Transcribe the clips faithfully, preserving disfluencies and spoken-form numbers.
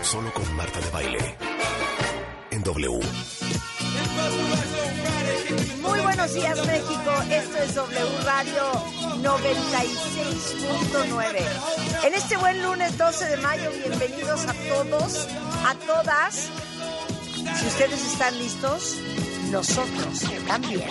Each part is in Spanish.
Solo con Marta de Baile. En W. Muy buenos días, México. Esto es W Radio noventa y seis punto nueve. En este buen lunes doce de mayo, bienvenidos a todos, a todas. Si ustedes están listos, nosotros también.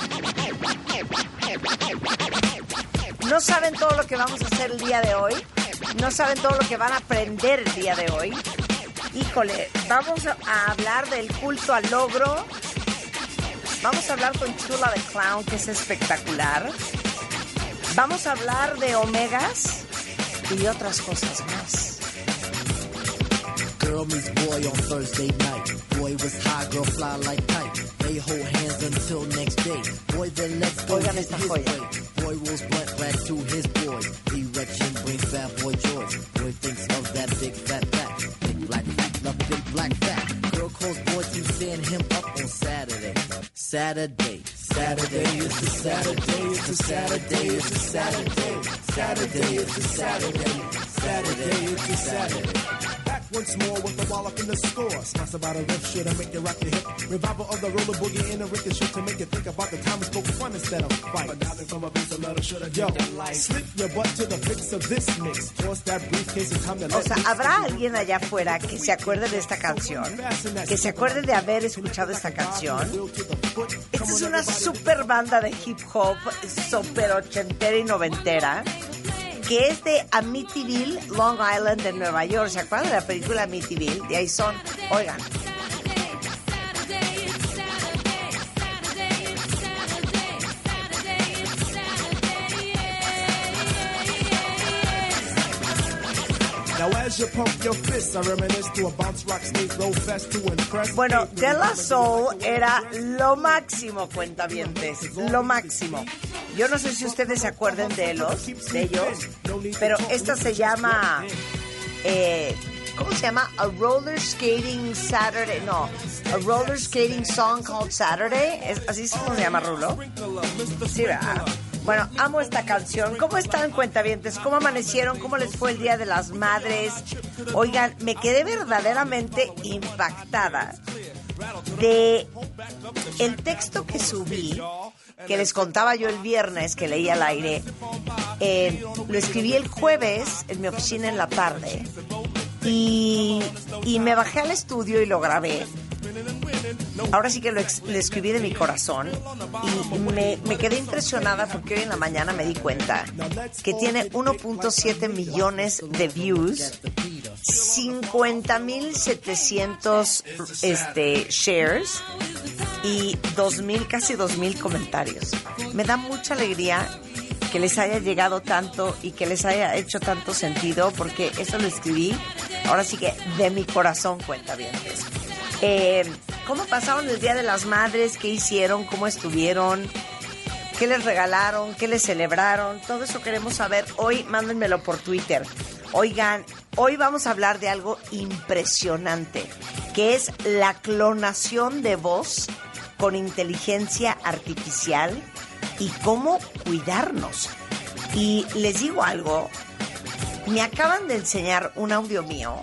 No saben todo lo que vamos a hacer el día de hoy. No saben todo lo que van a aprender el día de hoy. Híjole, vamos a hablar del culto al logro. Vamos a hablar con Chula the Clown, que es espectacular. Vamos a hablar de omegas y otras cosas más. Girl meets boy on Thursday night. Boy was high, girl fly like kite. They hold hands until next day. Boy then let's go Oigan his, esta his joya. way. Boy rolls blunt back to his boy. Erection brings bad boy joy. Boy thinks of that big fat back. Big black fat, love big black fat. Girl calls boy to stand him up on Saturday. Saturday. Saturday, it's a Saturday, it's a Saturday, it's a Saturday. Saturday, it's a Saturday. Saturday, it's a Saturday. Back once more with the wallop in the score. Smash about a riff shit and make you rock your hip. Revival of the roller boogie in a wicked shit to make you think about the time we spoke fun instead of fight. But now they from a piece of metal should have. Yo, slip your butt to the fix of this mix. Toss that briefcase in time to O let sea, me ¿habrá see. alguien allá afuera que se acuerde de esta canción? Que se acuerde de haber escuchado esta canción. Esta es una super banda de hip hop, super ochentera y noventera, que es de Amityville, Long Island, de Nueva York. ¿Se acuerdan de la película Amityville? De ahí son, oigan. Now as you pump your fists, I reminisce to a bounce rock sneak roll fest to impress. Bueno, De La Soul era lo máximo, cuentavientes, lo máximo. Yo no sé si ustedes se acuerden de los, de ellos, pero esta se llama, eh, ¿cómo se llama? A Roller Skating Saturday, no, A Roller Skating Song Called Saturday, ¿es, así es como se llama, Rulo? Sí, ¿verdad? Bueno, amo esta canción. ¿Cómo están, cuentavientes? ¿Cómo amanecieron? ¿Cómo les fue el Día de las Madres? Oigan, me quedé verdaderamente impactada de el texto que subí, que les contaba yo el viernes, que leí al aire. Eh, lo escribí el jueves en mi oficina en la tarde y, y me bajé al estudio y lo grabé. Ahora sí que lo, ex, lo escribí de mi corazón y me, me quedé impresionada porque hoy en la mañana me di cuenta que tiene uno punto siete millones de views, cincuenta mil setecientos este, shares y dos mil, casi dos mil comentarios. Me da mucha alegría que les haya llegado tanto y que les haya hecho tanto sentido, porque eso lo escribí, ahora sí que de mi corazón, cuentavientes. Eh, ¿Cómo pasaron el Día de las Madres? ¿Qué hicieron? ¿Cómo estuvieron? ¿Qué les regalaron? ¿Qué les celebraron? Todo eso queremos saber hoy. Mándenmelo por Twitter. Oigan, hoy vamos a hablar de algo impresionante, que es la clonación de voz con inteligencia artificial y cómo cuidarnos. Y les digo algo, me acaban de enseñar un audio mío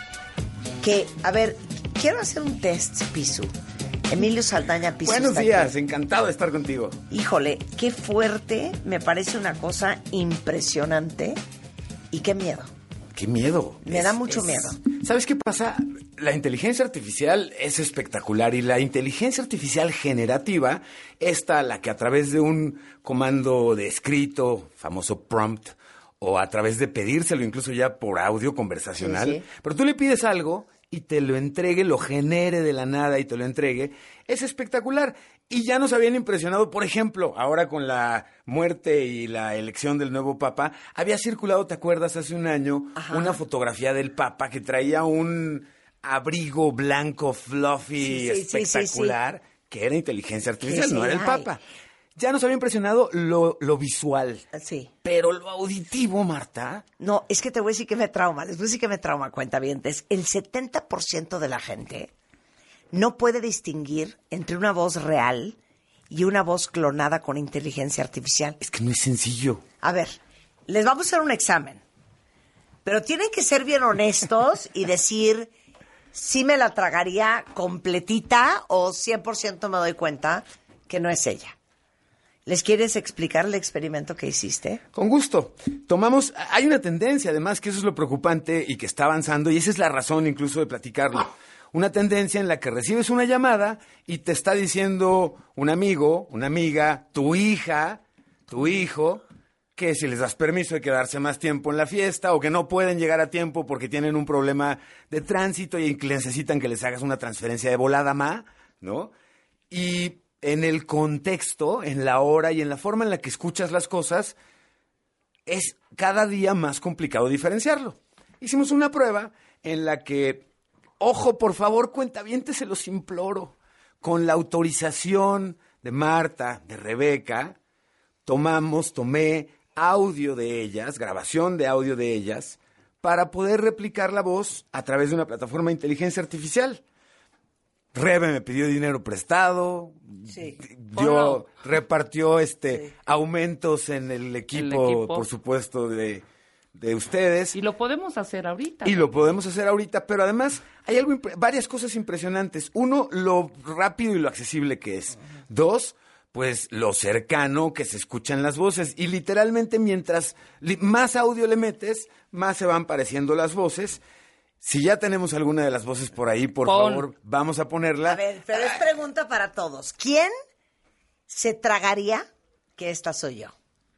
que, a ver, quiero hacer un test, Pisu. Emilio Saldaña Pisu. Buenos está días, aquí. encantado de estar contigo. Híjole, qué fuerte, me parece una cosa impresionante y qué miedo. ¡Qué miedo! Me Es- da mucho es- miedo. ¿Sabes qué pasa? La inteligencia artificial es espectacular y la inteligencia artificial generativa, esta la que a través de un comando de escrito, famoso prompt, o a través de pedírselo incluso ya por audio conversacional, Sí, sí. pero tú le pides algo y te lo entregue, lo genere de la nada y te lo entregue, es espectacular. Y ya nos habían impresionado, por ejemplo, ahora con la muerte y la elección del nuevo Papa, había circulado, ¿te acuerdas? Hace un año, Ajá. una fotografía del Papa que traía un abrigo blanco, fluffy, Sí, sí, sí, sí, espectacular, que era inteligencia artificial, Sí, no sí, era el ay. Papa. Ya nos había impresionado lo, lo visual, Sí. pero lo auditivo, Marta. No, es que te voy a decir que me trauma, les voy a decir que me trauma, cuentavientes. El setenta por ciento de la gente no puede distinguir entre una voz real y una voz clonada con inteligencia artificial. Es que no es sencillo. A ver, les vamos a hacer un examen, pero tienen que ser bien honestos y decir, ¿sí me la tragaría completita o cien por ciento me doy cuenta que no es ella? ¿Les quieres explicar el experimento que hiciste? Con gusto. Tomamos, hay una tendencia además que eso es lo preocupante y que está avanzando y esa es la razón incluso de platicarlo. Una tendencia en la que recibes una llamada y te está diciendo un amigo, una amiga, tu hija, tu hijo, que si les das permiso de quedarse más tiempo en la fiesta o que no pueden llegar a tiempo porque tienen un problema de tránsito y que necesitan que les hagas una transferencia de volada ma, ¿no? Y en el contexto, en la hora y en la forma en la que escuchas las cosas, es cada día más complicado diferenciarlo. Hicimos una prueba en la que, ojo, por favor, cuentavientes, se los imploro, con la autorización de Marta, de Rebeca, tomamos, tomé audio de ellas, grabación de audio de ellas, para poder replicar la voz a través de una plataforma de inteligencia artificial. Rebe me pidió dinero prestado, Sí. dio, repartió este, sí. aumentos en el equipo, el equipo, por supuesto, de, de ustedes. Y lo podemos hacer ahorita. Y lo podemos hacer ahorita, pero además hay algo, varias cosas impresionantes. Uno, lo rápido y lo accesible que es. Uh-huh. Dos, pues lo cercano que se escuchan las voces. Y literalmente mientras li- más audio le metes, más se van pareciendo las voces. Si ya tenemos alguna de las voces por ahí, por Pon. favor, vamos a ponerla. A ver, pero es pregunta para todos. ¿Quién se tragaría que esta soy yo?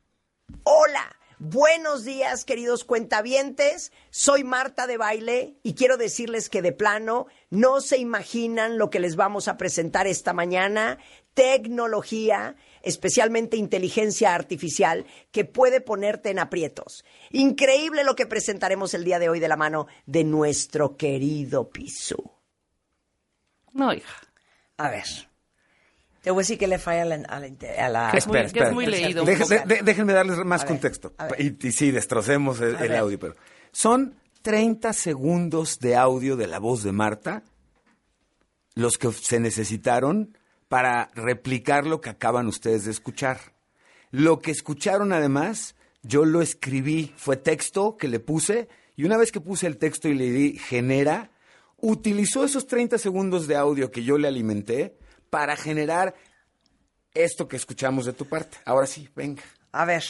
Hola, buenos días, queridos cuentavientes. Soy Marta de Baile y quiero decirles que de plano no se imaginan lo que les vamos a presentar esta mañana. Tecnología, especialmente inteligencia artificial, que puede ponerte en aprietos. Increíble lo que presentaremos el día de hoy de la mano de nuestro querido Pisu. No, hija. A ver, te voy a decir que le falla a la... A la, a la Que es muy- Espera, que es espera. muy leído. Deje- de- de- déjenme darles más A ver, contexto. a ver. Y, y sí, destrocemos el, A el ver. audio, pero son treinta segundos de audio de la voz de Marta los que se necesitaron para replicar lo que acaban ustedes de escuchar. Lo que escucharon además, yo lo escribí, fue texto que le puse, y una vez que puse el texto y le di genera, utilizó esos treinta segundos de audio que yo le alimenté para generar esto que escuchamos de tu parte. Ahora sí, venga. A ver.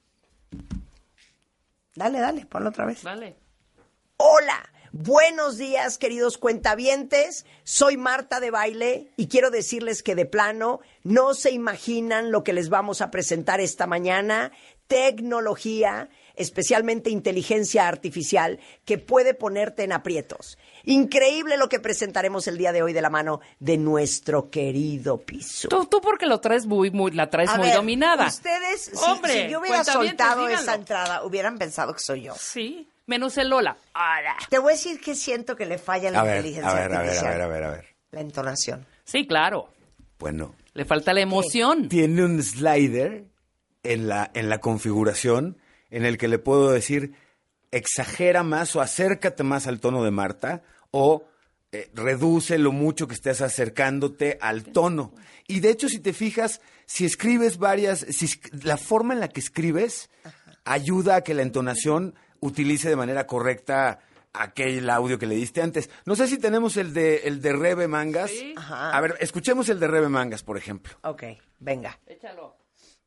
Dale, dale, ponlo otra vez. Vale. Hola, buenos días, queridos cuentavientes. Soy Marta de Baile y quiero decirles que de plano no se imaginan lo que les vamos a presentar esta mañana. Tecnología, especialmente inteligencia artificial, que puede ponerte en aprietos. Increíble lo que presentaremos el día de hoy de la mano de nuestro querido Pisu. Tú, tú porque lo traes muy, muy, la traes A muy ver, dominada. Ustedes, si- Hombre, si, yo hubiera cuentavientes, soltado díganlo. esa entrada, hubieran pensado que soy yo. Sí, menos el Lola. Hola. Te voy a decir que siento que le falla la A ver, inteligencia a ver, a ver, a artificial. ver, a ver, a ver. La entonación. Sí, claro. Bueno, Le falta la emoción. tiene un slider en la, en la configuración en el que le puedo decir exagera más o acércate más al tono de Marta o eh, reduce lo mucho que estés acercándote al tono. Y de hecho, si te fijas, si escribes varias, si esc- la forma en la que escribes ayuda a que la entonación utilice de manera correcta aquel audio que le diste antes. No sé si tenemos el de el de Rebe Mangas. Sí. Ajá. A ver, escuchemos el de Rebe Mangas, por ejemplo. Ok, venga. Échalo.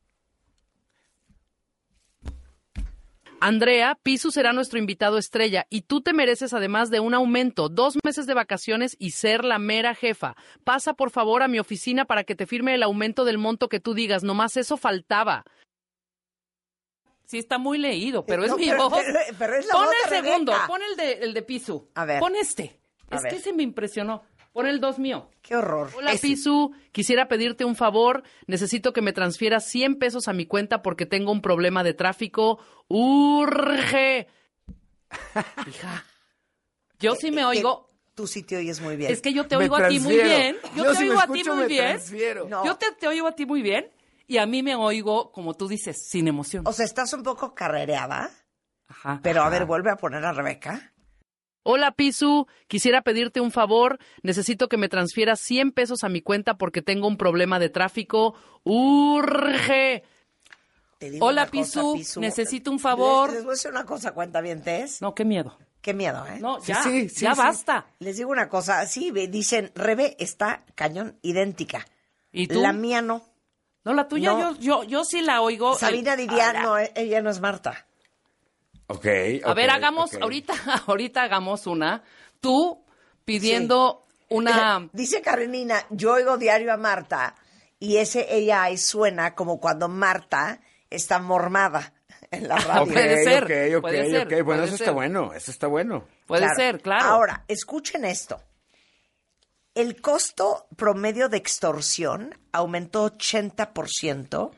Andrea, Pisu será nuestro invitado estrella y tú te mereces además de un aumento, dos meses de vacaciones y ser la mera jefa. Pasa por favor a mi oficina para que te firme el aumento del monto que tú digas, nomás eso faltaba. Sí, está muy leído, pero es No, mi pero- voz. pero- pero es la pon voz el de segundo, Rebeca. pon el de, el de Pisu. A ver. Pon este. A es ver. que se me impresionó. Pon el dos mío. Qué horror. Hola, Ese. Pisu. Quisiera pedirte un favor. Necesito que me transfieras cien pesos a mi cuenta porque tengo un problema de tráfico. ¡Urge! Hija, yo sí me Eh, oigo. Tu sitio oyes muy bien. Es que yo te Me oigo a ti muy transfiero. bien. Yo, Yo te si me oigo a ti escucho, muy me bien. transfiero. No. Yo te, te oigo a ti muy bien y a mí me oigo, como tú dices, sin emoción. O sea, estás un poco carrereada, Ajá. pero a ver, vuelve a poner a Rebeca. Hola, Pisu. Quisiera pedirte un favor. Necesito que me transfieras cien pesos a mi cuenta porque tengo un problema de tráfico. ¡Urge! Te digo Hola, una cosa, Pisu. Pisu. Necesito un favor. Les, les voy a decir una cosa, cuentavientes. No, qué miedo. Qué miedo, ¿eh? No, Sí, ya, sí, sí, ya sí. basta. Les digo una cosa, sí, ve, dicen, Rebe está cañón, idéntica. ¿Y tú? La mía no. No, la tuya, No. yo, yo, yo sí la oigo. Sabina eh, diría, ah, no, ella no es Marta. Ok, A ok, ver, hagamos, ok. ahorita, ahorita hagamos una. Tú pidiendo una... Dice Karenina, yo oigo diario a Marta y ese A I suena como cuando Marta está mormada en la radio. Ok, Puede ser, ok, ok, puede ser, ok. Bueno, puede eso ser. está bueno, eso está bueno. Puede Claro. ser, claro. Ahora, escuchen esto. El costo promedio de extorsión aumentó ochenta por ciento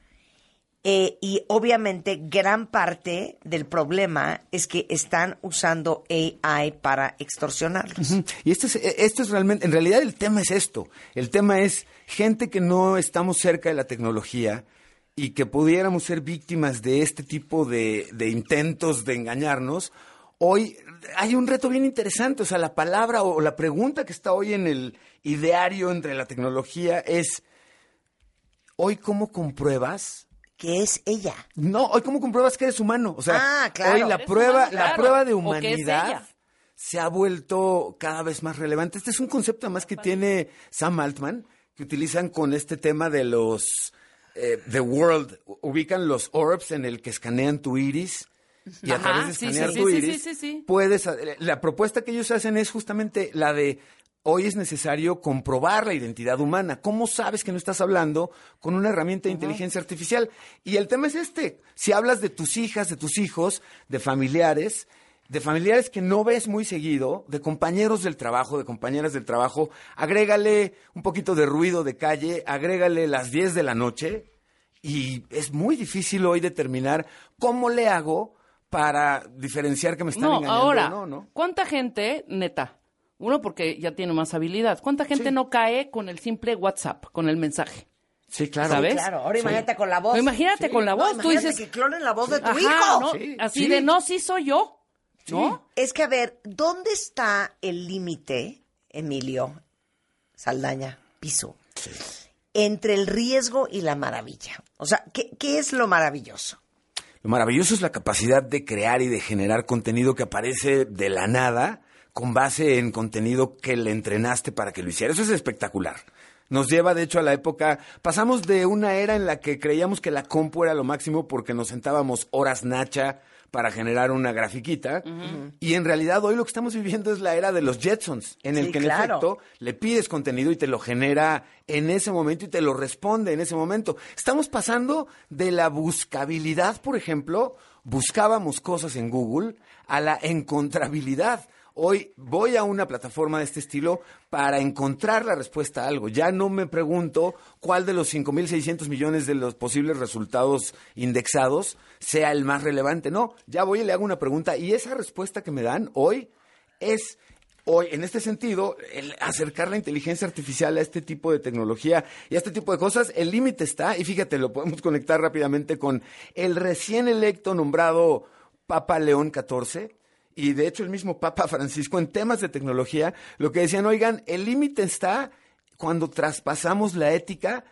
eh, y obviamente gran parte del problema es que están usando A I para extorsionarlos. Ujú. Y esto es, esto es realmente, en realidad el tema es esto. El tema es gente que no estamos cerca de la tecnología y que pudiéramos ser víctimas de este tipo de, de intentos de engañarnos. Hoy hay un reto bien interesante. O sea, la palabra o la pregunta que está hoy en el ideario entre la tecnología es, ¿hoy cómo compruebas? Que es ella. No, hoy cómo compruebas que eres humano. O sea, Ah, claro. hoy la Eres prueba, humano, la claro. prueba de O que es humanidad ella. se ha vuelto cada vez más relevante. Este es un concepto además que tiene Sam Altman, que utilizan con este tema de los eh, The World. Ubican los orbs en el que escanean tu iris. Y a Ajá, través de sí, escanear sí, tu sí, iris, sí, sí, sí. puedes. La propuesta que ellos hacen es justamente la de hoy es necesario comprobar la identidad humana. ¿Cómo sabes que no estás hablando con una herramienta de inteligencia artificial? Y el tema es este. Si hablas de tus hijas, de tus hijos, de familiares, de familiares que no ves muy seguido, de compañeros del trabajo, de compañeras del trabajo, agrégale un poquito de ruido de calle, agrégale las diez de la noche y es muy difícil hoy determinar cómo le hago para diferenciar que me están No, engañando ahora, o no, ¿no? ¿cuánta gente, neta, uno porque ya tiene más habilidad, cuánta gente Sí. no cae con el simple WhatsApp, con el mensaje? Sí, claro. ¿Sabes? Claro, ahora Sí. imagínate con la voz. O imagínate con la No, voz, tú imagínate dices, que clonen la voz de tu ajá, hijo. ¿no? Sí, Así sí. de, no, sí soy yo, ¿no? Es que, a ver, ¿dónde está el límite, Emilio Saldaña Piso, entre el riesgo y la maravilla? O sea, ¿qué, qué es lo maravilloso? Lo maravilloso es la capacidad de crear y de generar contenido que aparece de la nada con base en contenido que le entrenaste para que lo hiciera. Eso es espectacular. Nos lleva, de hecho, a la época... Pasamos de una era en la que creíamos que la compu era lo máximo porque nos sentábamos horas nacha para generar una grafiquita. Y en realidad hoy lo que estamos viviendo es la era de los Jetsons, en el Sí, que en claro. efecto le pides contenido y te lo genera en ese momento y te lo responde en ese momento. Estamos pasando de la buscabilidad, por ejemplo, buscábamos cosas en Google, a la encontrabilidad. Hoy voy a una plataforma de este estilo para encontrar la respuesta a algo. Ya no me pregunto cuál de los cinco mil seiscientos millones de los posibles resultados indexados sea el más relevante. No, ya voy y le hago una pregunta y esa respuesta que me dan hoy es... Hoy, en este sentido, el acercar la inteligencia artificial a este tipo de tecnología y a este tipo de cosas, el límite está, y fíjate, lo podemos conectar rápidamente con el recién electo nombrado Papa León catorce, y de hecho el mismo Papa Francisco en temas de tecnología, lo que decían, oigan, el límite está cuando traspasamos la ética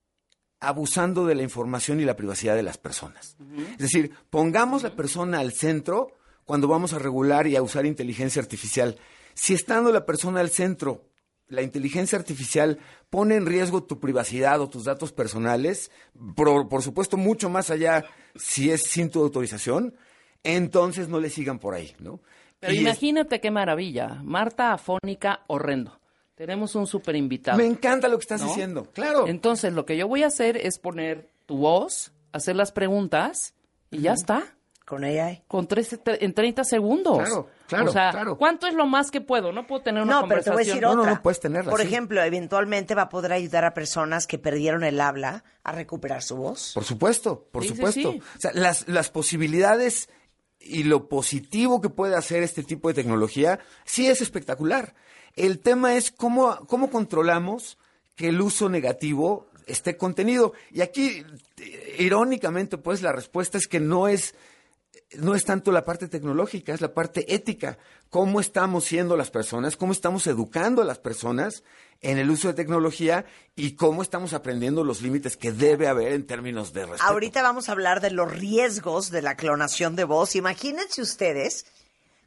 abusando de la información y la privacidad de las personas. Es decir, pongamos la persona al centro cuando vamos a regular y a usar inteligencia artificial. Si estando la persona al centro, la inteligencia artificial pone en riesgo tu privacidad o tus datos personales, por, por supuesto mucho más allá si es sin tu autorización, entonces no le sigan por ahí, ¿no? Pero Y es- imagínate qué maravilla. Marta afónica, horrendo. Tenemos un súper invitado. me encanta lo que estás ¿no? diciendo, claro. Entonces, lo que yo voy a hacer es poner tu voz, hacer las preguntas y ya está. Con A I. Con tres, en treinta segundos. Claro, claro, O sea, claro. ¿cuánto es lo más que puedo? No puedo tener una No, pero te voy a conversación. decir No, no, otra. no, puedes tenerla, Por sí. ejemplo, eventualmente va a poder ayudar a personas que perdieron el habla a recuperar su voz. Por supuesto, por Sí, sí, supuesto. sí. O sea, las, las posibilidades y lo positivo que puede hacer este tipo de tecnología sí es espectacular. El tema es cómo, cómo controlamos que el uso negativo esté contenido. Y aquí, eh, irónicamente, pues la respuesta es que no es, no es tanto la parte tecnológica, es la parte ética. Cómo estamos siendo las personas, cómo estamos educando a las personas en el uso de tecnología y cómo estamos aprendiendo los límites que debe haber en términos de respeto. Ahorita vamos a hablar de los riesgos de la clonación de voz. Imagínense ustedes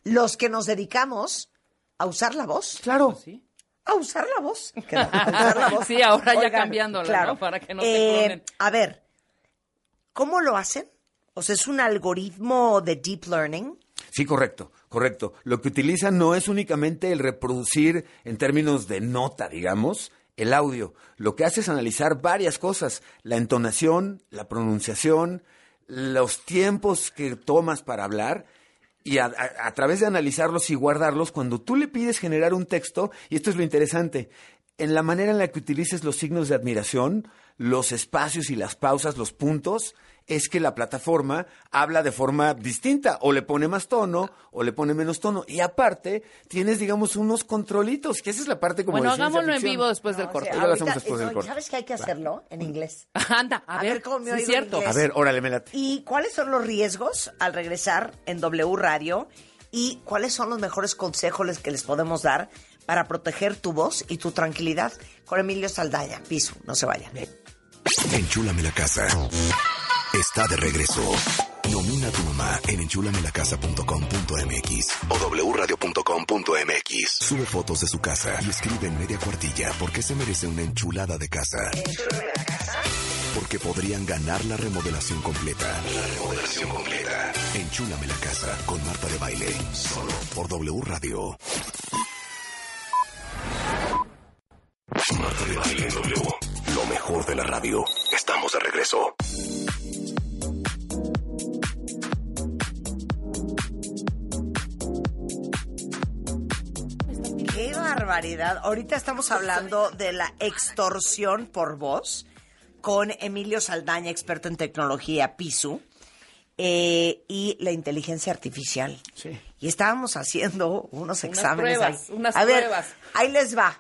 los que nos dedicamos a usar la voz. Claro. ¿Sí? A usar la voz. Que no, a usar la voz. Sí, ahora ya Oigan, cambiándola, claro. ¿no? Para que no Eh, te clonen. A ver, ¿cómo lo hacen? O sea, ¿es un algoritmo de deep learning? Sí, correcto, correcto. Lo que utilizan no es únicamente el reproducir en términos de nota, digamos, el audio. Lo que hace es analizar varias cosas: la entonación, la pronunciación, los tiempos que tomas para hablar. Y a, a, a través de analizarlos y guardarlos, cuando tú le pides generar un texto, y esto es lo interesante, en la manera en la que utilices los signos de admiración, los espacios y las pausas, los puntos, es que la plataforma habla de forma distinta, o le pone más tono, o le pone menos tono. Y aparte, tienes, digamos, unos controlitos, que esa es la parte como Bueno, de ciencia hagámoslo en ficción. vivo después del No, corte. o sea, Ya lo ahorita- hacemos después del no, corte. ¿Sabes que hay que hacerlo en inglés? Anda, a, A ver, ver cómo me sí oigo es en cierto. inglés. A ver, órale, me late. ¿Y cuáles son los riesgos al regresar en W Radio? ¿Y cuáles son los mejores consejos que les podemos dar para proteger tu voz y tu tranquilidad? Con Emilio Saldaña, Piso, no se vayan. Enchúlame la casa. Está de regreso. Nomina tu mamá en enchulamelacasa punto com punto m x o w radio punto com punto m x. Sube fotos de su casa y escribe en media cuartilla por qué se merece una enchulada de casa. Porque podrían ganar la remodelación completa. La remodelación completa. Enchúlame la casa con Marta de Baile. Solo por W Radio. Marta de Baile en W. Lo mejor de la radio. Estamos de regreso. ¡Qué barbaridad! Ahorita estamos hablando de la extorsión por voz con Emilio Saldaña, experto en tecnología, Pisu, eh, y la inteligencia artificial. Sí. Y estábamos haciendo unos Unas exámenes pruebas, ahí. unas A ver, pruebas. ahí les va.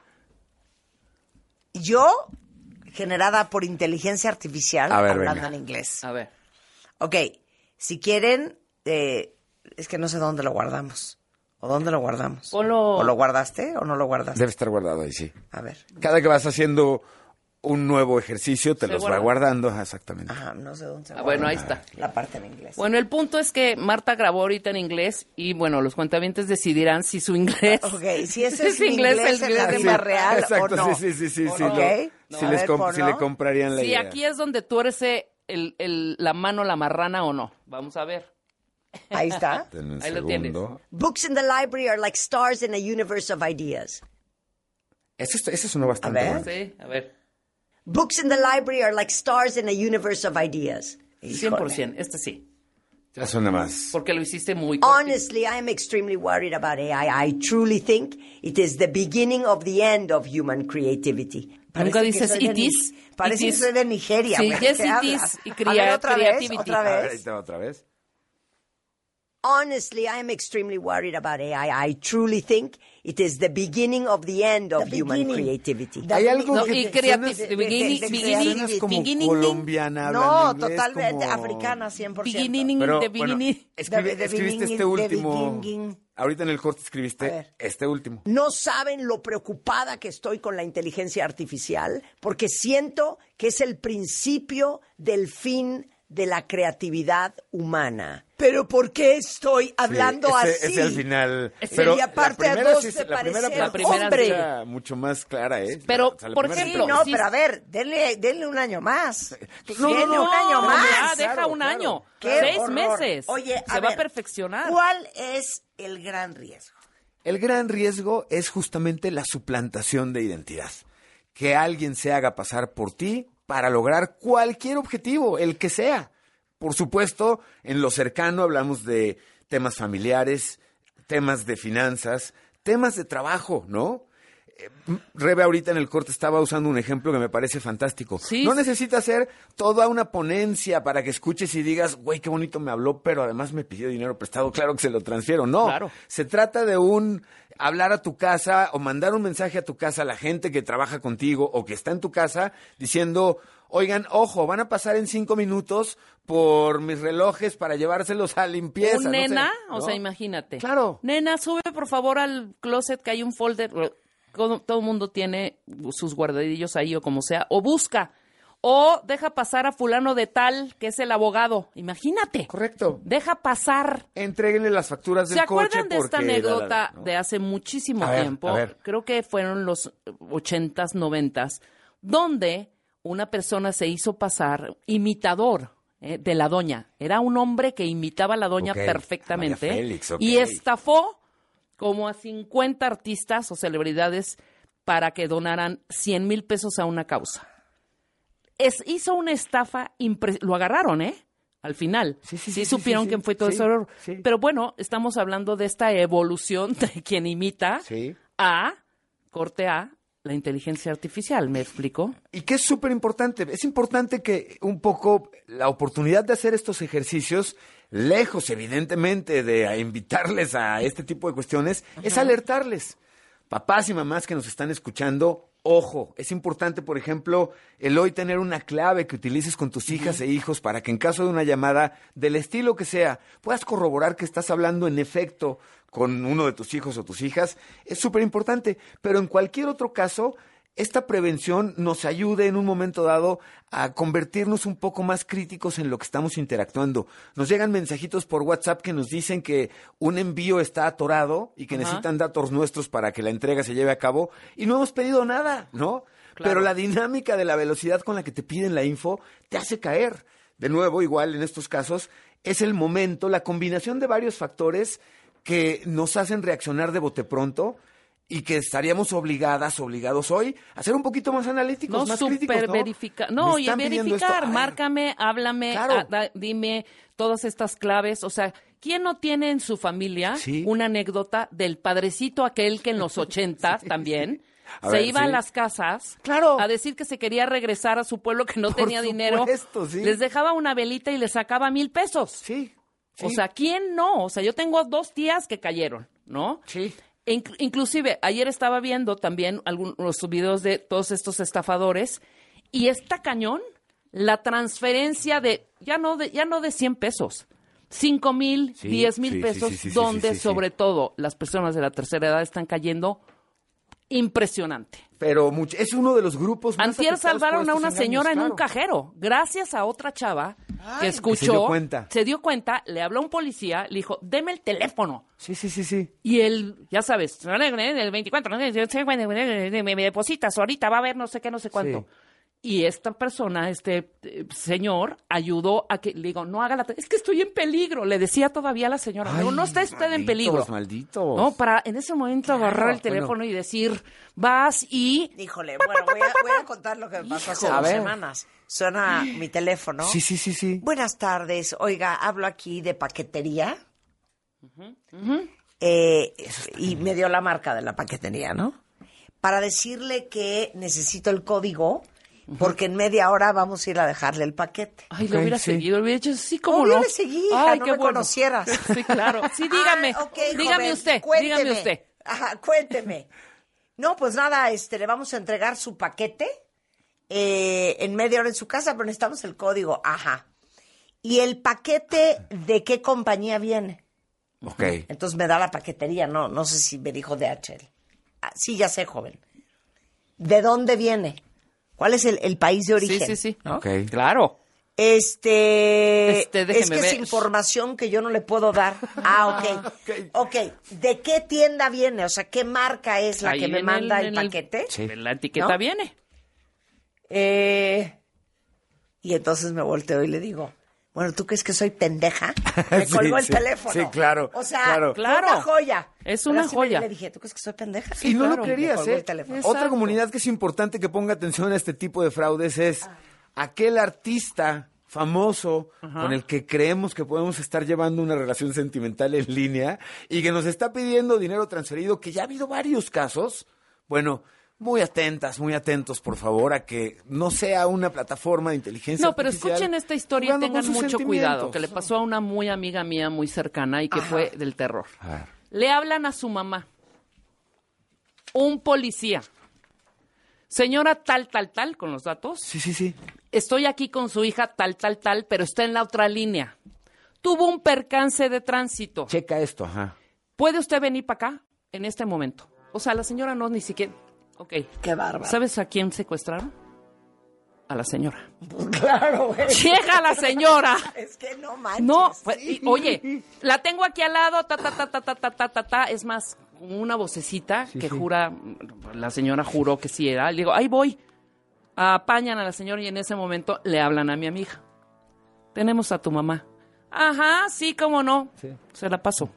Yo, generada por inteligencia artificial, A ver, hablando venga. en inglés. A ver. Ok, si quieren, eh, es que no sé dónde lo guardamos. ¿O dónde lo guardamos? Ponlo- ¿O lo guardaste o no lo guardaste? Debe estar guardado ahí, sí. A ver. Cada que vas haciendo un nuevo ejercicio, te Se los va guarda. guardando. Ajá, exactamente. Ajá, no sé dónde se Ah, guarda. bueno, ahí está. La parte en inglés. Bueno, el punto es que Marta grabó ahorita en inglés y, bueno, los cuentavientes decidirán si su inglés... Ok, si ese es mi inglés, inglés el en la inglés vida de- real Exacto, o no. sí, sí, sí, sí. sí, Ok. lo- No. si, A les ver, comp- si ponlo. le comprarían la Sí, idea. aquí es donde tuerce el, el, la mano la marrana o no. Vamos a ver. Ahí está. Denme un Ahí lo tienes. segundo. Books in the library are like stars in a universe of ideas. Ese, es- ese sonó bastante A ver. bueno. Sí, a ver. Books in the library are like stars in a universe of ideas. cien por ciento, este sí. Ya suena más. Porque lo hiciste muy cortito. Honestly, I am extremely worried about A I. I truly think it is the beginning of the end of human creativity. Nunca Parece que dices soy de it Ni- is. Parece it que is. soy de Nigeria, Sí, güey. yes, ¿Qué it hablas? is. Y A crea- ver, otra creativity. vez, otra A ver, vez. ahí te va otra vez. Honestly, I am extremely worried about A I. I truly think it is the beginning of the end of The human beginning. creativity. The Hay algo No, que y te- creative- suenas- the beginning- de- de- beginning- suenas como beginning- colombiana, No, hablando inglés, totalmente como- africana, cien por ciento. Beginning, Pero, the bueno, beginning. escribi- The- the escribiste beginning, este the último. beginning. Ahorita en el corte A escribiste ver. este último. No saben lo preocupada que estoy con la inteligencia artificial porque siento que es el principio del fin de la creatividad humana. Pero ¿por qué estoy hablando Sí, ese, así? ese al final. Ese Pero ya parte la a primera dos sí- de la primera, parecer La primera hombre. sí. era mucho más clara, ¿eh? Pero, O sea, la por primera- Sí, ejemplo, no, sí. pero a ver, denle, denle un año más. No, denle no, no, un año no, más. Ya, deja claro, un claro. año. Qué Seis horror. meses. Oye, a Se va a ver, perfeccionar. ¿Cuál es el gran riesgo? El gran riesgo es justamente la suplantación de identidad. Que alguien se haga pasar por ti para lograr cualquier objetivo, el que sea. Por supuesto, en lo cercano hablamos de temas familiares, temas de finanzas, temas de trabajo, ¿no? Eh, Rebe ahorita en el corte estaba usando un ejemplo que me parece fantástico. Sí. No necesita hacer toda una ponencia para que escuches y digas, güey, qué bonito me habló, pero además me pidió dinero prestado, claro que se lo transfiero. No, Claro. se trata de un hablar a tu casa o mandar un mensaje a tu casa a la gente que trabaja contigo o que está en tu casa diciendo, oigan, ojo, van a pasar en cinco minutos por mis relojes para llevárselos a limpieza. Un no sé, nena, ¿no? o sea, imagínate. Claro. Nena, sube por favor al closet que hay un folder. Todo, todo el mundo tiene sus guardadillos ahí o como sea. O busca. O deja pasar a fulano de tal, que es el abogado. Imagínate. Correcto. Deja pasar. Entréguenle las facturas del ¿Se coche. acuerdan de esta porque- anécdota ¿no? de hace muchísimo A ver, tiempo? a ver. Creo que fueron los ochentas, noventas, donde una persona se hizo pasar imitador eh, de la doña. Era un hombre que imitaba a la doña Ok, perfectamente. María Félix, ok. Y estafó como a cincuenta artistas o celebridades para que donaran cien mil pesos a una causa. Es, hizo una estafa, impre- lo agarraron, ¿eh? Al final. Sí, sí, Sí, sí, sí, supieron sí, quién sí. fue todo Sí, ese error. sí. Pero bueno, estamos hablando de esta evolución de quien imita Sí. a, corte A, la inteligencia artificial, ¿me explico? Y que es súper importante. Es importante que un poco la oportunidad de hacer estos ejercicios, lejos evidentemente de invitarles a este tipo de cuestiones, es alertarles. Papás y mamás que nos están escuchando, ojo, es importante, por ejemplo, el hoy tener una clave que utilices con tus hijas e hijos para que en caso de una llamada del estilo que sea, puedas corroborar que estás hablando en efecto con uno de tus hijos o tus hijas. Es súper importante, pero en cualquier otro caso, esta prevención nos ayude en un momento dado a convertirnos un poco más críticos en lo que estamos interactuando. Nos llegan mensajitos por WhatsApp que nos dicen que un envío está atorado y que Ajá. necesitan datos nuestros para que la entrega se lleve a cabo y no hemos pedido nada, ¿no? Claro. Pero la dinámica de la velocidad con la que te piden la info te hace caer. De nuevo, igual en estos casos, es el momento, la combinación de varios factores que nos hacen reaccionar de bote pronto y que estaríamos obligadas, obligados hoy a ser un poquito más analíticos, No, más críticos, súper ¿no? verificar. No, Me y están pidiendo verificar. esto. A ver, Márcame, háblame, Claro. ah, da- dime todas estas claves. O sea, ¿quién no tiene en su familia Sí. una anécdota del padrecito aquel que en los ochenta también A se ver, iba sí. a las casas Claro. a decir que se quería regresar a su pueblo que no Por tenía dinero? supuesto, sí. Les dejaba una velita y les sacaba mil pesos. Sí, sí. O sea, ¿quién no? O sea, yo tengo dos tías que cayeron, ¿no? sí. E inc- inclusive, ayer estaba viendo también algunos videos de todos estos estafadores y está cañón la transferencia de, ya no de, ya no de cien pesos, cinco mil, Sí, diez mil sí, sí, pesos, sí, sí, sí, donde sí, sí. sobre todo las personas de la tercera edad están cayendo impresionante. Pero much- es uno de los grupos más Antier afectados salvaron por a estos una engaños, señora en un claro. cajero, gracias a otra chava que escuchó, se dio cuenta. se dio cuenta, le habló a un policía, le dijo, deme el teléfono. Sí, sí, sí, sí. Y él, ya sabes, el veinticuatro, me depositas, ahorita va a haber no sé qué, no sé cuánto. Sí. Y esta persona, este eh, señor, ayudó a que, le digo, no haga la... Es que estoy en peligro, le decía todavía a la señora. Le digo, no está usted en peligro. Malditos, malditos. No, para en ese momento agarrar el bueno. teléfono y decir, vas y... Híjole, bueno, voy a, voy a contar lo que me pasó hace Hijo, a dos ver. semanas. Suena mi teléfono. Sí, sí, sí, sí. Buenas tardes. Oiga, hablo aquí de paquetería. Eh, y me dio la marca de la paquetería, ¿no? Para decirle que necesito el código porque en media hora vamos a ir a dejarle el paquete. Ay, Ok, lo hubiera sí. seguido, lo hubiera hecho sí, como Obvio no. le seguí, Ay, hija, no qué me bueno. conocieras. Sí, claro. Sí, dígame. Ah, ok, dígame joven, usted, cuénteme. dígame usted. Ajá, cuénteme. No, pues nada, este, le vamos a entregar su paquete eh, en media hora en su casa, pero necesitamos el código. Ajá. ¿Y el paquete de qué compañía viene? Ok. Entonces me da la paquetería, no, no sé si me dijo D H L. Ah, sí, ya sé, joven. ¿De dónde viene? ¿Cuál es el, el país de origen? Sí, sí, sí. ¿No? Ok. Claro. Este, Este, es déjeme que es ver. información que yo no le puedo dar. Ah, ok. Ok, ¿de qué tienda viene? O sea, ¿qué marca es la Ahí que me en manda el- el, en el- paquete? Sí. La etiqueta ¿No? viene. Eh, y entonces me volteo y le digo, bueno, ¿tú crees que soy pendeja? Me Sí, colgó el sí. teléfono. Sí, claro, O sea, claro. fue Claro. una joya. Es una Pero así me- joya. Le dije, ¿tú crees que soy pendeja? Y no claro. lo Me querías, colgó el ¿eh? teléfono. Otra Exacto. comunidad que es importante que ponga atención a este tipo de fraudes es aquel artista famoso con el que creemos que podemos estar llevando una relación sentimental en línea y que nos está pidiendo dinero transferido, que ya ha habido varios casos. Bueno, muy atentas, muy atentos, por favor, a que no sea una plataforma de inteligencia No, pero artificial escuchen esta historia y jugando con tengan sus mucho sentimientos. cuidado, que le pasó a una muy amiga mía, muy cercana y que fue del terror. A ver. Le hablan a su mamá, un policía. Señora tal, tal, tal, con los datos. Sí, sí, sí. Estoy aquí con su hija tal, tal, tal, pero está en la otra línea. Tuvo un percance de tránsito. Checa esto, ajá. ¿Puede usted venir para acá en este momento? O sea, la señora no ni siquiera... Ok. Qué bárbaro. ¿Sabes a quién secuestraron? a la señora. Claro, güey. Llega la señora. Es que no manches. No, pues, y, oye, la tengo aquí al lado, ta, ta, ta, ta, ta, ta, ta, ta, ta. Es más, una vocecita Sí, que sí. jura, la señora juró que sí era. Le digo, ahí voy. Apañan a la señora y en ese momento le hablan a mi amiga. Tenemos a tu mamá. Ajá, sí, cómo no. Sí. Se la pasó.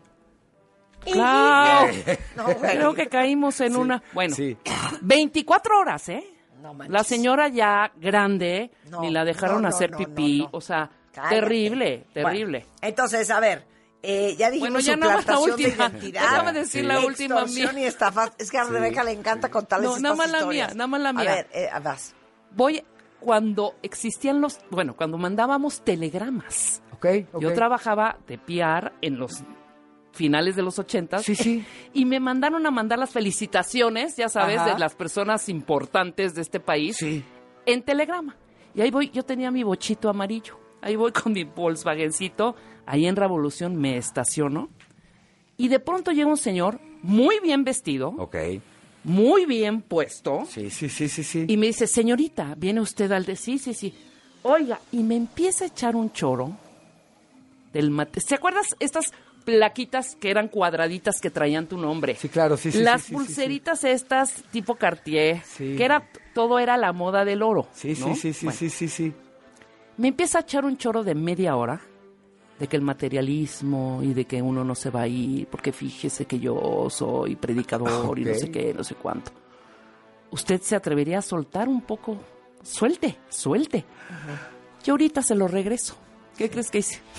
Claro. No, güey. Creo que caímos en una... Bueno, Sí. veinticuatro horas, ¿eh? No manches. La señora ya grande, No, ni la dejaron no, no, hacer no, pipí. no, no. O sea, Cállate. terrible, terrible. Bueno, entonces, a ver, eh, ya dijimos Bueno, ya nada más la suplantación de última. identidad, Déjame decir la última extorsión mía. y estafa. Es que a Rebeca le encanta contarles No, estas nada más la historias. mía, nada más la mía. A ver, eh, vas. Voy cuando existían los... Bueno, cuando mandábamos telegramas. Ok, ok. Yo trabajaba de P R en los finales de los ochentas. Sí, sí. Y me mandaron a mandar las felicitaciones, ya sabes, Ajá. de las personas importantes de este país. Sí. En telegrama. Y ahí voy, yo tenía mi bochito amarillo. Ahí voy con mi Volkswagencito, ahí en Revolución me estaciono. Y de pronto llega un señor muy bien vestido, Ok. muy bien puesto, Sí, sí, sí, sí, sí. y me dice, señorita, ¿viene usted al de...? Sí, sí, sí. Oiga, y me empieza a echar un choro del mate. ¿Se acuerdas estas plaquitas que eran cuadraditas que traían tu nombre? Sí, claro, sí, sí. Las sí, sí, pulseritas estas tipo Cartier, Sí. que era todo era la moda del oro. Sí, sí, ¿no? sí, sí, Bueno, sí, sí, sí. me empieza a echar un choro de media hora de que el materialismo y de que uno no se va a ir porque fíjese que yo soy predicador y no Ok. sé qué, no sé cuánto. ¿Usted se atrevería a soltar un poco? Suelte, suelte. Yo ahorita se lo regreso. ¿Qué crees que hice?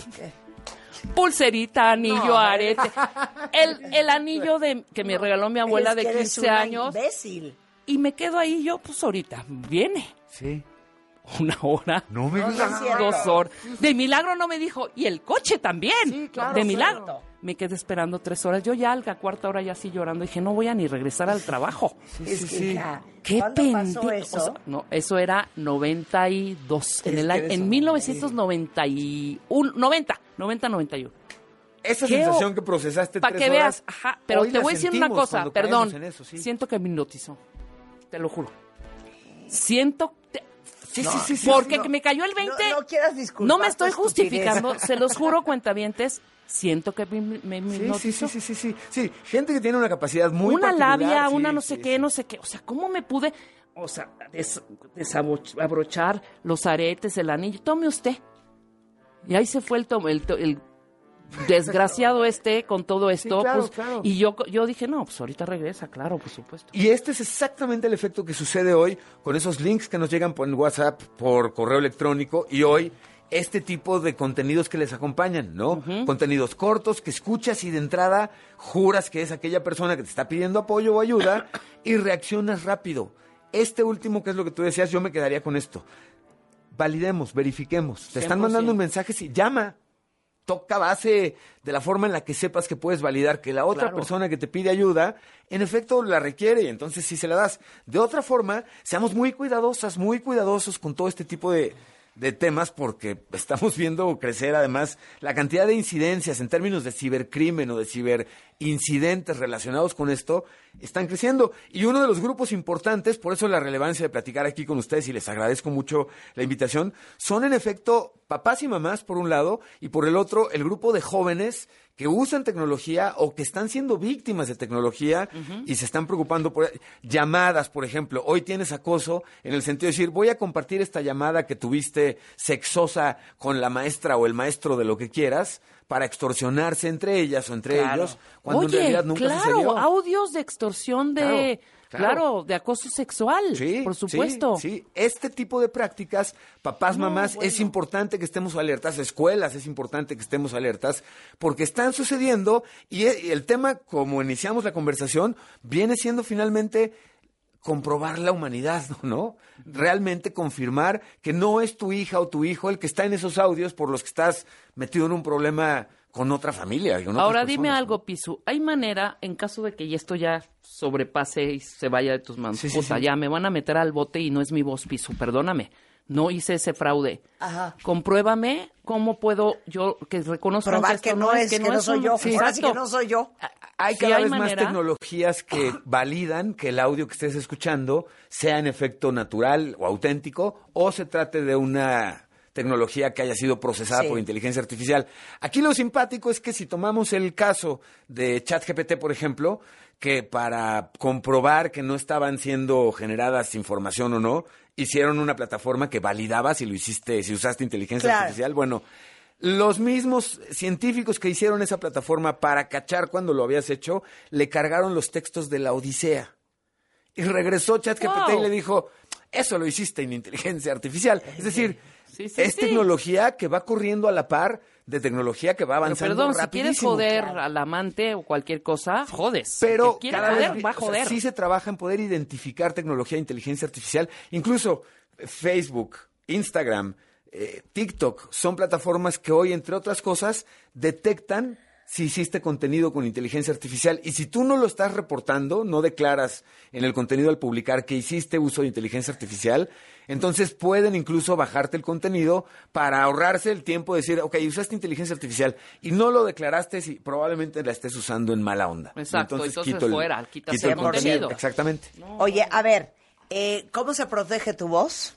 Pulserita, anillo, No. arete. El, el anillo de que me regaló mi abuela Es de que eres quince una años. imbécil. Y me quedo ahí yo, pues ahorita viene. Sí. Una hora. No me No, no digas. es cierto. Dos horas. De milagro no me dijo, y el coche también. Sí, claro, de cierto. milagro. Me quedé esperando tres horas. Yo ya a la cuarta hora ya así llorando. Dije, no voy a ni regresar al trabajo. Es que, hija, Qué ¿cuándo pasó pendejo. eso? O sea, no, eso era noventa y dos. En, Es el que año, eres en un- mil novecientos noventa y uno. noventa. noventa, noventa y uno. Esa ¿Qué sensación o- que procesaste Para tres que horas, veas. Ajá. Pero hoy te la voy a decir una sentimos cosa. cuando Perdón. caemos en eso, sí. Siento que me hipnotizó. Te lo juro. Siento... te- Sí, sí, sí, sí. porque no, me cayó el veinte. No, no quieras disculpar. No me tu estoy estupidez. justificando, se los juro, cuentavientes, siento que me, me, me Sí, sí, hipnotizó. sí, sí, sí, sí. Sí, gente que tiene una capacidad muy Una particular, labia, sí, una no sí, sé sí. qué, no sé qué. O sea, ¿cómo me pude, o sea, des- desabrochar los aretes, el anillo? Tome usted. Y ahí se fue el, to- el, to- el desgraciado este con todo esto. claro, pues, claro. Y yo, yo dije, no, pues ahorita regresa, claro, por supuesto. Y este es exactamente el efecto que sucede hoy con esos links que nos llegan por WhatsApp, por correo electrónico y hoy este tipo de contenidos que les acompañan, ¿no? Contenidos cortos que escuchas y de entrada juras que es aquella persona que te está pidiendo apoyo o ayuda y reaccionas rápido. Este último, que es lo que tú decías, yo me quedaría con esto. Validemos, verifiquemos. Te están cien por mandando un ciento. mensaje, sí, llama. Toca base de la forma en la que sepas que puedes validar que la otra Claro. persona que te pide ayuda, en efecto la requiere y entonces sí se la das. De otra forma, seamos muy cuidadosas, muy cuidadosos con todo este tipo de, de temas porque estamos viendo crecer además la cantidad de incidencias en términos de cibercrimen o de ciberincidentes relacionados con esto están creciendo. Y uno de los grupos importantes, por eso la relevancia de platicar aquí con ustedes y les agradezco mucho la invitación, son en efecto papás y mamás por un lado y por el otro el grupo de jóvenes que usan tecnología o que están siendo víctimas de tecnología y se están preocupando por llamadas, por ejemplo. Hoy tienes acoso en el sentido de decir, voy a compartir esta llamada que tuviste sexosa con la maestra o el maestro de lo que quieras para extorsionarse entre ellas o entre Claro. ellos, cuando Oye, en realidad nunca claro, sucedió. audios de extorsión de, Claro, claro, claro. de acoso sexual, Sí, por supuesto. Sí, sí. Este tipo de prácticas, papás, No, mamás, bueno. es importante que estemos alertas, escuelas, es importante que estemos alertas, porque están sucediendo y e- y el tema, como iniciamos la conversación, viene siendo finalmente comprobar la humanidad, ¿no? Realmente confirmar que no es tu hija o tu hijo el que está en esos audios por los que estás metido en un problema con otra familia. Con otras Ahora personas, dime ¿no? algo, Pisu. ¿Hay manera, en caso de que esto ya sobrepase y se vaya de tus manos? Sí, sí, Puta, sí. ya me van a meter al bote y no es mi voz, Pisu. Perdóname. No hice ese fraude. Ajá. Compruébame cómo puedo yo que reconozcan Probar esto que no es, que no es soy un- yo. Sí, Ahora sí que exacto. no soy yo. Hay Sí cada hay vez manera. más tecnologías que validan que el audio que estés escuchando sea en efecto natural o auténtico o se trate de una tecnología que haya sido procesada Sí. por inteligencia artificial. Aquí lo simpático es que si tomamos el caso de ChatGPT, por ejemplo, que para comprobar que no estaban siendo generadas información o no, hicieron una plataforma que validaba si lo hiciste, si usaste inteligencia Claro. artificial. Bueno, los mismos científicos que hicieron esa plataforma para cachar cuando lo habías hecho, le cargaron los textos de la Odisea. Y regresó ChatGPT Wow. y le dijo, eso lo hiciste en inteligencia artificial. Es decir, Sí, sí, es sí. tecnología que va corriendo a la par de tecnología que va Pero avanzando perdón, si quieres rapidísimo. joder al amante o cualquier cosa, jodes. Pero El que quiere cada joder, vez va a o sea, joder. sí se trabaja en poder identificar tecnología de inteligencia artificial. Incluso eh, Facebook, Instagram, eh, TikTok son plataformas que hoy, entre otras cosas, detectan si hiciste contenido con inteligencia artificial. Y si tú no lo estás reportando, no declaras en el contenido al publicar que hiciste uso de inteligencia artificial, entonces pueden incluso bajarte el contenido para ahorrarse el tiempo de decir, ok, usaste inteligencia artificial y no lo declaraste si probablemente la estés usando en mala onda. Exacto, entonces quito el- fuera, quitas quito el el contenido. contenido. Exactamente. Oye, a ver, eh, ¿cómo se protege tu voz?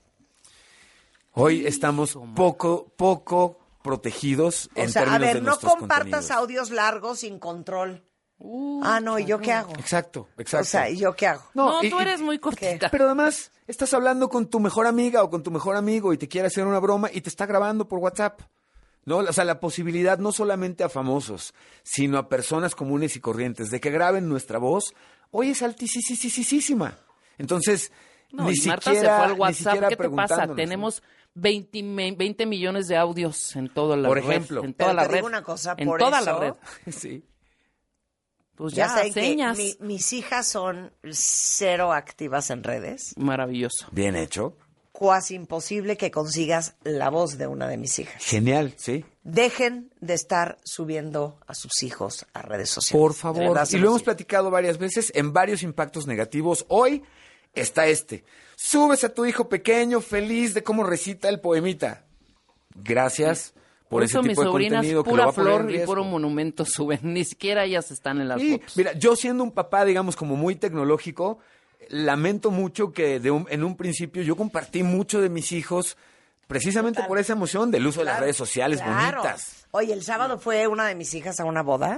Hoy estamos poco, poco protegidos O en sea, a términos ver, de no nuestros compartas contenidos. audios largos sin control. Uh, Ah, no, ¿y yo qué hago? Exacto, exacto. O sea, ¿y yo qué hago? No, y- tú y- eres muy cortita. Pero además, estás hablando con tu mejor amiga o con tu mejor amigo y te quiere hacer una broma y te está grabando por WhatsApp. ¿No? O sea, la posibilidad no solamente a famosos, sino a personas comunes y corrientes de que graben nuestra voz, hoy es altísima. Entonces, No, ni y Marta siquiera, se fue al ni WhatsApp. siquiera ¿Qué te pasa? preguntándonos, Tenemos veinte, me- veinte millones de audios en toda la Por red. ejemplo. En Pero toda la te red. digo una cosa, en por toda eso- la red. ¿no? Sí. Pues Ya ya, saben que señas. mi- mis hijas son cero activas en redes. Maravilloso. Bien hecho. Cuasi imposible que consigas la voz de una de mis hijas. Genial, sí. Dejen de estar subiendo a sus hijos a redes sociales. Por De favor. verdad, se Y lo los hemos digo. platicado varias veces en varios impactos negativos. Hoy está este. Subes a tu hijo pequeño feliz de cómo recita el poemita. Gracias por, Por ese eso mis tipo de sobrinas, contenido que lo pura va a poner en flor y riesgo. puro monumento suben. Ni siquiera ellas están en las Sí, fotos. mira, yo siendo un papá, digamos, como muy tecnológico, lamento mucho que de un- en un principio yo compartí mucho de mis hijos precisamente Total. por esa emoción del uso de las Claro, redes sociales claro. bonitas. Oye, el sábado fue una de mis hijas a una boda.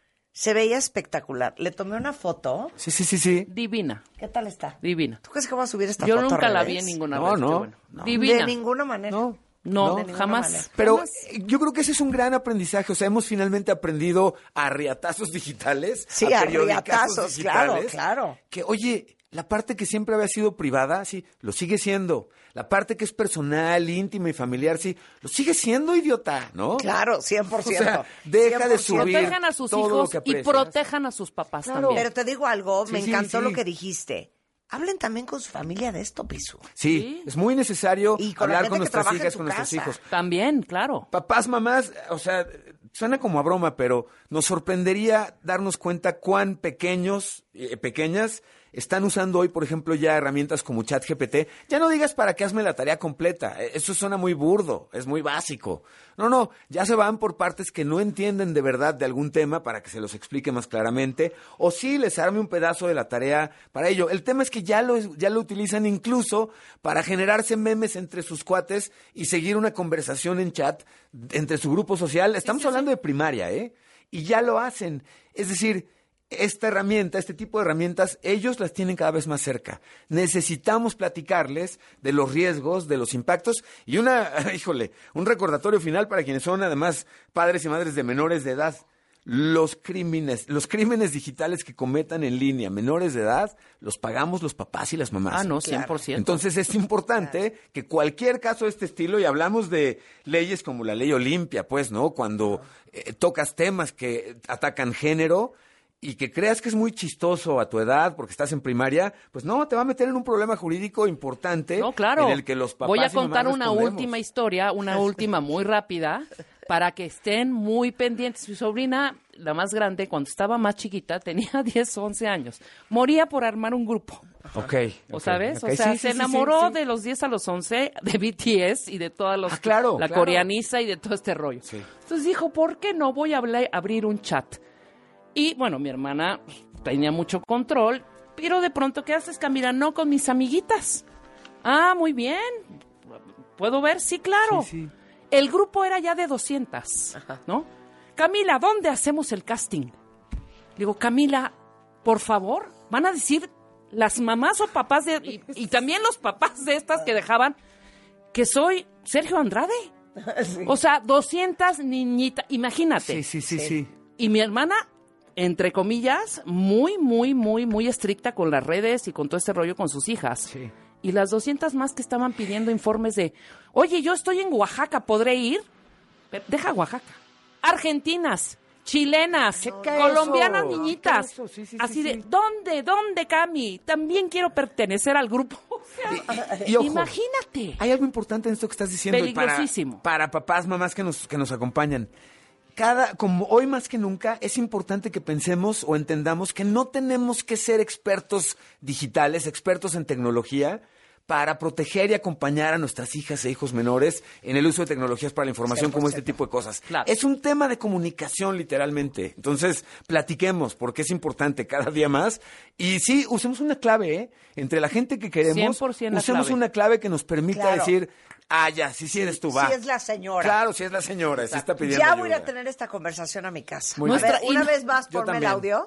Se veía espectacular. Le tomé una foto. Sí, sí, sí, sí. Divina, ¿Qué tal está? divina. ¿Tú crees que voy a subir esta Yo foto a nunca la vi redes? en ninguna No, red. no, qué bueno. no. Divina. De ninguna manera. No. No, de ninguna jamás. manera. Pero Jamás. eh, yo creo que ese es un gran aprendizaje. O sea, hemos finalmente aprendido a riatazos digitales. Sí, a periodicazos riatazos, claro, digitales, claro. Que, oye, la parte que siempre había sido privada, sí, lo sigue siendo. La parte que es personal, íntima y familiar, sí, lo sigue siendo, idiota, ¿no? Claro, cien por O ciento. sea, deja de cien por ciento. subir Protejan a sus todo lo hijos que y aprecias. protejan a sus papás Claro. también. Pero te digo algo, Sí, me sí, encantó sí. lo que dijiste. Hablen también con su familia de esto, Pisu. Sí, Sí. es muy necesario Y con la hablar gente con que nuestras trabaja en hijas, su con nuestros casa. hijos. También, claro. Papás, mamás, o sea, suena como a broma, pero nos sorprendería darnos cuenta cuán pequeños, eh, pequeñas, están usando hoy, por ejemplo, ya herramientas como ChatGPT. Ya no digas para qué hazme la tarea completa. Eh, Eso suena muy burdo, es muy básico. No, no, ya se van por partes que no entienden de verdad de algún tema para que se los explique más claramente. O sí, les arme un pedazo de la tarea para ello. El tema es que ya lo, ya lo utilizan incluso para generarse memes entre sus cuates y seguir una conversación en chat entre su grupo social. Estamos hablando de primaria, ¿eh? Y ya lo hacen. Es decir, esta herramienta, este tipo de herramientas, ellos las tienen cada vez más cerca. Necesitamos platicarles de los riesgos, de los impactos y una, híjole, un recordatorio final para quienes son además padres y madres de menores de edad. Los crímenes, los crímenes digitales que cometan en línea menores de edad, los pagamos los papás y las mamás. Ah, no, cien por ciento. Entonces es importante que cualquier caso de este estilo, y hablamos de leyes como la ley Olimpia, pues, ¿no? Cuando eh, tocas temas que atacan género y que creas que es muy chistoso a tu edad porque estás en primaria, pues no, te va a meter en un problema jurídico importante. No, claro. En el que los papás Voy a y mamás contar una respondemos. última historia, una última muy rápida. para que estén muy pendientes. Mi sobrina, la más grande, cuando estaba más chiquita, tenía diez, once años. Moría por armar un grupo. Ok. ¿O okay, sabes? okay. O sea, sí, se sí, enamoró sí, sí. de los diez a los once de B T S y de todos los... Ah, claro, La claro. coreaniza y de todo este rollo. Sí. Entonces dijo, ¿por qué no voy a hablar- abrir un chat? Y bueno, mi hermana tenía mucho control, pero de pronto, ¿qué haces, Camila? No, con mis amiguitas. Ah, muy bien. ¿Puedo ver? Sí, claro. Sí, sí. El grupo era ya de doscientas, ¿no? Camila, ¿dónde hacemos el casting? Digo, Camila, por favor, van a decir las mamás o papás de... Y, y también los papás de estas que dejaban que soy Sergio Andrade. Sí. O sea, doscientas niñitas, imagínate. Sí, sí, sí, sí. Y mi hermana, entre comillas, muy, muy, muy, muy estricta con las redes y con todo este rollo con sus hijas. Sí. Y las doscientas más que estaban pidiendo informes de, oye, yo estoy en Oaxaca, ¿podré ir? Pero deja Oaxaca. Argentinas, chilenas, Checa colombianas, eso. niñitas. Checa eso, sí, sí, Así sí, de, sí. ¿dónde, dónde, Cami? También quiero pertenecer al grupo. O sea, Y, y ojo, imagínate. hay algo importante en esto que estás diciendo. y para- Peligrosísimo. Para, papás, mamás que nos, que nos acompañan. Cada, como hoy más que nunca, es importante que pensemos o entendamos que no tenemos que ser expertos digitales, expertos en tecnología, para proteger y acompañar a nuestras hijas e hijos menores en el uso de tecnologías para la información, como este tipo de cosas. Claro. Es un tema de comunicación, literalmente. Entonces, platiquemos, porque es importante cada día más. Y sí, usemos una clave, ¿eh? Entre la gente que queremos, cien por ciento la usemos clave. una clave que nos permita Claro. decir, ah, ya, sí, sí eres tú, va. Sí es la señora. Claro, sí es la señora, sí está pidiendo Ya voy a ir ayuda. a tener esta conversación a mi casa. Muy a bien. ver, una Nuestra- vez más, Yo ponme el también. audio.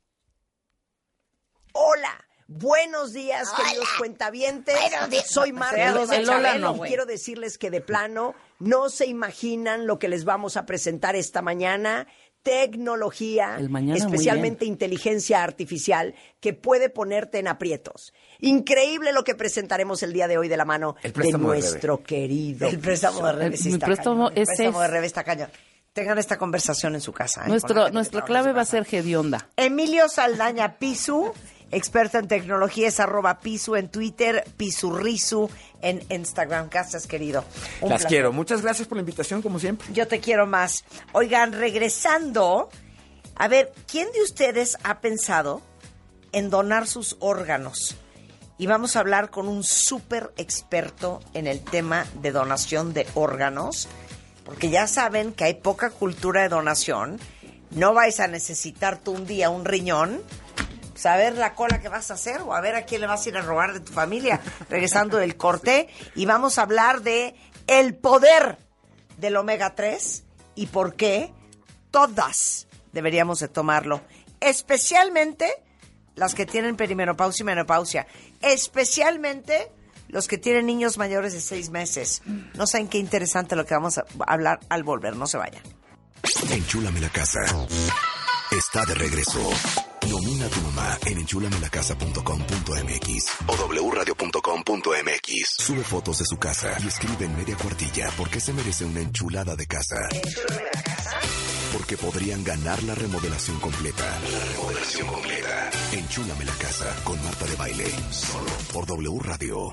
Hola. Buenos días, queridos cuentavientes. Soy Marta El- de el hola Chabelo no, y güey. quiero decirles que de plano no se imaginan lo que les vamos a presentar esta mañana. Tecnología, El mañana, muy especialmente inteligencia artificial, que puede ponerte en aprietos. Increíble lo que presentaremos el día de hoy de la mano El de préstamo de nuestro querido. El préstamo de Rebe sí Mi está préstamo cañón. El ese préstamo de es- Rebe está cañón. Tengan esta conversación en su casa. ¿eh? Con la Nuestro, gente que nuestra trabaja clave en su va a casa. ser hedionda. Emilio Saldaña Pisu, experto en tecnología, es arroba Pisu en Twitter, Pisurrisu en Instagram. Gracias, querido. Un Las placer. quiero. Muchas gracias por la invitación, como siempre. Yo te quiero más. Oigan, regresando, a ver, ¿quién de ustedes ha pensado en donar sus órganos? Y vamos a hablar con un súper experto en el tema de donación de órganos, porque ya saben que hay poca cultura de donación. No vais a necesitar tú un día un riñón, saber la cola que vas a hacer o a ver a quién le vas a ir a robar de tu familia, regresando del corte. Y vamos a hablar de el poder del omega tres y por qué todas deberíamos de tomarlo, especialmente las que tienen perimenopausia y menopausia, especialmente los que tienen niños mayores de seis meses. No saben qué interesante lo que vamos a hablar al volver, no se vayan. Enchúlame la casa. Está de regreso. Nomina a tu mamá en enchúlame la casa punto com punto m x o w radio punto com punto m x. Sube fotos de su casa y escribe en media cuartilla por qué se merece una enchulada de casa. Porque podrían ganar la remodelación completa. La remodelación completa. Enchúlame la casa con Marta de Baile. Solo por W Radio.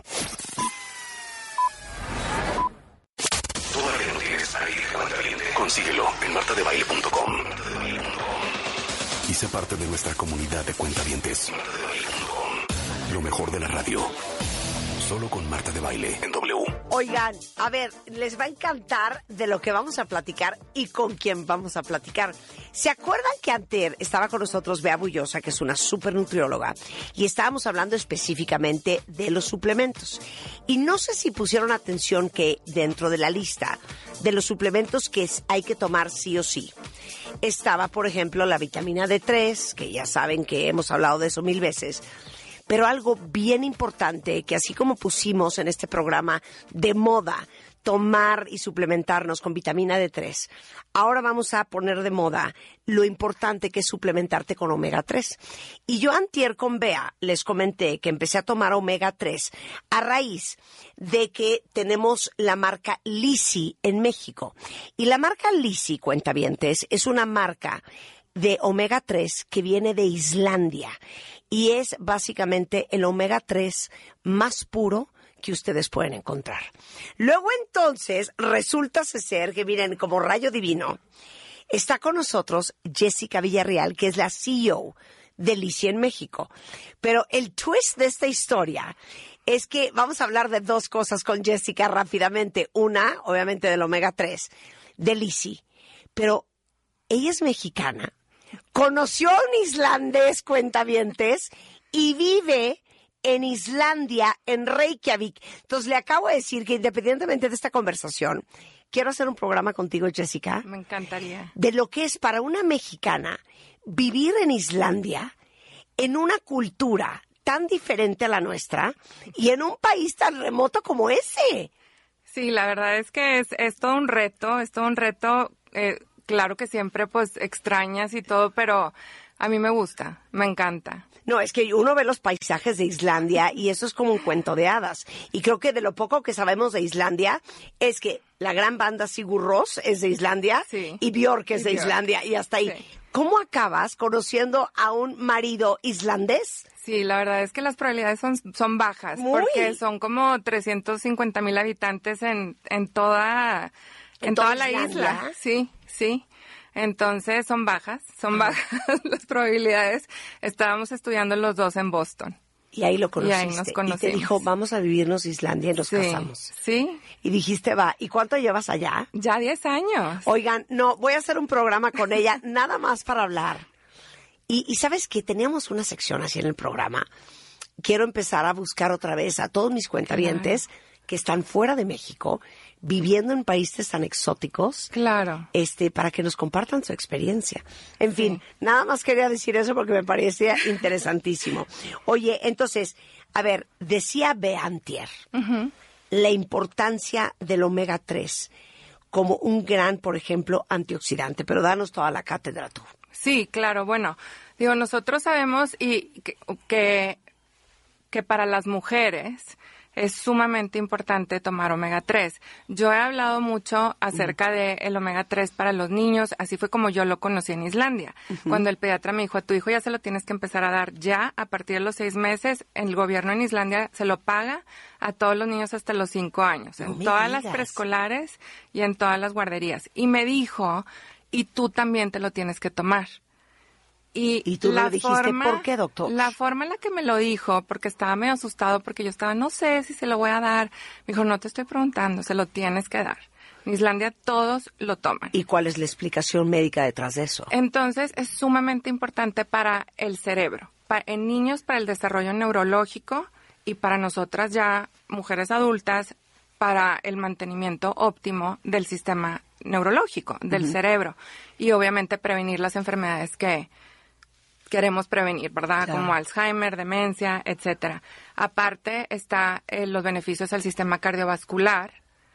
Todavía no tienes a alguien cuentaviente. Consíguelo en marta de baile punto com. Y sé parte de nuestra comunidad de cuentavientes. Lo mejor de la radio. Solo con Marta de Baile en W. Oigan, a ver, les va a encantar de lo que vamos a platicar y con quién vamos a platicar. ¿Se acuerdan que antes estaba con nosotros Bea Bullosa, que es una super nutrióloga, y estábamos hablando específicamente de los suplementos? Y no sé si pusieron atención que dentro de la lista de los suplementos que hay que tomar sí o sí, estaba, por ejemplo, la vitamina D tres, que ya saben que hemos hablado de eso mil veces. Pero algo bien importante, que así como pusimos en este programa de moda tomar y suplementarnos con vitamina D tres, ahora vamos a poner de moda lo importante que es suplementarte con omega tres. Y yo antier con Bea les comenté que empecé a tomar omega tres a raíz de que tenemos la marca Lisi en México. Y la marca Lisi, cuentavientes, es una marca de omega tres que viene de Islandia. Y es básicamente el omega tres más puro que ustedes pueden encontrar. Luego entonces resulta ser que miren, como rayo divino, está con nosotros Jessica Villarreal, que es la C E O de Lisi en México. Pero el twist de esta historia es que vamos a hablar de dos cosas con Jessica rápidamente. Una, obviamente, del omega tres, de Lisi. Pero ella es mexicana, conoció a un islandés, cuentavientes, y vive en Islandia, en Reykjavik. Entonces, le acabo de decir que independientemente de esta conversación, quiero hacer un programa contigo, Jessica. Me encantaría. De lo que es para una mexicana vivir en Islandia, en una cultura tan diferente a la nuestra y en un país tan remoto como ese. Sí, la verdad es que es, es todo un reto, es todo un reto. Eh, claro que siempre pues extrañas y todo, pero a mí me gusta, me encanta. No, es que uno ve los paisajes de Islandia y eso es como un cuento de hadas. Y creo que de lo poco que sabemos de Islandia es que la gran banda Sigur Rós es de Islandia, sí, y Björk es y de Björk. Islandia y hasta ahí. Sí. ¿Cómo acabas conociendo a un marido islandés? Sí, la verdad es que las probabilidades son, son bajas. Muy. Porque son como trescientos cincuenta mil habitantes en, en toda, en, en toda, toda la isla. Sí, sí. Entonces son bajas, son uh-huh. bajas las probabilidades. Estábamos estudiando los dos en Boston. Y ahí lo conociste. Y ahí nos conocimos. Y te dijo, vamos a vivirnos Islandia y nos sí, casamos. Sí. Y dijiste, va, ¿y cuánto llevas allá? Ya diez años. Oigan, no, voy a hacer un programa con ella, nada más para hablar. Y, y ¿sabes qué? Teníamos una sección así en el programa. Quiero empezar a buscar otra vez a todos mis cuentavientes claro. que están fuera de México, viviendo en países tan exóticos. Claro. Este, para que nos compartan su experiencia. En fin, sí. nada más quería decir eso porque me parecía interesantísimo. Oye, entonces, a ver, decía Beantier, uh-huh. la importancia del omega tres como un gran, por ejemplo, antioxidante. Pero danos toda la cátedra tú. Sí, claro. Bueno, digo, nosotros sabemos y que, que, que para las mujeres es sumamente importante tomar omega tres. Yo he hablado mucho acerca uh-huh. del omega tres para los niños, así fue como yo lo conocí en Islandia. Uh-huh. Cuando el pediatra me dijo, a tu hijo ya se lo tienes que empezar a dar ya, a partir de los seis meses, el gobierno en Islandia se lo paga a todos los niños hasta los cinco años, no en todas digas. Las preescolares y en todas las guarderías. Y me dijo, y tú también te lo tienes que tomar. Y, ¿Y tú la le dijiste forma, por qué, doctor? La forma en la que me lo dijo, porque estaba medio asustado, porque yo estaba, no sé si se lo voy a dar. Me dijo, no te estoy preguntando, se lo tienes que dar. En Islandia todos lo toman. ¿Y cuál es la explicación médica detrás de eso? Entonces, es sumamente importante para el cerebro. Para, en niños, para el desarrollo neurológico y para nosotras ya, mujeres adultas, para el mantenimiento óptimo del sistema neurológico, del uh-huh. cerebro. Y obviamente prevenir las enfermedades que queremos prevenir, ¿verdad? Claro. Como Alzheimer, demencia, etcétera. Aparte está eh, los beneficios al sistema cardiovascular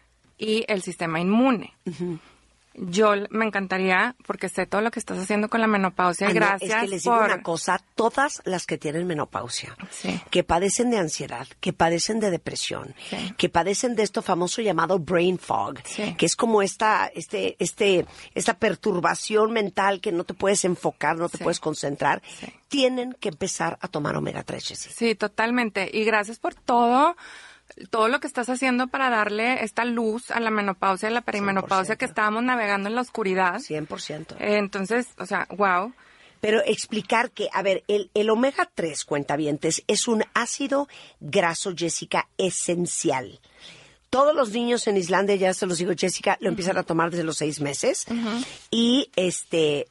y el sistema inmune. Uh-huh. Yo me encantaría, porque sé todo lo que estás haciendo con la menopausia. Ay, gracias no, es que les por... digo una cosa, todas las que tienen menopausia, sí. que padecen de ansiedad, que padecen de depresión, sí. que padecen de esto famoso llamado brain fog, sí. que es como esta, este, este, esta perturbación mental que no te puedes enfocar, no te sí. puedes concentrar, sí. tienen que empezar a tomar omega tres. ¿Sí? Sí, totalmente. Y gracias por todo. todo lo que estás haciendo para darle esta luz a la menopausia y la perimenopausia, que estábamos navegando en la oscuridad. cien por ciento. Eh, entonces, o sea, wow. Pero explicar que, a ver, el, el omega tres, cuentavientes, es un ácido graso, Jessica, esencial. Todos los niños en Islandia, ya se los digo, Jessica, lo uh-huh. empiezan a tomar desde los seis meses. Uh-huh. Y este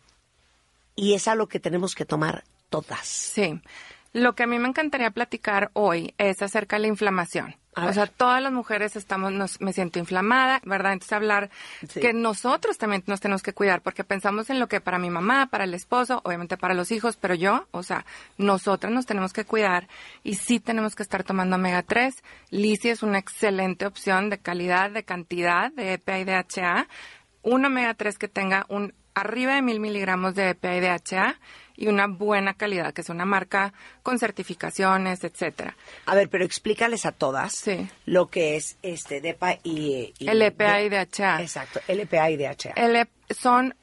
y es algo que tenemos que tomar todas. Sí. Lo que a mí me encantaría platicar hoy es acerca de la inflamación. A o ver. sea, todas las mujeres estamos, nos, me siento inflamada, ¿verdad? Entonces hablar sí. que nosotros también nos tenemos que cuidar, porque pensamos en lo que para mi mamá, para el esposo, obviamente para los hijos, pero yo, o sea, nosotras nos tenemos que cuidar y sí tenemos que estar tomando omega tres. Lisi es una excelente opción de calidad, de cantidad, de E P A y D H A. Un omega tres que tenga un arriba de mil miligramos de E P A y D H A y una buena calidad, que es una marca con certificaciones, etcétera. A ver, pero explícales a todas sí. lo que es este D E P A y, y el E P A y D H A. Exacto, el E P A y D H A. El, son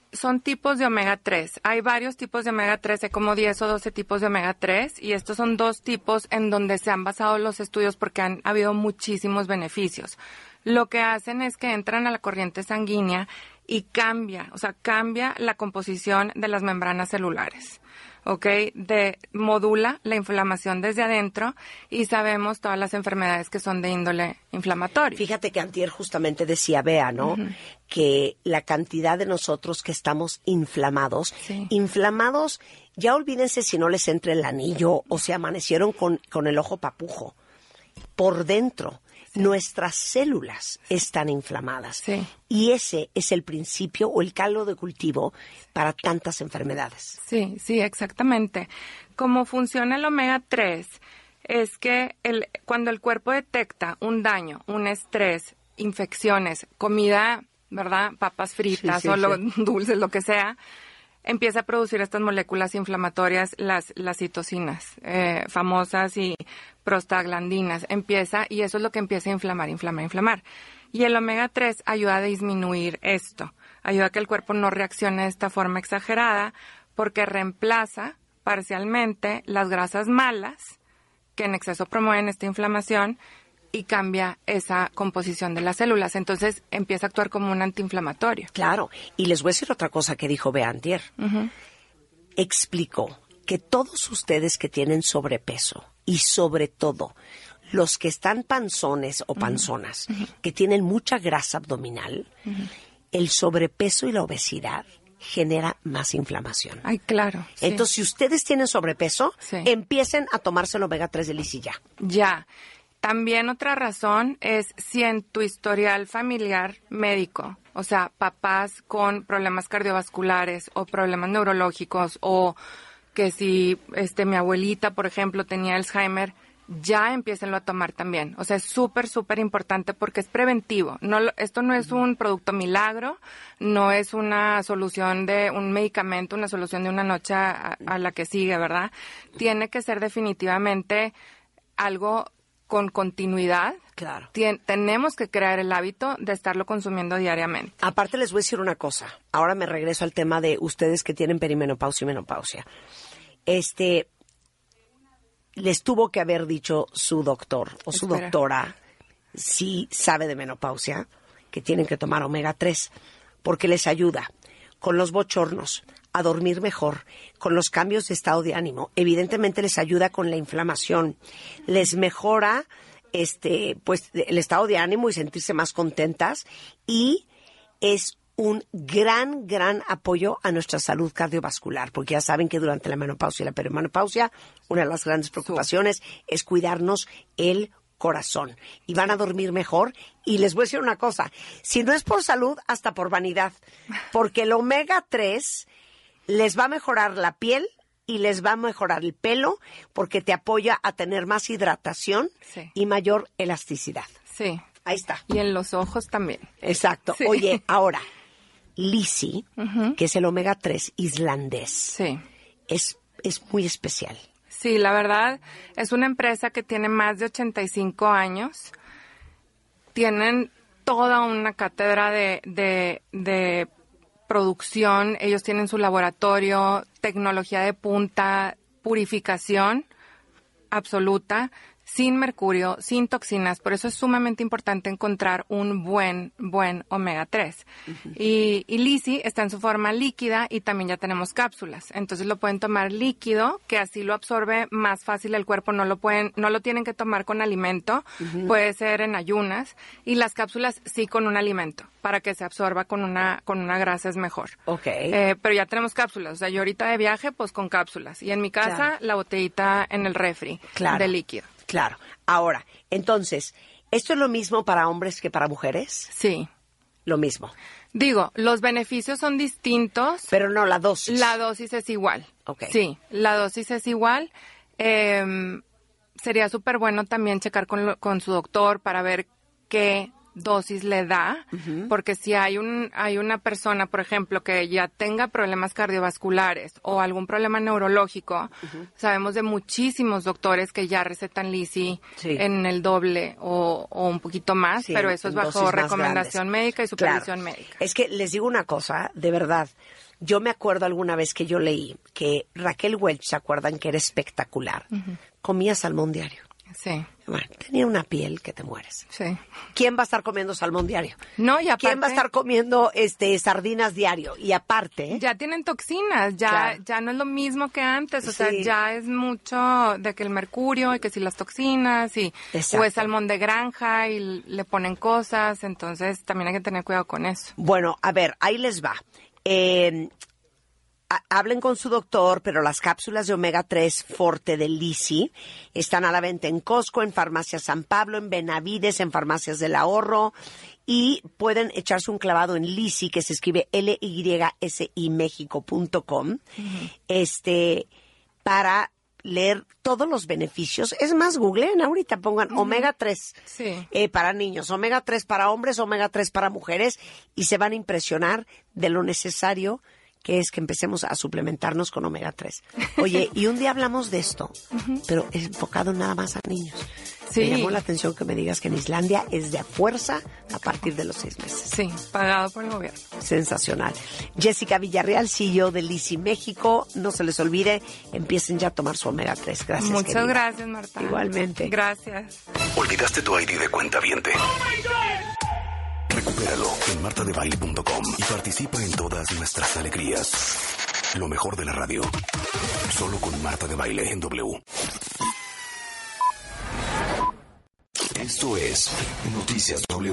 son tipos de omega tres. Hay varios tipos de omega tres, hay como diez o doce tipos de omega tres, y estos son dos tipos en donde se han basado los estudios porque han habido muchísimos beneficios. Lo que hacen es que entran a la corriente sanguínea y cambia, o sea, cambia la composición de las membranas celulares. ¿Ok? De, modula la inflamación desde adentro y sabemos todas las enfermedades que son de índole inflamatorio. Fíjate que antier justamente decía Bea, ¿no? Uh-huh. Que la cantidad de nosotros que estamos inflamados, sí. inflamados, ya olvídense si no les entra el anillo o se amanecieron con, con el ojo papujo. Por dentro, sí. nuestras células están inflamadas. Sí. Y ese es el principio o el caldo de cultivo para tantas enfermedades. Sí, sí, exactamente. Cómo funciona el omega tres es que el, cuando el cuerpo detecta un daño, un estrés, infecciones, comida, ¿verdad? Papas fritas sí, sí, o lo, sí. dulces, lo que sea, empieza a producir estas moléculas inflamatorias, las, las citocinas, eh, famosas y prostaglandinas. Empieza, y eso es lo que empieza a inflamar, inflamar, inflamar. Y el omega tres ayuda a disminuir esto, ayuda a que el cuerpo no reaccione de esta forma exagerada porque reemplaza parcialmente las grasas malas que en exceso promueven esta inflamación y cambia esa composición de las células. Entonces empieza a actuar como un antiinflamatorio. Claro, y les voy a decir otra cosa que dijo Bea antier. Uh-huh. Explicó que todos ustedes que tienen sobrepeso y sobre todo los que están panzones o panzonas, uh-huh. que tienen mucha grasa abdominal, uh-huh. el sobrepeso y la obesidad genera más inflamación. Ay, claro. Sí. Entonces, si ustedes tienen sobrepeso, sí. empiecen a tomarse el omega tres de Lisi ya. Ya. También otra razón es si en tu historial familiar médico, o sea, papás con problemas cardiovasculares o problemas neurológicos, o que si este mi abuelita, por ejemplo, tenía Alzheimer, ya empiécenlo a tomar también. O sea, es súper, súper importante porque es preventivo. No, esto no es un producto milagro, no es una solución de un medicamento, una solución de una noche a, a la que sigue, ¿verdad? Tiene que ser definitivamente algo con continuidad. Claro. Tien, tenemos que crear el hábito de estarlo consumiendo diariamente. Aparte les voy a decir una cosa. Ahora me regreso al tema de ustedes que tienen perimenopausia y menopausia. Este... les tuvo que haber dicho su doctor o su Espera. doctora, si sabe de menopausia, que tienen que tomar omega tres, porque les ayuda con los bochornos, a dormir mejor, con los cambios de estado de ánimo. Evidentemente les ayuda con la inflamación, les mejora este, pues, el estado de ánimo y sentirse más contentas, y es un gran, gran apoyo a nuestra salud cardiovascular, porque ya saben que durante la menopausia y la perimenopausia, una de las grandes preocupaciones es cuidarnos el corazón. Y van a dormir mejor. Y les voy a decir una cosa, si no es por salud, hasta por vanidad, porque el omega tres les va a mejorar la piel y les va a mejorar el pelo, porque te apoya a tener más hidratación sí. y mayor elasticidad. Sí. Ahí está. Y en los ojos también. Exacto. Sí. Oye, ahora... Lisi, uh-huh. que es el omega tres islandés, sí. es, es muy especial. Sí, la verdad, es una empresa que tiene más de ochenta y cinco años. Tienen toda una cátedra de, de, de producción. Ellos tienen su laboratorio, tecnología de punta, purificación absoluta, sin mercurio, sin toxinas. Por eso es sumamente importante encontrar un buen, buen omega tres. Uh-huh. Y, y Lisi está en su forma líquida y también ya tenemos cápsulas. Entonces lo pueden tomar líquido, que así lo absorbe más fácil el cuerpo. No lo pueden, no lo tienen que tomar con alimento. Uh-huh. Puede ser en ayunas. Y las cápsulas sí con un alimento, para que se absorba con una, con una grasa es mejor. Okay. Eh, pero ya tenemos cápsulas. O sea, yo ahorita de viaje, pues con cápsulas. Y en mi casa, claro. la botellita en el refri claro. de líquido. Claro. Ahora, entonces, ¿esto es lo mismo para hombres que para mujeres? Sí. Lo mismo. Digo, los beneficios son distintos. Pero no, la dosis. La dosis es igual. Ok. Sí, la dosis es igual. Eh, sería súper bueno también checar con, lo, con su doctor para ver qué dosis le da, uh-huh. porque si hay un hay una persona, por ejemplo, que ya tenga problemas cardiovasculares o algún problema neurológico, uh-huh. sabemos de muchísimos doctores que ya recetan Lisi sí. en el doble o, o un poquito más, sí, pero eso es bajo recomendación grandes. médica y supervisión claro. médica. Es que les digo una cosa, de verdad, yo me acuerdo alguna vez que yo leí que Raquel Welch, ¿se acuerdan que era espectacular? Uh-huh. Comía salmón diario. Sí. Bueno, tenía una piel que te mueres. Sí. ¿Quién va a estar comiendo salmón diario? No, y aparte, ¿quién va a estar comiendo este sardinas diario? Y aparte, ¿eh? ya tienen toxinas, ya claro. ya no es lo mismo que antes, o sí. sea, ya es mucho de que el mercurio y que si las toxinas y Exacto. o es salmón de granja y le ponen cosas, entonces también hay que tener cuidado con eso. Bueno, a ver, ahí les va. Eh, Hablen con su doctor, pero las cápsulas de omega tres Forte de Lisi están a la venta en Costco, en Farmacia San Pablo, en Benavides, en Farmacias del Ahorro, y pueden echarse un clavado en Lisi, que se escribe L Y S I México punto com, uh-huh. este, para leer todos los beneficios. Es más, googleen ahorita, pongan uh-huh. omega tres sí. eh, para niños, omega tres para hombres, omega tres para mujeres, y se van a impresionar de lo necesario que es que empecemos a suplementarnos con omega tres. Oye, y un día hablamos de esto, uh-huh. pero enfocado nada más a niños. Sí. Me llamó la atención que me digas que en Islandia es de a fuerza a partir de los seis meses. Sí, pagado por el gobierno. Sensacional. Jessica Villarreal, C E O de Lisi México. No se les olvide, empiecen ya a tomar su omega tres. Gracias, Muchas querida. gracias, Marta. Igualmente. Gracias. ¿Olvidaste tu I D de cuentaviente? Recupéralo en marta de baile punto com y participa en todas nuestras alegrías. Lo mejor de la radio. Solo con Marta de Baile en W. Esto es Noticias W.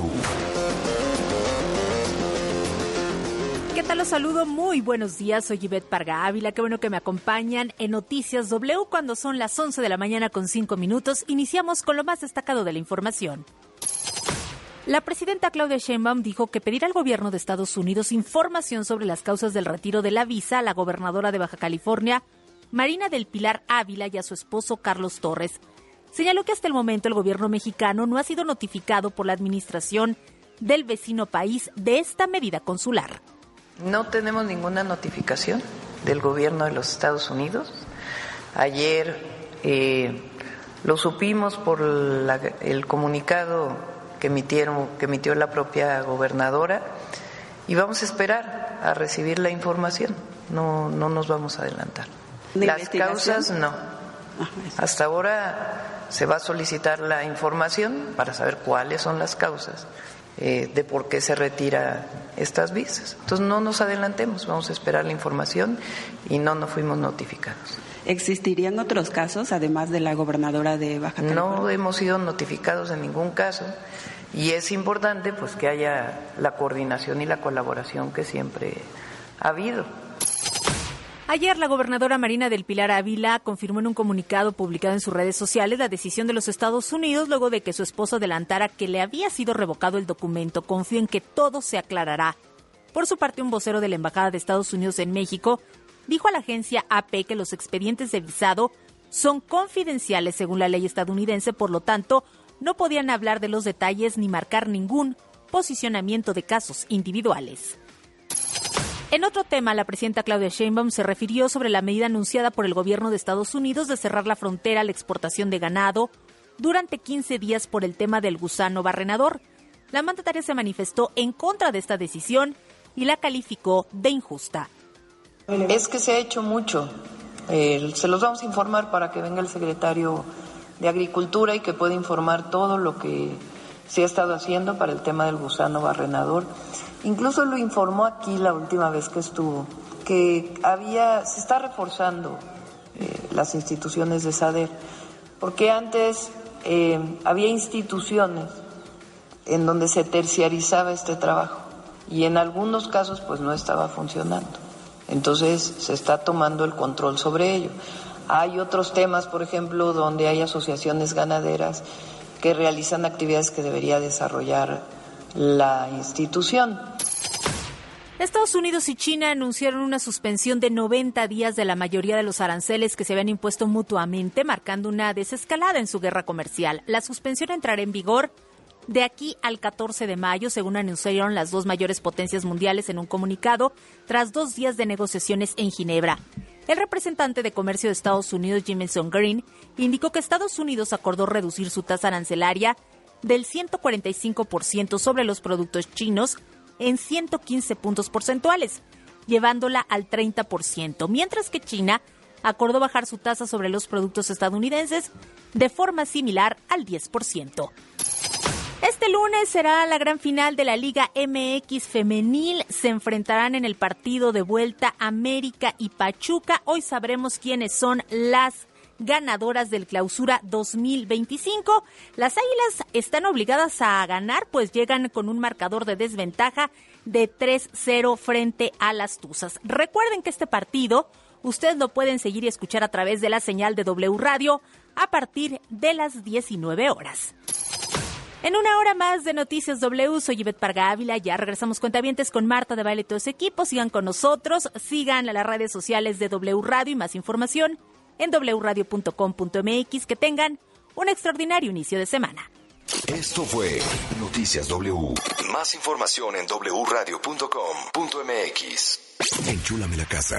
¿Qué tal? Los saludo, muy buenos días, soy Ivette Parga Ávila, qué bueno que me acompañan en Noticias W cuando son las once de la mañana con cinco minutos. Iniciamos con lo más destacado de la información. La presidenta Claudia Sheinbaum dijo que pedirá al gobierno de Estados Unidos información sobre las causas del retiro de la visa a la gobernadora de Baja California, Marina del Pilar Ávila, y a su esposo Carlos Torres. Señaló que hasta el momento el gobierno mexicano no ha sido notificado por la administración del vecino país de esta medida consular. No tenemos ninguna notificación del gobierno de los Estados Unidos. Ayer eh, lo supimos por la, el comunicado que emitieron, que emitió la propia gobernadora, y vamos a esperar a recibir la información. No, no nos vamos a adelantar. Las causas no. Hasta ahora se va a solicitar la información para saber cuáles son las causas eh, de por qué se retira estas visas. Entonces no nos adelantemos, vamos a esperar la información y no nos fuimos notificados. ¿Existirían otros casos, además de la gobernadora de Baja California? No hemos sido notificados en ningún caso, y es importante pues que haya la coordinación y la colaboración que siempre ha habido. Ayer la gobernadora Marina del Pilar Ávila confirmó en un comunicado publicado en sus redes sociales la decisión de los Estados Unidos luego de que su esposo adelantara que le había sido revocado el documento. Confío en que todo se aclarará. Por su parte, un vocero de la Embajada de Estados Unidos en México dijo a la agencia A P que los expedientes de visado son confidenciales según la ley estadounidense, por lo tanto, no podían hablar de los detalles ni marcar ningún posicionamiento de casos individuales. En otro tema, la presidenta Claudia Sheinbaum se refirió sobre la medida anunciada por el gobierno de Estados Unidos de cerrar la frontera a la exportación de ganado durante quince días por el tema del gusano barrenador. La mandataria se manifestó en contra de esta decisión y la calificó de injusta. Es que se ha hecho mucho. Eh, se los vamos a informar para que venga el secretario de Agricultura y que pueda informar todo lo que se ha estado haciendo para el tema del gusano barrenador. Incluso lo informó aquí la última vez que estuvo, que había, se está reforzando eh, las instituciones de SADER, porque antes eh, había instituciones en donde se terciarizaba este trabajo y en algunos casos pues no estaba funcionando. Entonces se está tomando el control sobre ello. Hay otros temas, por ejemplo, donde hay asociaciones ganaderas que realizan actividades que debería desarrollar la institución. Estados Unidos y China anunciaron una suspensión de noventa días de la mayoría de los aranceles que se habían impuesto mutuamente, marcando una desescalada en su guerra comercial. La suspensión entrará en vigor de aquí al catorce de mayo, según anunciaron las dos mayores potencias mundiales en un comunicado, tras dos días de negociaciones en Ginebra. El representante de Comercio de Estados Unidos, Jamieson Green, indicó que Estados Unidos acordó reducir su tasa arancelaria del ciento cuarenta y cinco por ciento sobre los productos chinos en ciento quince puntos porcentuales, llevándola al treinta por ciento, mientras que China acordó bajar su tasa sobre los productos estadounidenses de forma similar al diez por ciento. Este lunes será la gran final de la Liga M X Femenil. Se enfrentarán en el partido de vuelta América y Pachuca. Hoy sabremos quiénes son las ganadoras del Clausura dos mil veinticinco. Las Águilas están obligadas a ganar, pues llegan con un marcador de desventaja de tres cero frente a las Tuzas. Recuerden que este partido ustedes lo pueden seguir y escuchar a través de la señal de W Radio a partir de las diecinueve horas. En una hora más de Noticias W, soy Ivette Parga Ávila. Ya regresamos cuentavientes con Marta de Baile y todo su equipo. Sigan con nosotros, sigan a las redes sociales de W Radio y más información en doble u radio punto com punto m x. Que tengan un extraordinario inicio de semana. Esto fue Noticias W. Más información en doble u radio punto com punto m x. Enchúlame la casa.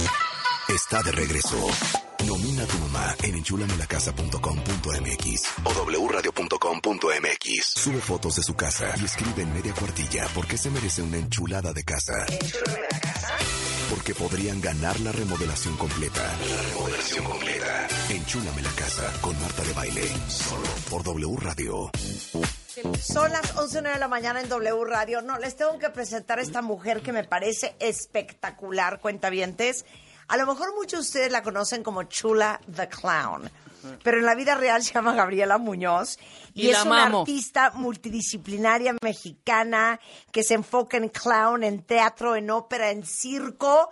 Está de regreso. Nomina a tu mamá en enchúlame la casa punto com punto m x o doble u radio punto com punto m x. Sube fotos de su casa y escribe en media cuartilla por qué se merece una enchulada de casa. ¿Enchúlame la casa? Porque podrían ganar la remodelación completa. La remodelación completa. Enchúlame la casa con Marta de Baile. Solo por W Radio. Son las once y nueve de la mañana en W Radio. No, les tengo que presentar a esta mujer que me parece espectacular, cuentavientes. A lo mejor muchos de ustedes la conocen como Chula the Clown, pero en la vida real se llama Gabriela Muñoz y, y es una amamos. artista multidisciplinaria mexicana que se enfoca en clown, en teatro, en ópera, en circo.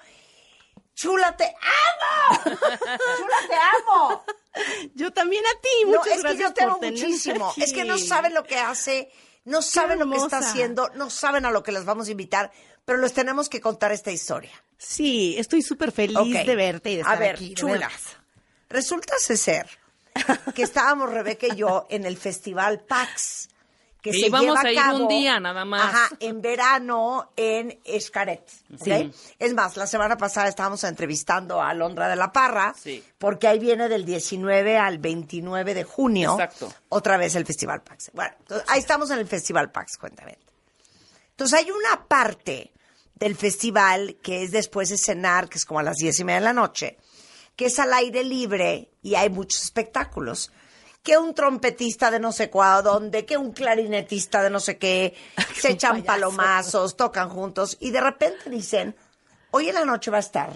Chula, te amo. Chula, te amo. Yo también a ti, No, muchas es que gracias yo te amo por tenerme muchísimo. aquí. Es que no saben lo que hace, no saben lo que está hermosa. haciendo, no saben a lo que les vamos a invitar, pero les tenemos que contar esta historia. Sí, estoy súper feliz Ok. de verte y de estar A ver, aquí. de Chula, veras. resulta ser que estábamos Rebeca y yo en el festival PAX, que Que se íbamos lleva a ir cabo, un día nada más. Ajá, en verano en Xcaret, ¿ok? Sí. Es más, la semana pasada estábamos entrevistando a Alondra de la Parra, Sí. porque ahí viene del diecinueve al veintinueve de junio, Exacto. otra vez el festival PAX. Bueno, entonces, ahí estamos en el festival PAX, cuéntame. Entonces hay una parte del festival que es después de cenar, que es como a las diez y media de la noche, que es al aire libre y hay muchos espectáculos. Que un trompetista de no sé cuál, donde, que un clarinetista de no sé qué, se echan payaso. palomazos, tocan juntos y de repente dicen, hoy en la noche va a estar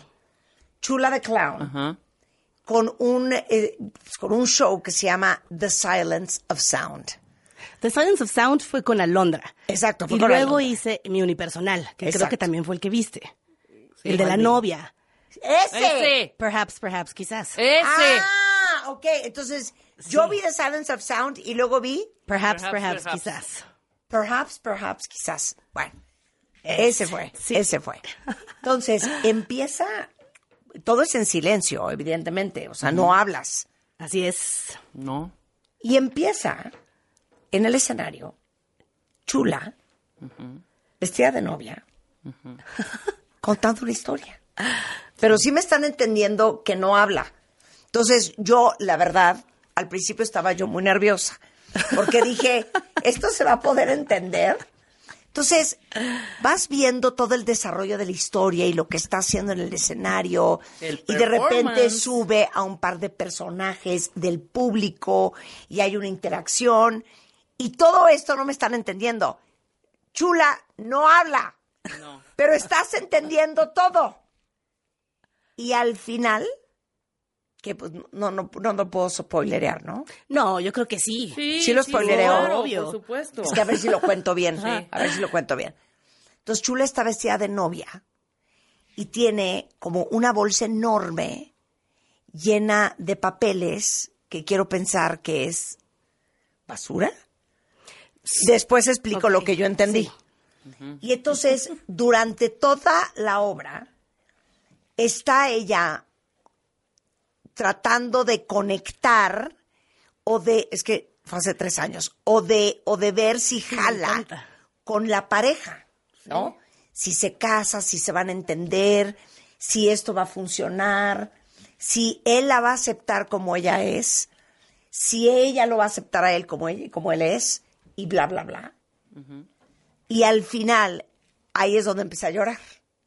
Chula the Clown Ajá. con un, eh, con un show que se llama The Silence of Sound. The Silence of Sound fue con Alondra. Exacto, fue Y con luego Alondra. hice mi unipersonal, que creo Exacto. que también fue el que viste. Sí, el de la ¿cuál vi? novia. ¡Ese! Ese. Perhaps, perhaps, quizás. Ese. Ah, ok. Entonces, yo vi The Silence of Sound y luego vi Perhaps, Perhaps, perhaps, perhaps. quizás. Perhaps, Perhaps, quizás. Bueno, ese fue, sí. ese fue. Entonces, empieza, todo es en silencio, evidentemente, o sea, no hablas. Así es. No. Y empieza en el escenario, Chula, vestida de novia, contando una historia. Pero sí me están entendiendo que no habla. Entonces, yo, la verdad, al principio estaba yo muy nerviosa, porque dije, ¿esto se va a poder entender? Entonces, vas viendo todo el desarrollo de la historia y lo que está haciendo en el escenario, El y de repente performance. sube a un par de personajes del público y hay una interacción, y todo esto no me están entendiendo. Chula no habla, No. pero estás entendiendo todo. Y al final, que pues no, no, no, no puedo spoilerear, ¿no? No, yo creo que sí. Sí, Sí lo spoilereo. claro, Obvio. por supuesto. Es que a ver si lo cuento bien. Sí. A ver si lo cuento bien. Entonces, Chula está vestida de novia y tiene como una bolsa enorme llena de papeles que quiero pensar que es basura. Después explico Ok, lo que yo entendí. sí. Y entonces, durante toda la obra, está ella tratando de conectar o de... Es que fue hace tres años, o de, o de ver si jala con la pareja, ¿no? Sí. Si se casa, si se van a entender, si esto va a funcionar, si él la va a aceptar como ella es, si ella lo va a aceptar a él como ella, como él es, y bla, bla, bla. Uh-huh. Y al final, ahí es donde empieza a llorar.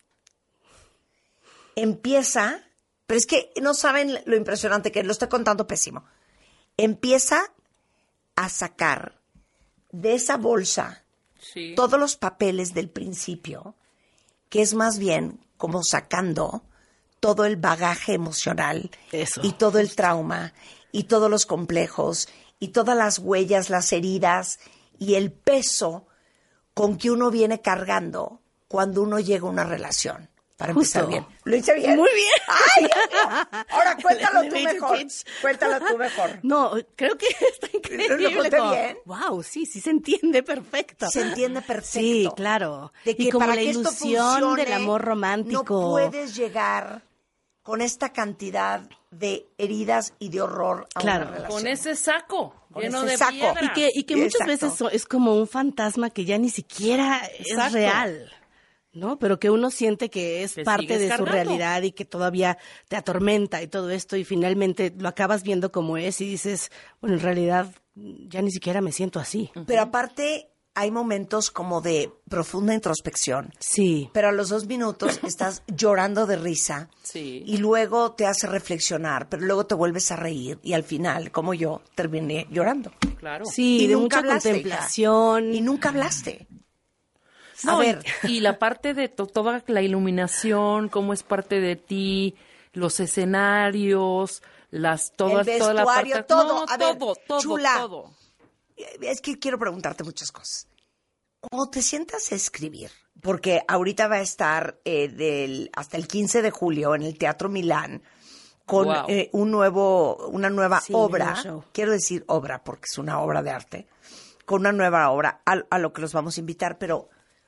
Empieza, pero es que no saben lo impresionante que lo estoy contando pésimo. Empieza a sacar de esa bolsa sí. todos los papeles del principio, que es más bien como sacando todo el bagaje emocional Eso. y todo el trauma y todos los complejos y todas las huellas, las heridas y el peso con que uno viene cargando cuando uno llega a una relación. Para empezar bien. ¿Lo hice bien? Muy bien. ¡Ay! Ahora cuéntalo tú mejor. Cuéntalo tú mejor. No, creo que está increíble. ¿Lo conté bien? Wow, sí, sí se entiende perfecto. Se entiende perfecto. Sí, claro. De que y como para la que ilusión esto funcione, del amor romántico. No puedes llegar con esta cantidad de heridas y de horror a claro. una relación. Con ese saco con lleno ese de saco. piedras. Y que, y que muchas Exacto. veces es como un fantasma que ya ni siquiera Exacto. es real. ¿No? Pero que uno siente que es te parte de cargando. su realidad y que todavía te atormenta y todo esto y finalmente lo acabas viendo como es y dices, bueno, en realidad ya ni siquiera me siento así. Pero aparte hay momentos como de profunda introspección. Sí. Pero a los dos minutos estás llorando de risa. Sí. Y luego te hace reflexionar, pero luego te vuelves a reír y al final, como yo, terminé llorando. Claro. Sí, y de nunca mucha hablaste, contemplación. hija. Y nunca hablaste. No, a ver. Y, y la parte de to, toda la iluminación, cómo es parte de ti, los escenarios, las todas, el toda la vestuario, parte, todo, no, a ver, todo, todo, chula, todo. Es que quiero preguntarte muchas cosas. Cuando te sientas a escribir, porque ahorita va a estar eh, del, hasta el quince de julio en el Teatro Milán con Wow. eh, un nuevo, una nueva Sí, obra, nuevo show. quiero decir obra porque es una obra de arte, con una nueva obra a, a lo que los vamos a invitar, pero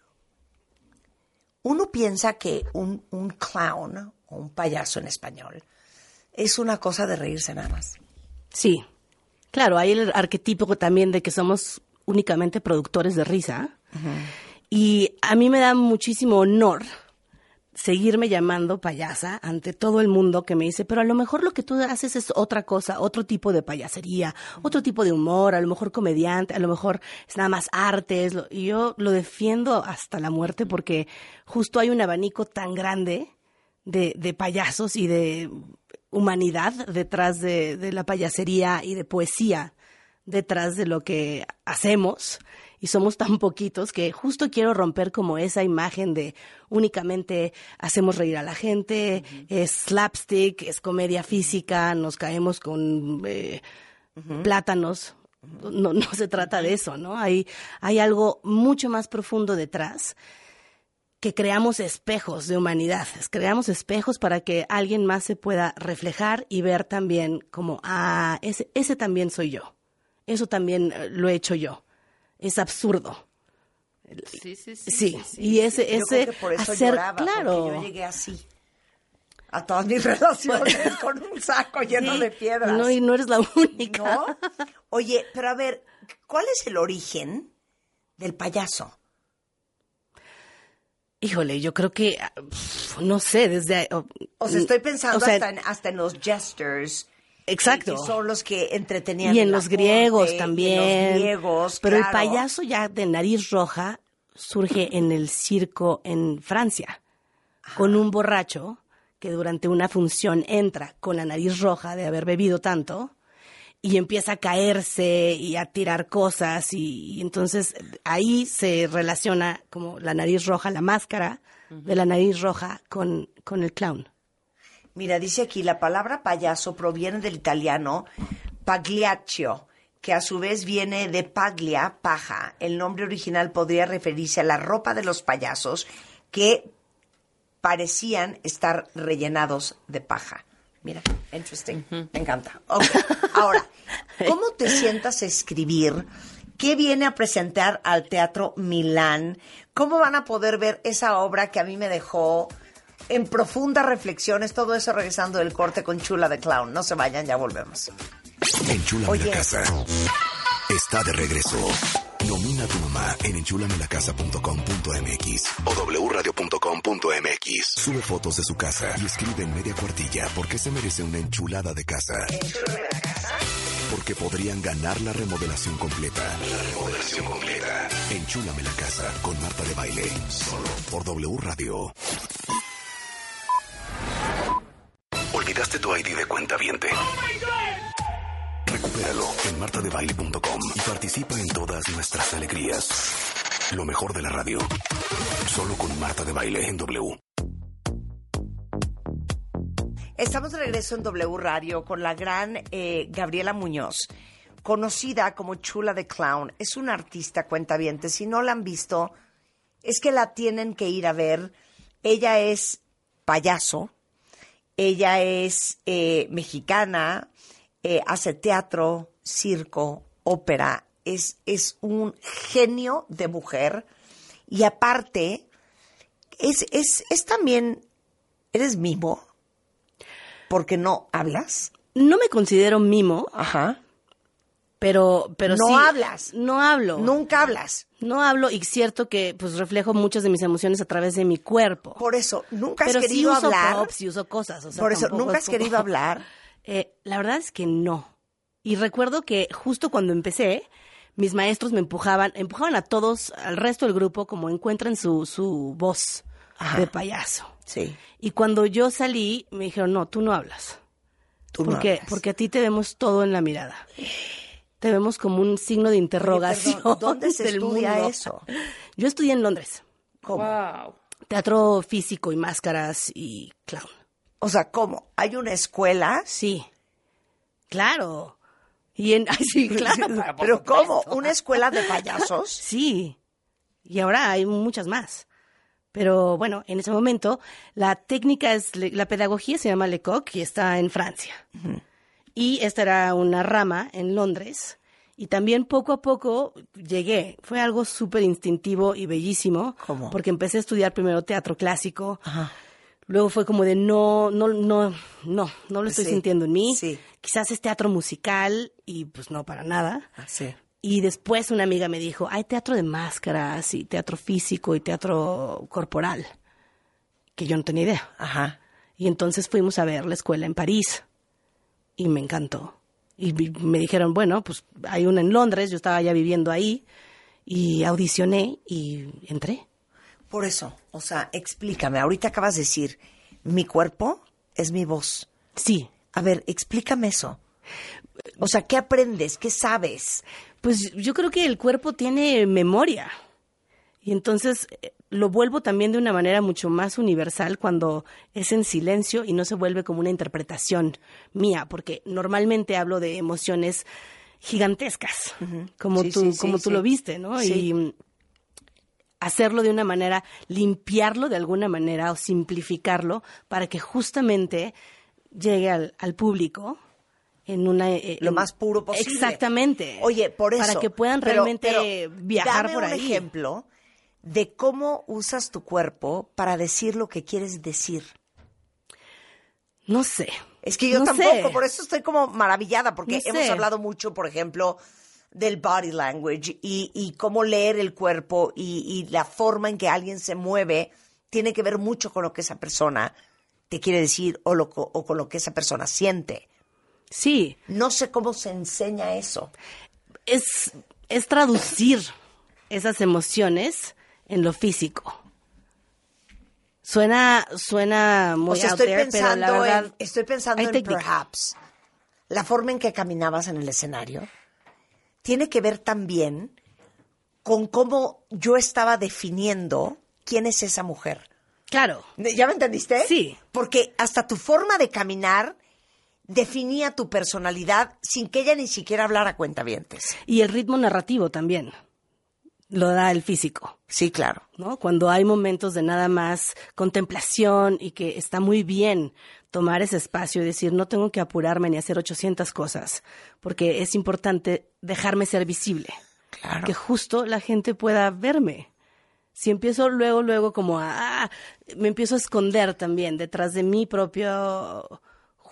uno piensa que un, un clown o un payaso en español es una cosa de reírse nada más. Sí, claro, hay el arquetipo también de que somos únicamente productores de risa. Uh-huh. Y a mí me da muchísimo honor seguirme llamando payasa ante todo el mundo que me dice, pero a lo mejor lo que tú haces es otra cosa, otro tipo de payasería, uh-huh. otro tipo de humor, a lo mejor comediante, a lo mejor es nada más arte. Es lo, y yo lo defiendo hasta la muerte porque justo hay un abanico tan grande de, de payasos y de humanidad detrás de, de la payasería y de poesía detrás de lo que hacemos. Y somos tan poquitos que justo quiero romper como esa imagen de únicamente hacemos reír a la gente, uh-huh. es slapstick, es comedia física, nos caemos con eh, uh-huh. plátanos. Uh-huh. No, no se trata de eso, ¿no? Hay, hay algo mucho más profundo detrás, que creamos espejos de humanidad. Creamos espejos para que alguien más se pueda reflejar y ver también como, ah, ese, ese también soy yo. Eso también lo he hecho yo. Es absurdo. Sí, sí, sí. Sí, sí, sí y ese, yo ese creo que por eso hacer, lloraba, claro. porque yo llegué así a todas mis relaciones con un saco lleno sí, de piedras. No, y no eres la única. ¿No? Oye, pero a ver, ¿cuál es el origen del payaso? Híjole, yo creo que, no sé, desde... O, o sea, estoy pensando o sea, hasta, en, hasta en los jesters. Exacto. Que son los que entretenían. Y en los griegos corte, también. Y en los griegos, Pero claro. el payaso ya de nariz roja surge en el circo en Francia, Ajá. con un borracho que durante una función entra con la nariz roja de haber bebido tanto y empieza a caerse y a tirar cosas y, y entonces ahí se relaciona como la nariz roja, la máscara uh-huh. de la nariz roja con, con el clown. Mira, dice aquí, la palabra payaso proviene del italiano pagliaccio, que a su vez viene de paglia, paja. El nombre original podría referirse a la ropa de los payasos que parecían estar rellenados de paja. Mira, interesting. Uh-huh. Me encanta. Okay. Ahora, ¿cómo te sientas a escribir? ¿Qué viene a presentar al Teatro Milán? ¿Cómo van a poder ver esa obra que a mí me dejó en profundas reflexiones? Todo eso regresando del corte con Chula de Clown. No se vayan, ya volvemos. En Chula Oye. de la Casa. está de regreso. Nomina a tu mamá en enchúlame la casa punto com punto m x o w radio punto com punto m x. Sube fotos de su casa y escribe en media cuartilla por qué se merece una enchulada de casa. ¿Enchúlame la casa? Porque podrían ganar la remodelación completa. La remodelación completa. Enchúlame la casa con Marta de Baile. Solo por W Radio. ¿Olvidaste tu I D de cuentaviente? Recupéralo en marta de baile punto com y participa en todas nuestras alegrías. Lo mejor de la radio. Solo con Marta de Baile en W. Estamos de regreso en W Radio con la gran eh, Gabriela Muñoz, conocida como Chula the Clown. Es una artista cuentaviente. Si no la han visto, es que la tienen que ir a ver. Ella es payaso. Ella es eh, mexicana. Eh, hace teatro, circo, ópera, es, es un genio de mujer y aparte es, es, es también, ¿eres mimo? Porque no hablas. No me considero mimo. Ajá. Pero, pero no sí. No hablas. No hablo. Nunca hablas. No hablo y cierto que pues reflejo muchas de mis emociones a través de mi cuerpo. Por eso, nunca pero has querido sí uso hablar. Props y uso cosas. O sea, Por eso, nunca has como... querido hablar. Eh, la verdad es que no. Y recuerdo que justo cuando empecé, mis maestros me empujaban, empujaban a todos, al resto del grupo, como encuentren su, su voz Ajá. de payaso. Sí. Y cuando yo salí, me dijeron, no, tú no hablas. Tú porque, no hablas. Porque a ti te vemos todo en la mirada. Te vemos como un signo de interrogación. Oye, perdón, ¿dónde se del estudia mundo. eso? Yo estudié en Londres. ¿Cómo? Wow. Teatro físico y máscaras y clown. O sea, ¿cómo? ¿Hay una escuela? Sí. Claro. Y en, ay, sí, claro. Pero, pero ¿cómo? ¿Una escuela de payasos? Sí. Y ahora hay muchas más. Pero bueno, en ese momento la técnica es, la pedagogía se llama Lecoq y está en Francia. Uh-huh. Y esta era una rama en Londres. Y también poco a poco llegué. Fue algo súper instintivo y bellísimo. ¿Cómo? Porque empecé a estudiar primero teatro clásico. Ajá. Luego fue como de no, no, no, no, no lo estoy sí, sintiendo en mí. Sí. Quizás es teatro musical y pues no para nada. Ah, sí. Y después una amiga me dijo, hay teatro de máscaras y teatro físico y teatro corporal, que yo no tenía idea. Ajá. Y entonces fuimos a ver la escuela en París y me encantó. Y me dijeron, bueno, pues hay una en Londres, yo estaba ya viviendo ahí y audicioné y entré. Por eso, o sea, explícame, ahorita acabas de decir, mi cuerpo es mi voz. Sí. A ver, explícame eso. O sea, ¿qué aprendes? ¿Qué sabes? Pues yo creo que el cuerpo tiene memoria. Y entonces lo vuelvo también de una manera mucho más universal cuando es en silencio y no se vuelve como una interpretación mía, porque normalmente hablo de emociones gigantescas, uh-huh. como sí, tú, sí, sí, como tú sí. lo viste, ¿no? Sí. Y hacerlo de una manera, limpiarlo de alguna manera o simplificarlo para que justamente llegue al, al público en una... Eh, lo en, más puro posible. Exactamente. Oye, por eso. Para que puedan pero, realmente pero viajar dame por un ahí. ejemplo de cómo usas tu cuerpo para decir lo que quieres decir. No sé. Es que yo no tampoco, sé. por eso estoy como maravillada, porque No hemos sé. hablado mucho, por ejemplo, del body language y, y cómo leer el cuerpo y, y la forma en que alguien se mueve tiene que ver mucho con lo que esa persona te quiere decir o, lo, o con lo que esa persona siente. Sí. No sé cómo se enseña eso. Es, es traducir esas emociones en lo físico. Suena, suena muy o sea, out estoy there, pero la pensando verdad... en, estoy pensando hay en técnica. perhaps la forma en que caminabas en el escenario tiene que ver también con cómo yo estaba definiendo quién es esa mujer. Claro. ¿Ya me entendiste? Sí. Porque hasta tu forma de caminar definía tu personalidad sin que ella ni siquiera hablara cuentavientes. Y el ritmo narrativo también lo da el físico. Sí, claro. ¿No? Cuando hay momentos de nada más contemplación y que está muy bien tomar ese espacio y decir, no tengo que apurarme ni hacer ochocientas cosas, porque es importante dejarme ser visible. Claro. Que justo la gente pueda verme. Si empiezo luego, luego como a... Ah, me empiezo a esconder también detrás de mi propio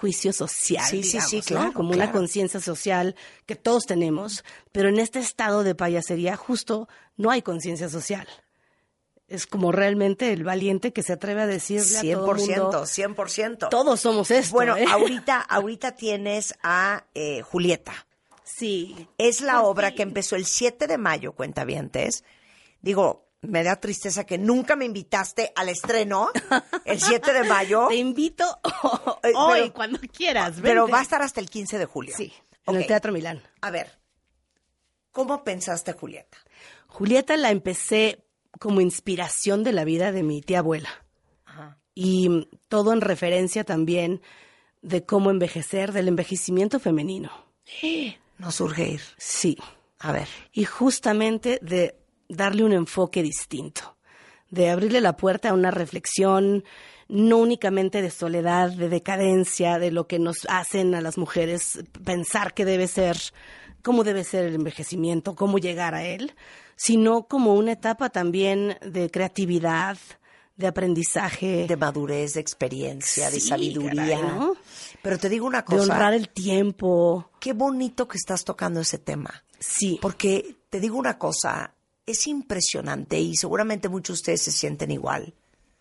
juicio social, Sí, sí, digamos, sí, ¿no? claro, Como claro. una conciencia social que todos tenemos, pero en este estado de payasería justo no hay conciencia social. Es como realmente el valiente que se atreve a decirle cien a todo por el ciento, mundo, cien por ciento. todos somos esto. Bueno, ¿eh? ahorita, ahorita tienes a eh, Julieta. Sí. Es la Por obra fin. que empezó el siete de mayo, cuentavientes. Digo, me da tristeza que nunca me invitaste al estreno el siete de mayo. Te invito Eh, hoy, pero- cuando quieras. Pero vente. va a estar hasta el quince de julio. Sí, en Ok. el Teatro Milán. A ver, ¿cómo pensaste, Julieta? Julieta la empecé como inspiración de la vida de mi tía abuela. Ajá. Y mm, todo en referencia también de cómo envejecer, del envejecimiento femenino. No surge ir. Sí. A ver. Y justamente de darle un enfoque distinto, de abrirle la puerta a una reflexión no únicamente de soledad, de decadencia, de lo que nos hacen a las mujeres pensar que debe ser, cómo debe ser el envejecimiento, cómo llegar a él, sino como una etapa también de creatividad, de aprendizaje. De madurez, de experiencia, de Sí, sabiduría. caray, ¿no? Pero te digo una De cosa. honrar el tiempo. Qué bonito que estás tocando ese tema. Sí. Porque te digo una cosa, es impresionante y seguramente muchos de ustedes se sienten igual.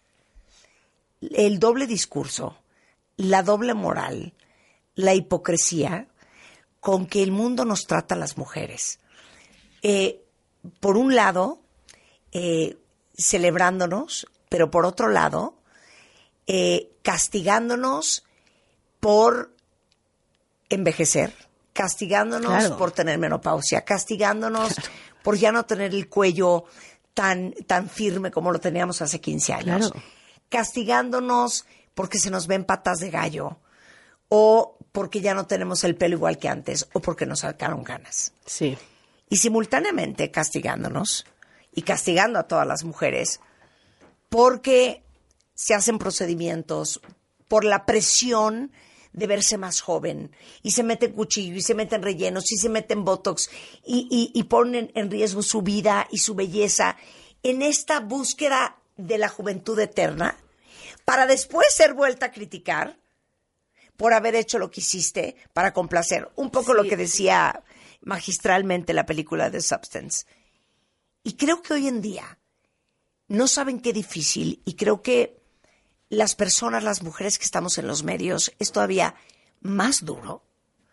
El doble discurso, la doble moral, la hipocresía con que el mundo nos trata a las mujeres. Eh, por un lado, eh, celebrándonos, pero por otro lado, eh, castigándonos por envejecer, castigándonos Claro. por tener menopausia, castigándonos por ya no tener el cuello tan, tan firme como lo teníamos hace quince años, Claro. castigándonos porque se nos ven patas de gallo, o porque ya no tenemos el pelo igual que antes, o porque nos sacaron ganas. Sí. Y simultáneamente castigándonos y castigando a todas las mujeres porque se hacen procedimientos por la presión de verse más joven y se meten cuchillo y se meten rellenos y se meten botox y, y, y ponen en riesgo su vida y su belleza en esta búsqueda de la juventud eterna para después ser vuelta a criticar por haber hecho lo que hiciste para complacer. Un poco Sí. lo que decía magistralmente la película de Substance. Y creo que hoy en día no saben qué difícil, y creo que las personas, las mujeres que estamos en los medios, es todavía más duro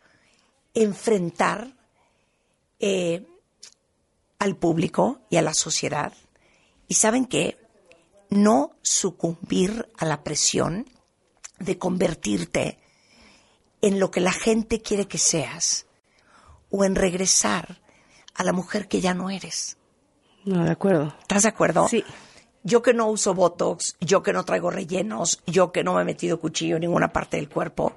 enfrentar eh, al público y a la sociedad. Y ¿saben qué? No sucumbir a la presión de convertirte en lo que la gente quiere que seas o en regresar a la mujer que ya no eres. No, de acuerdo. ¿Estás de acuerdo? Sí. Yo que no uso botox, yo que no traigo rellenos, yo que no me he metido cuchillo en ninguna parte del cuerpo,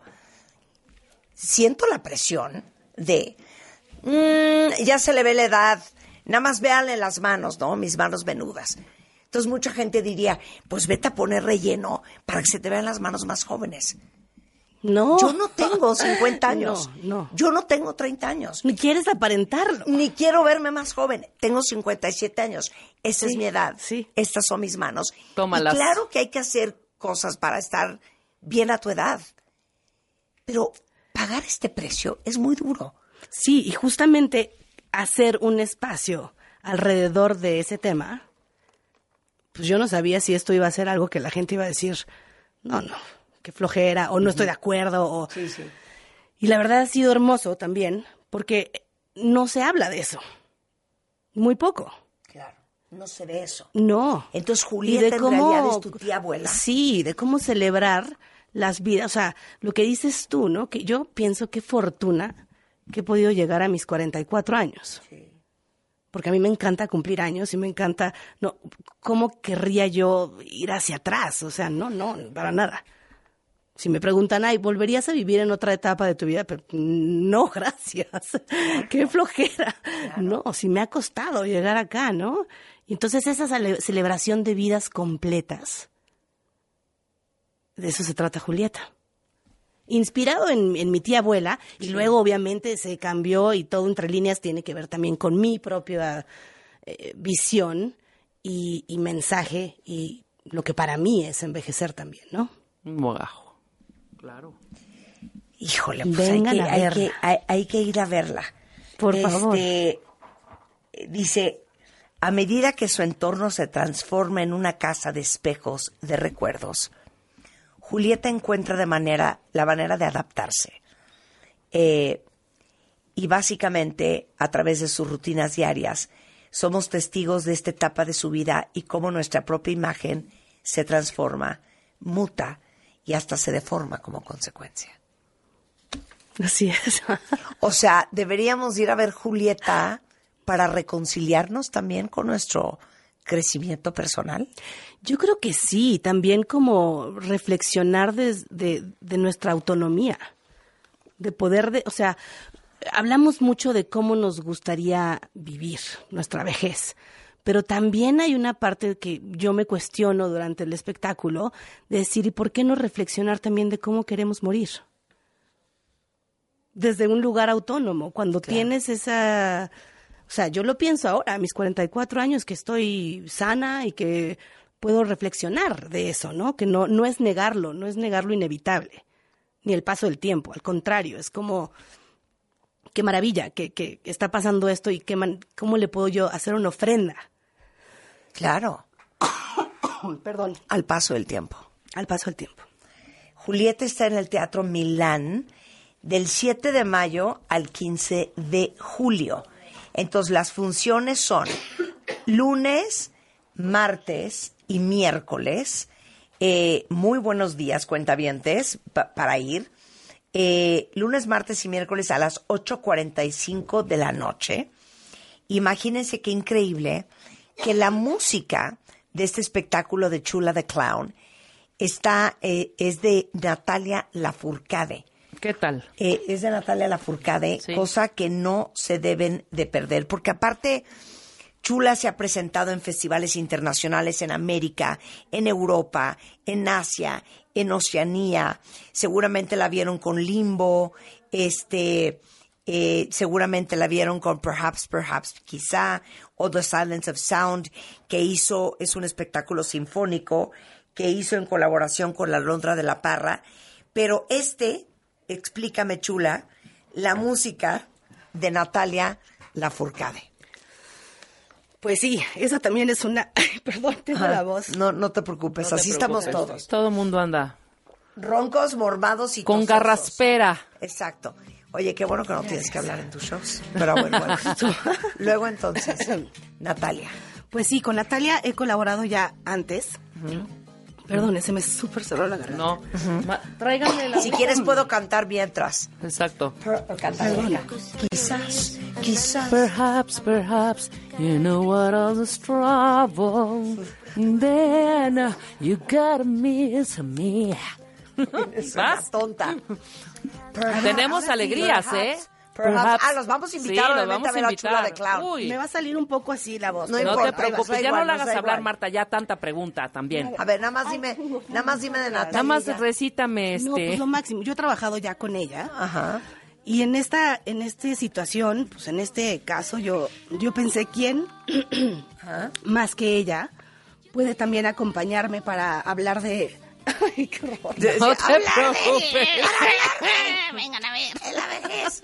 siento la presión de, mmm, ya se le ve la edad, nada más véanle las manos, ¿no? Mis manos venudas. Entonces mucha gente diría, pues vete a poner relleno para que se te vean las manos más jóvenes. No. Yo no tengo cincuenta años. No, no. Yo no tengo treinta años. Ni quieres aparentarlo. Ni quiero verme más joven. Tengo cincuenta y siete años. Esa Sí, es mi edad. sí. Estas son mis manos. Tómalas. Y claro que hay que hacer cosas para estar bien a tu edad. Pero pagar este precio es muy duro. Sí, y justamente hacer un espacio alrededor de ese tema, pues yo no sabía si esto iba a ser algo que la gente iba a decir, no, no, qué flojera, o no estoy de acuerdo. O... Sí, sí. Y la verdad ha sido hermoso también, porque no se habla de eso. Muy poco. Claro. No se ve eso. No. Entonces Y Julieta en realidad es tu tía abuela. Sí, de cómo celebrar las vidas. O sea, lo que dices tú, ¿no? Que yo pienso qué fortuna que he podido llegar a mis cuarenta y cuatro años. Sí. Porque a mí me encanta cumplir años y me encanta, no, ¿cómo querría yo ir hacia atrás? O sea, no, no, para nada. Si me preguntan, ay, ¿volverías a vivir en otra etapa de tu vida? Pero, no, gracias. Qué flojera. Claro. No, si me ha costado llegar acá, ¿no? Y entonces esa cele- celebración de vidas completas, de eso se trata Julieta. Inspirado en, en mi tía abuela, y sí. Luego obviamente se cambió y todo entre líneas tiene que ver también con mi propia eh, visión y, y mensaje y lo que para mí es envejecer también, ¿no? Wow. Claro. Híjole, pues Vengan hay, que, a hay, verla. que, hay, hay que ir a verla. Por Este, favor. Dice, a medida que su entorno se transforma en una casa de espejos de recuerdos, Julieta encuentra de manera, la manera de adaptarse. Eh, y básicamente, a través de sus rutinas diarias, somos testigos de esta etapa de su vida y cómo nuestra propia imagen se transforma, muta y hasta se deforma como consecuencia. Así es. O sea, deberíamos ir a ver Julieta para reconciliarnos también con nuestro crecimiento personal. Yo creo que sí, también como reflexionar de, de, de nuestra autonomía, de poder, de, o sea, hablamos mucho de cómo nos gustaría vivir nuestra vejez, pero también hay una parte que yo me cuestiono durante el espectáculo, de decir, ¿y por qué no reflexionar también de cómo queremos morir? Desde un lugar autónomo, cuando Claro. tienes esa... O sea, yo lo pienso ahora, a mis cuarenta y cuatro años, que estoy sana y que puedo reflexionar de eso, ¿no? Que no, no es negarlo, no es negar lo inevitable, ni el paso del tiempo, al contrario, es como... Qué maravilla que, que está pasando esto y qué man, cómo le puedo yo hacer una ofrenda. Claro. Perdón. Al paso del tiempo. Al paso del tiempo. Julieta está en el Teatro Milán del siete de mayo al quince de julio. Entonces, las funciones son lunes, martes y miércoles. Eh, muy buenos días, cuentavientes, pa- para ir. Eh, lunes, martes y miércoles a las ocho cuarenta y cinco de la noche. Imagínense qué increíble que la música de este espectáculo de Chula the Clown está, eh, es de Natalia Lafourcade. ¿Qué tal? Eh, es de Natalia Lafourcade, Sí. cosa que no se deben de perder, porque aparte Chula se ha presentado en festivales internacionales en América, en Europa, en Asia, en Oceanía. Seguramente la vieron con Limbo, este, eh, seguramente la vieron con Perhaps, Perhaps, quizá, o The Silence of Sound, que hizo, es un espectáculo sinfónico que hizo en colaboración con la Alondra de la Parra. Pero este, explícame, Chula, la música de Natalia Lafourcade. Pues sí, esa también es una... Perdón, tengo Ajá. la voz. No, no te preocupes, No te así preocupes. estamos todos. Todo el mundo anda Roncos, mormados y con tososos. garraspera. Exacto. Oye, qué bueno que no tienes que hablar en tus shows. Pero bueno, bueno. Luego entonces, Natalia. Pues sí, con Natalia he colaborado ya antes. Perdón, se me súper cerró la garganta. No, Ma- tráiganle la... Si quieres puedo cantar mientras. Exacto. Per- cantar. Quizás, quizás. Perhaps, perhaps, you know what all this trouble. Then uh, you gotta miss me. Es una ¿Vas? tonta. Tenemos alegrías, ¿eh? Perhaps. Ah, los vamos a invitar Sí, los obviamente vamos a ver a Chula de invitar. Clown. Uy, Me va a salir un poco así la voz. No pero- no importa, te ahí va, preocupes, da ya igual, no la nos hagas da hablar, igual. Marta, ya tanta pregunta también. A ver, nada más dime, nada más dime de Natalia. Nada más ya. recítame No, este... pues lo máximo. Yo he trabajado ya con ella. Ajá. Y en esta, en esta situación, pues en este caso, yo, yo pensé quién, más que ella, puede también acompañarme para hablar de... Ay, qué horror. No te preocupes. Vengan a ver. En la vejez.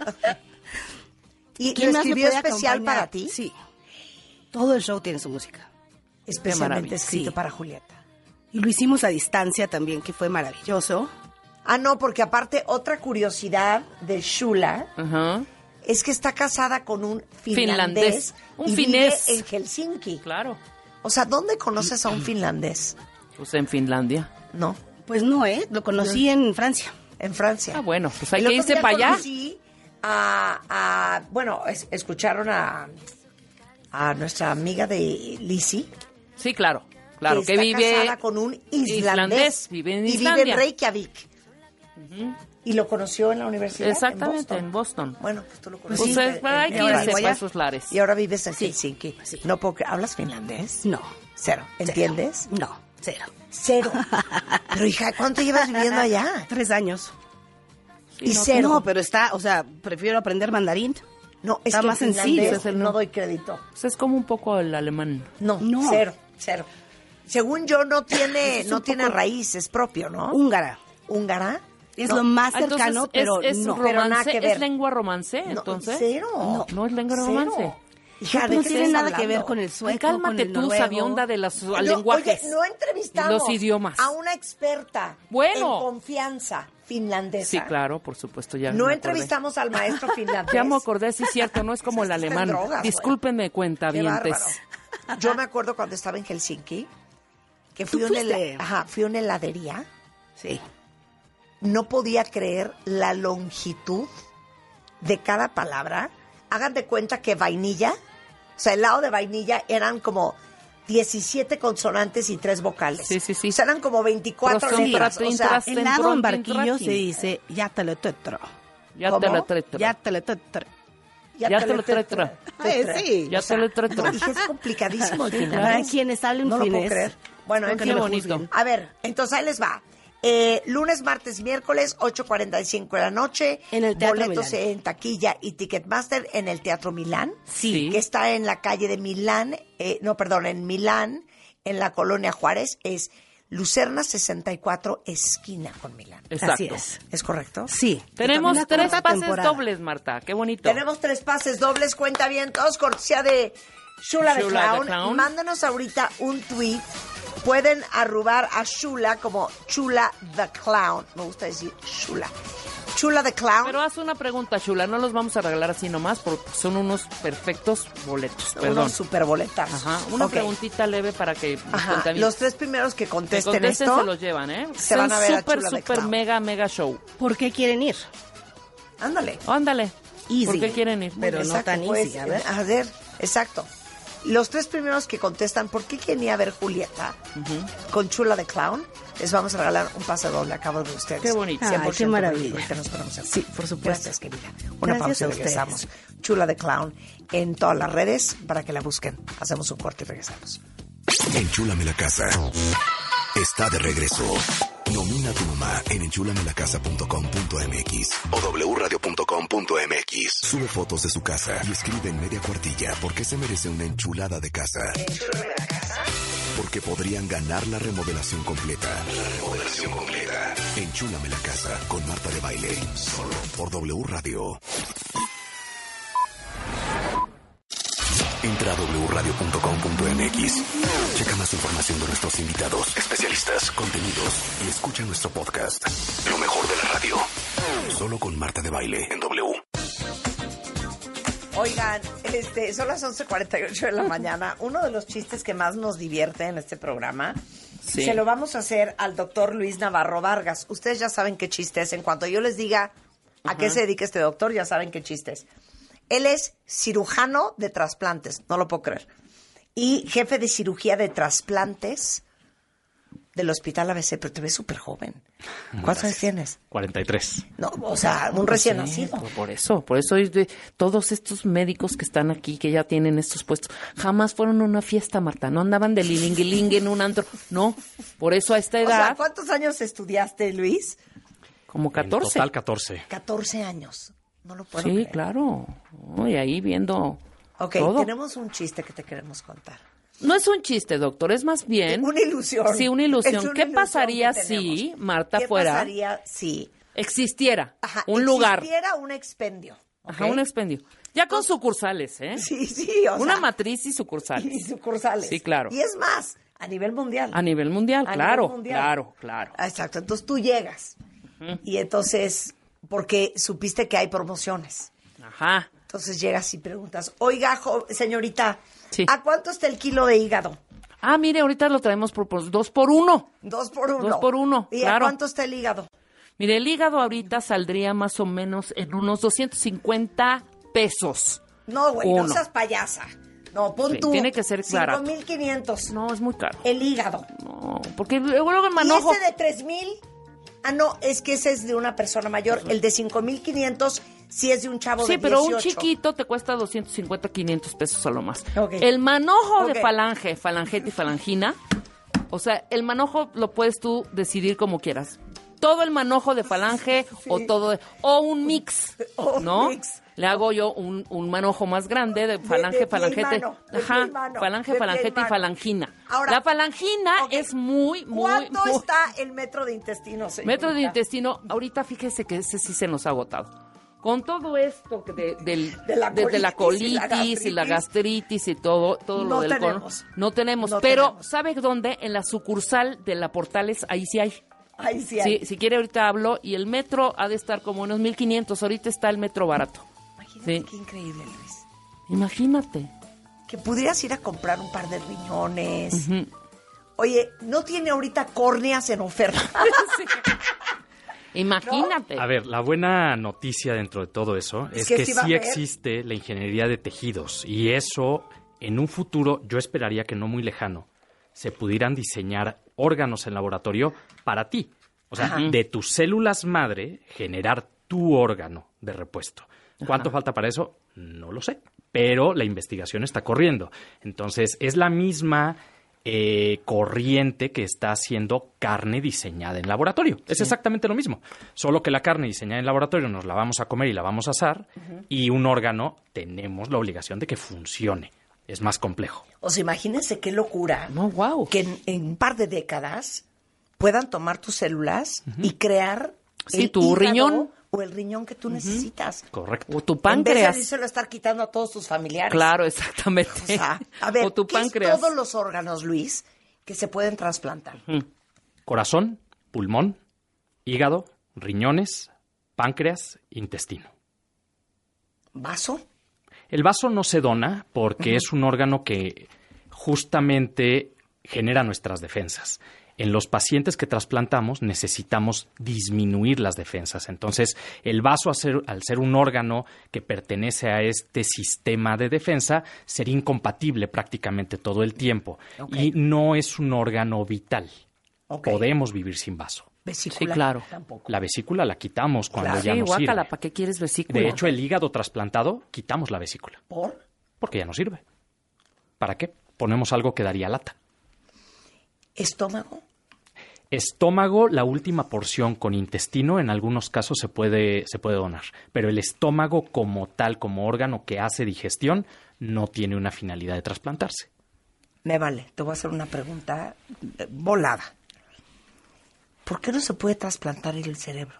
¿Y ¿Quién lo más me escribió puede especial acompañar? para ti? Sí. Todo el show tiene su música. Especialmente maravilla. escrito Sí. para Julieta. Y lo hicimos a distancia también, que fue maravilloso. Ah, no, porque aparte otra curiosidad de Shula Ajá. es que está casada con un finlandés, Finlandés. Un y finés. vive en Helsinki. Claro. O sea, ¿dónde conoces a un finlandés? Pues en Finlandia. No, Pues no, ¿eh? Lo conocí en Francia. en Francia. Ah, bueno, pues hay El que otro irse día para allá. conocí a, a- bueno, es- escucharon a, a nuestra amiga de Lizzie, Sí, claro. Claro, que, está vive... casada con un islandés, islandés, vive en y vive Islandia. en Reykjavik. Y lo conoció en la universidad. Exactamente, en en Boston. Boston. Bueno, pues tú lo Pues conociste. es para hay que Y ahora irse vives para allá. esos lares. Y ahora vives en Sí. Helsinki. Sí. No, porque hablas finlandés. No. Cero. ¿Entiendes? No, cero. Cero. Pero hija, ¿cuánto llevas viviendo allá? Tres años. Y no, cero. No, pero está, o sea, prefiero aprender mandarín. No, es está que más el sencillo. finlandés Es el no no. doy crédito. Pues es como un poco el alemán. No, No. cero, cero. Según yo, no tiene, Es no un tiene poco- raíz, es propio, ¿no? Húngara. ¿Húngara? Es No. lo más Ah, entonces, cercano, es- pero es, no. romance, Pero nada que ver. ¿Es lengua romance, entonces? Cero. No, no es lengua Cero. romance. Hija, ¿de no qué tiene estás nada que hablando? ver con el sueco, Ay, cálmate con el tú, noruego. sabionda de los No, lenguajes. Oye, no entrevistamos Los idiomas. a una experta Bueno. en confianza finlandesa. Sí, claro, por supuesto, ya No me acordé. entrevistamos al maestro finlandés. Ya me acordé, sí, cierto, no es como el Estás en alemán. drogas, güey. Discúlpenme, Qué cuentavientes. bárbaro. Yo me acuerdo cuando estaba en Helsinki, que fui ¿Tú a una, fuiste? hela- ajá, fui a una heladería. Sí. No podía creer la longitud de cada palabra. Hagan de cuenta que vainilla, o sea, el lado de vainilla eran como diecisiete consonantes y tres vocales. Sí, sí, sí. O sea, eran como veinticuatro Pero son letras. tra- O sea, tras- El lado en barquillo Tracking. se dice ya te lo tetro. Ya ¿Cómo? te lo treto. Ya te lo tetro. Ya te lo tretra. Eh, sí. Ya te lo treto. No, dije, es complicadísimo el Para finlandés. quienes hablen No lo puedo finés. creer. Bueno, en Qué fin. bonito. A ver, entonces ahí les va. Eh, lunes, martes, miércoles, ocho cuarenta y cinco de la noche. En el Teatro Boletos Milán. en taquilla y Ticketmaster en el Teatro Milán. Sí. Que está en la calle de Milán. Eh, no, perdón, en Milán, en la colonia Juárez. Es Lucerna sesenta y cuatro, esquina con Milán. Exacto. Así es. ¿Es correcto? Sí. Tenemos La tres cuarta pases temporada. dobles, Marta. Qué bonito. Tenemos tres pases dobles, cuenta bien, todos cortesía de Shula the Shula the Clown. Clown. Mándanos ahorita un tweet. Pueden arrubar a Shula como Chula the Clown. Me gusta decir Shula. Chula the Clown. Pero haz una pregunta, Chula. No los vamos a regalar así nomás porque son unos perfectos boletos. Perdón. Unos super boletas. Ajá. Una Ok. preguntita leve para que nos Ajá. cuenten. Los tres primeros que que contesten, contesten esto se los llevan, ¿eh? se Son van a ver a súper, Chula the súper Clown. mega, mega show. ¿Por qué quieren ir? Ándale. Ándale. Easy. ¿Por qué quieren ir? Pero no Exacto, tan pues, easy. A ver. A ver, exacto. Los tres primeros que contestan, ¿por qué quería ver Julieta? Con Chula the Clown, les vamos a regalar un pase doble a cabo de ustedes. Qué bonito. Ay, cien por qué ciento maravilla. Ahorita nos ponemos así. Sí, por supuesto. Gracias, querida. Una Gracias pausa a y ustedes. regresamos. Chula the Clown en todas las redes para que la busquen. Hacemos un corte y regresamos. Enchúlame la casa. Está de regreso. Nomina tu mamá en enchulamela casa punto com punto m x o w radio punto com punto m x. Sube fotos de su casa y escribe en media cuartilla por qué se merece una enchulada de casa. Porque podrían ganar la remodelación completa. La remodelación completa. Enchúlame la casa con Marta de Baile. Solo por W Radio. Entra a w radio punto com punto m x. Checa más información de nuestros invitados, especialistas, contenidos y escucha nuestro podcast. Lo mejor de la radio. Solo con Marta de Baile en W. Oigan, este, son las once cuarenta y ocho de la mañana. Uno de los chistes que más nos divierte en este programa, Sí. se lo vamos a hacer al doctor Luis Navarro Vargas. Ustedes ya saben qué chiste es. En cuanto yo les diga a qué se dedica este doctor, ya saben qué chiste es. Él es cirujano de trasplantes, no lo puedo creer. Y jefe de cirugía de trasplantes del Hospital A B C, pero te ves súper joven. ¿Cuántos años tienes? cuarenta y tres. No, o sea, un recién Sí, nacido. Por, por eso, por eso es de todos estos médicos que están aquí, que ya tienen estos puestos, jamás fueron a una fiesta, Marta, no andaban de lilinguilingue en un antro, no, por eso a esta O sea, edad, ¿cuántos años estudiaste, Luis? como En catorce. total catorce. catorce años. No lo puedo Sí, creer. claro, Oh, y ahí viendo Ok, todo. tenemos un chiste que te queremos contar. No es un chiste, doctor, es más bien... Una ilusión. Sí, una ilusión. Es una ¿Qué ilusión pasaría que si, tenemos. Marta, ¿Qué fuera... pasaría si existiera ajá, un lugar, existiera un expendio? ajá, ¿ok? un expendio, ya con sucursales, ¿eh? Sí, sí, o Una sea, matriz y sucursales. y sucursales. Sí, claro. Y es más, a nivel mundial. A nivel mundial, A claro, nivel mundial. claro, claro. Exacto. Entonces tú llegas y entonces, porque supiste que hay promociones. Ajá. Entonces llegas y preguntas, oiga, jo- señorita, Sí. ¿a cuánto está el kilo de hígado? Ah, mire, ahorita lo traemos por, por dos por uno. Dos por uno. Dos por uno, ¿Y claro. a cuánto está el hígado? Mire, el hígado ahorita saldría más o menos en unos doscientos cincuenta pesos. No, güey, no Uno. seas payasa. No, pon Sí, tú. tiene que ser barato. cinco mil quinientos. No, es muy caro. El hígado. No, porque luego, luego el manojo... ¿Y ese de tres mil? Ah, no, es que ese es de una persona mayor. El de cinco mil quinientos sí es de un chavo Sí, de pero un dieciocho. chiquito te cuesta doscientos cincuenta, quinientos pesos a lo más. Ok. El manojo Ok. de falange, falangeta y falangina, o sea, el manojo lo puedes tú decidir como quieras. Todo el manojo de falange o todo de- o un mix, O un ¿no? mix. Le hago yo un, un manojo más grande de falange, de pie y falangete, mano, de pie ajá, y mano, falange, de pie y falangeta y mano. falangina. Ahora, la falangina okay. es muy, muy... ¿Cuánto muy... está el metro de intestino, señorita? Metro de intestino, ahorita fíjese que ese sí se nos ha agotado. Con todo esto de, del, de la desde la colitis colitis y la y la gastritis y todo, todo No lo del tenemos. colon, no tenemos. No pero, tenemos. ¿sabe dónde? En la sucursal de la Portales, ahí sí hay. Ahí sí hay. Sí, si quiere ahorita hablo, y el metro ha de estar como unos mil quinientos, ahorita está el metro barato. Imagínate Sí. qué increíble, Luis. Imagínate. Que pudieras ir a comprar un par de riñones. Ujú. Oye, ¿no tiene ahorita córneas en oferta? Sí. Imagínate. A ver, la buena noticia dentro de todo eso Es es, que que, sí va a sí haber. existe la ingeniería de tejidos y eso en un futuro yo esperaría que no muy lejano se pudieran diseñar órganos en laboratorio para ti. O sea, Ajá. de tus células madre generar tu órgano de repuesto. ¿Cuánto falta para eso? No lo sé, pero la investigación está corriendo. Entonces, es la misma eh, corriente que está haciendo carne diseñada en laboratorio. Es exactamente lo mismo, solo que la carne diseñada en laboratorio nos la vamos a comer y la vamos a asar, uh-huh. y un órgano tenemos la obligación de que funcione. Es más complejo. O sea, imagínense qué locura. No, wow. Que en, en un par de décadas puedan tomar tus células uh-huh. y crear sí, el tu hígado riñón o el riñón que tú uh-huh. necesitas. Correcto. O tu En páncreas. vez de díselo a estar quitando a todos tus familiares. Claro, exactamente. O sea, a ver, o tu ¿qué páncreas. es todos los órganos, Luis, que se pueden trasplantar? Uh-huh. Corazón, pulmón, hígado, riñones, páncreas, intestino. ¿Vaso? El vaso no se dona porque uh-huh. es un órgano que justamente genera nuestras defensas. En los pacientes que trasplantamos necesitamos disminuir las defensas. Entonces, el vaso, al ser, al ser un órgano que pertenece a este sistema de defensa, sería incompatible prácticamente todo el tiempo. Okay. Y no es un órgano vital. Okay. Podemos vivir sin vaso. ¿Vesícula? Sí, claro. Tampoco. La vesícula la quitamos cuando claro. ya sí, no guácala, sirve. ¿para qué quieres vesícula? De hecho, el hígado trasplantado, quitamos la vesícula. ¿Por? Porque ya no sirve. ¿Para qué? Ponemos algo que daría lata. ¿Estómago? Estómago, la última porción con intestino, en algunos casos se puede, se puede donar. Pero el estómago como tal, como órgano que hace digestión, no tiene una finalidad de trasplantarse. Me vale. Te voy a hacer una pregunta volada. ¿Por qué no se puede trasplantar el cerebro?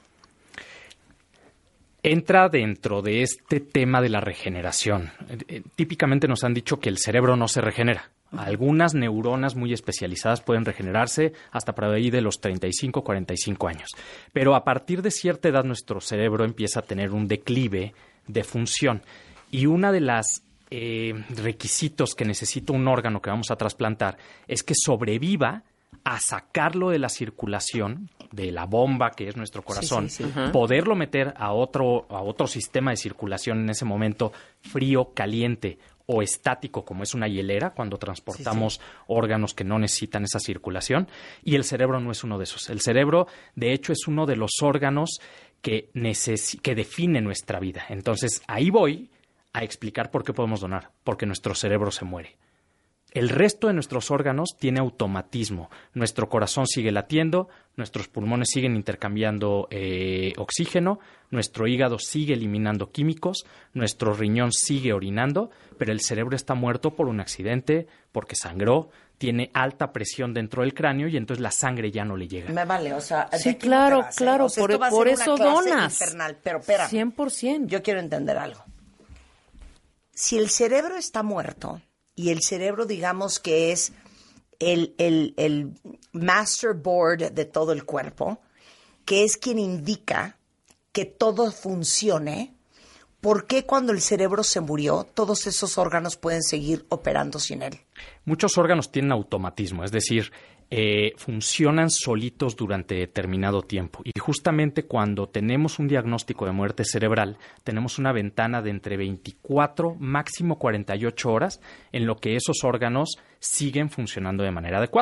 Entra dentro de este tema de la regeneración. Eh, típicamente nos han dicho que el cerebro no se regenera. Algunas neuronas muy especializadas pueden regenerarse hasta por ahí de los treinta y cinco, cuarenta y cinco años. Pero a partir de cierta edad nuestro cerebro empieza a tener un declive de función. Y una de las eh, requisitos que necesita un órgano que vamos a trasplantar es que sobreviva a sacarlo de la circulación, de la bomba que es nuestro corazón, sí, sí, sí. Uh-huh. poderlo meter a otro, a otro sistema de circulación en ese momento frío, caliente o estático, como es una hielera, cuando transportamos sí, sí. órganos que no necesitan esa circulación, y el cerebro no es uno de esos. El cerebro, de hecho, es uno de los órganos que, necesi- que define nuestra vida. Entonces, ahí voy a explicar por qué podemos donar, porque nuestro cerebro se muere. El resto de nuestros órganos tiene automatismo. Nuestro corazón sigue latiendo, nuestros pulmones siguen intercambiando eh, oxígeno, nuestro hígado sigue eliminando químicos, nuestro riñón sigue orinando, pero el cerebro está muerto por un accidente, porque sangró, tiene alta presión dentro del cráneo y entonces la sangre ya no le llega. Me vale, o sea... de Sí, aquí claro, no te vas, ¿eh? claro, o sea, por, esto va a por ser eso una clase donas. infernal, pero espera. cien por ciento. Yo quiero entender algo. Si el cerebro está muerto... y el cerebro, digamos que es el, el, el master board de todo el cuerpo, que es quien indica que todo funcione, ¿por qué cuando el cerebro se murió, todos esos órganos pueden seguir operando sin él? Muchos órganos tienen automatismo, es decir, eh, funcionan solitos durante determinado tiempo. Y justamente cuando tenemos un diagnóstico de muerte cerebral, tenemos una ventana de entre veinticuatro, máximo cuarenta y ocho horas, en lo que esos órganos siguen funcionando de manera adecuada.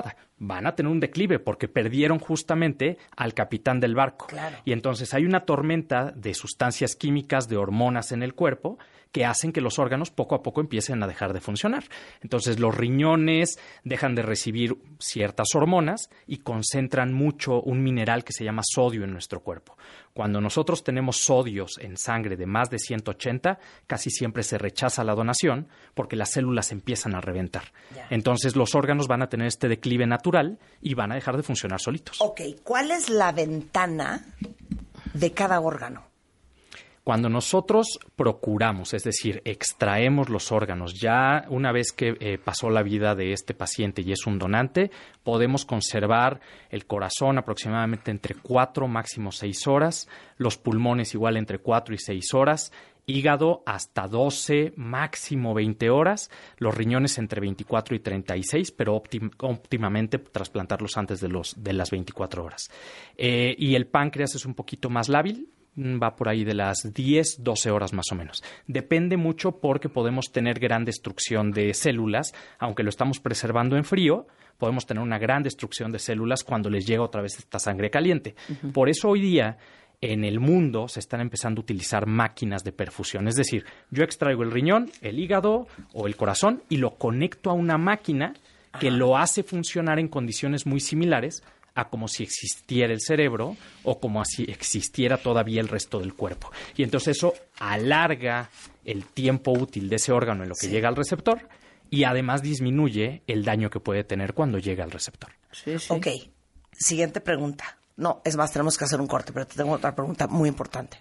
van a tener un declive porque perdieron justamente al capitán del barco. Claro. Y entonces hay una tormenta de sustancias químicas, de hormonas en el cuerpo que hacen que los órganos poco a poco empiecen a dejar de funcionar. Entonces los riñones dejan de recibir ciertas hormonas y concentran mucho un mineral que se llama sodio en nuestro cuerpo. Cuando nosotros tenemos sodios en sangre de más de ciento ochenta, casi siempre se rechaza la donación porque las células empiezan a reventar. Ya. Entonces los órganos van a tener este declive natural y van a dejar de funcionar solitos. Ok, ¿cuál es la ventana de cada órgano? Cuando nosotros procuramos, es decir, extraemos los órganos, ya una vez que eh, pasó la vida de este paciente y es un donante, podemos conservar el corazón aproximadamente entre cuatro, máximo seis horas, los pulmones igual entre cuatro y seis horas, hígado hasta doce, máximo veinte horas, los riñones entre veinticuatro y treinta y seis, pero óptim- óptimamente trasplantarlos antes de, los, de las veinticuatro horas. Eh, y el páncreas es un poquito más lábil, va por ahí de las diez, doce horas más o menos. Depende mucho porque podemos tener gran destrucción de células, aunque lo estamos preservando en frío, podemos tener una gran destrucción de células cuando les llega otra vez esta sangre caliente. Uh-huh. Por eso hoy día en el mundo se están empezando a utilizar máquinas de perfusión. Es decir, yo extraigo el riñón, el hígado o el corazón y lo conecto a una máquina que Ajá. lo hace funcionar en condiciones muy similares a como si existiera el cerebro o como si existiera todavía el resto del cuerpo. Y entonces eso alarga el tiempo útil de ese órgano en lo que sí. llega al receptor y además disminuye el daño que puede tener cuando llega al receptor. Sí, sí. Ok, siguiente pregunta. No, es más, tenemos que hacer un corte, pero te tengo otra pregunta muy importante.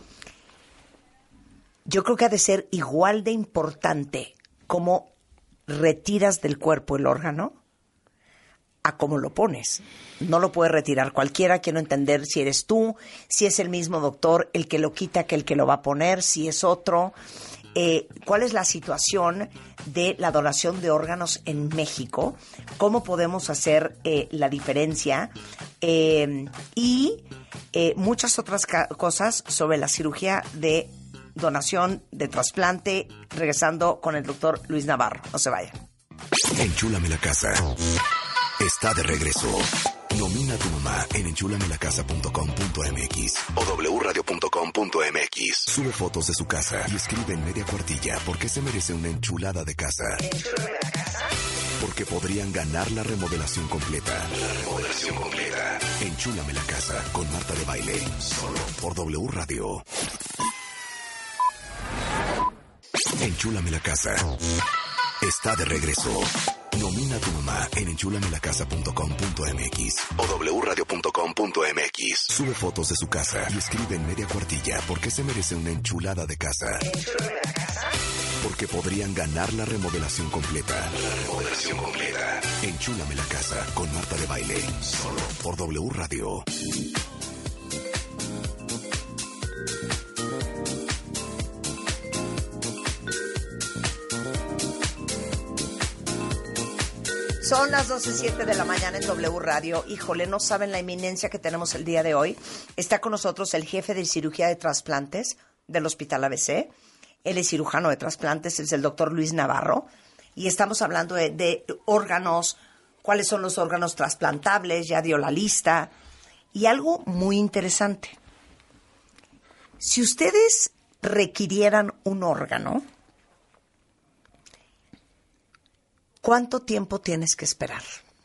Yo creo que ha de ser igual de importante cómo retiras del cuerpo el órgano a cómo lo pones. No lo puede retirar cualquiera. Quiero entender si eres tú, si es el mismo doctor el que lo quita que el que lo va a poner, si es otro. Eh, ¿Cuál es la situación de la donación de órganos en México? ¿Cómo podemos hacer eh, la diferencia? Eh, y eh, muchas otras ca- cosas sobre la cirugía de donación, de trasplante, regresando con el doctor Luis Navarro. No se vayan. Enchúlame la casa. Está de regreso. Nomina a tu mamá en enchúlame la casa punto com punto m x o w radio punto com punto m x. Sube fotos de su casa y escribe en media cuartilla por qué se merece una enchulada de casa. ¿Enchúlame la casa? Porque podrían ganar la remodelación completa. La remodelación completa. Enchúlame la casa con Marta de Baile. Solo por W Radio. Enchúlame la casa. Está de regreso. Nomina a tu mamá en enchúlame la casa punto com punto m x o w radio punto com punto m x. Sube fotos de su casa y escribe en media cuartilla por qué se merece una enchulada de casa. ¿Enchúlame la casa? Porque podrían ganar la remodelación completa. La remodelación completa. Enchúlame la casa con Marta de Baile. Solo por W Radio. Son las doce siete de la mañana en W Radio. Híjole, no saben la eminencia que tenemos el día de hoy. Está con nosotros el jefe de cirugía de trasplantes del Hospital A B C. Él es cirujano de trasplantes, es el doctor Luis Navarro. Y estamos hablando de, de órganos, cuáles son los órganos trasplantables, ya dio la lista. Y algo muy interesante. Si ustedes requirieran un órgano, ¿cuánto tiempo tienes que esperar?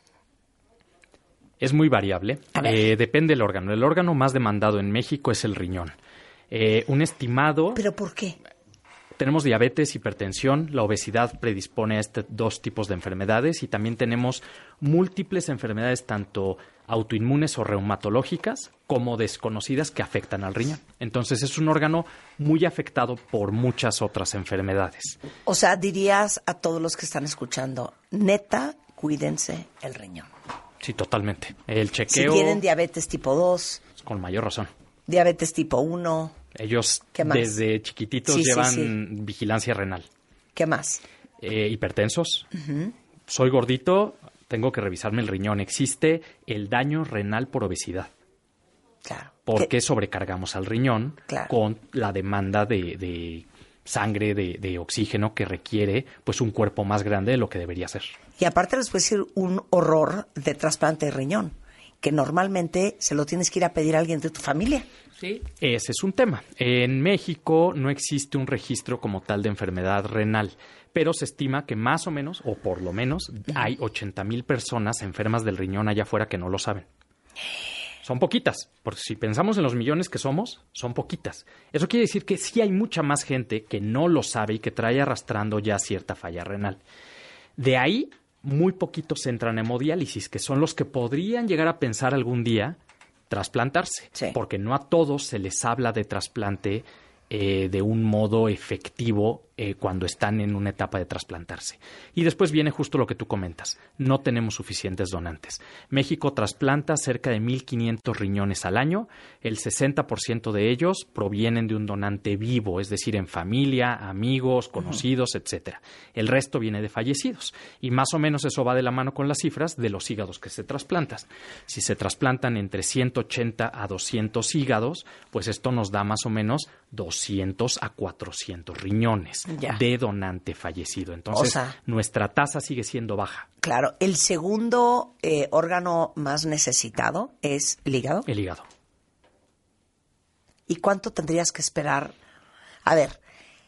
Es muy variable. Eh, depende del órgano. El órgano más demandado en México es el riñón. Eh, un estimado... ¿Pero por qué? Tenemos diabetes, hipertensión, la obesidad predispone a estos dos tipos de enfermedades y también tenemos múltiples enfermedades tanto autoinmunes o reumatológicas como desconocidas que afectan al riñón. Entonces es un órgano muy afectado por muchas otras enfermedades. O sea, dirías a todos los que están escuchando, neta, cuídense el riñón. Sí, totalmente. El chequeo... Si tienen diabetes tipo dos. Con mayor razón. Diabetes tipo uno. Ellos desde chiquititos sí, llevan sí, sí. vigilancia renal. ¿Qué más? Eh, hipertensos. Uh-huh. Soy gordito, tengo que revisarme el riñón. Existe el daño renal por obesidad. Claro. Porque ¿Qué? sobrecargamos al riñón claro. con la demanda de, de sangre de, de oxígeno que requiere pues un cuerpo más grande de lo que debería ser. Y aparte les puedo decir un horror de trasplante de riñón, que normalmente se lo tienes que ir a pedir a alguien de tu familia. Sí. Ese es un tema. En México no existe un registro como tal de enfermedad renal, pero se estima que más o menos, o por lo menos, hay ochenta mil personas enfermas del riñón allá afuera que no lo saben. Son poquitas, porque si pensamos en los millones que somos, son poquitas. Eso quiere decir que sí hay mucha más gente que no lo sabe y que trae arrastrando ya cierta falla renal. De ahí, muy poquitos entran en hemodiálisis, que son los que podrían llegar a pensar algún día trasplantarse, sí. Porque no a todos se les habla de trasplante eh, de un modo efectivo eh, cuando están en una etapa de trasplantarse. Y después viene justo lo que tú comentas. No tenemos suficientes donantes. México trasplanta cerca de mil quinientos riñones al año. El sesenta por ciento de ellos provienen de un donante vivo, es decir, en familia, amigos, conocidos, uh-huh. etcétera. El resto viene de fallecidos. Y más o menos eso va de la mano con las cifras de los hígados que se trasplantan. Si se trasplantan entre ciento ochenta a doscientos hígados, pues esto nos da más o menos doscientos a cuatrocientos riñones. Ya. De donante fallecido. Entonces, o sea, nuestra tasa sigue siendo baja. Claro. ¿El segundo eh, órgano más necesitado es el hígado? El hígado. ¿Y cuánto tendrías que esperar? A ver,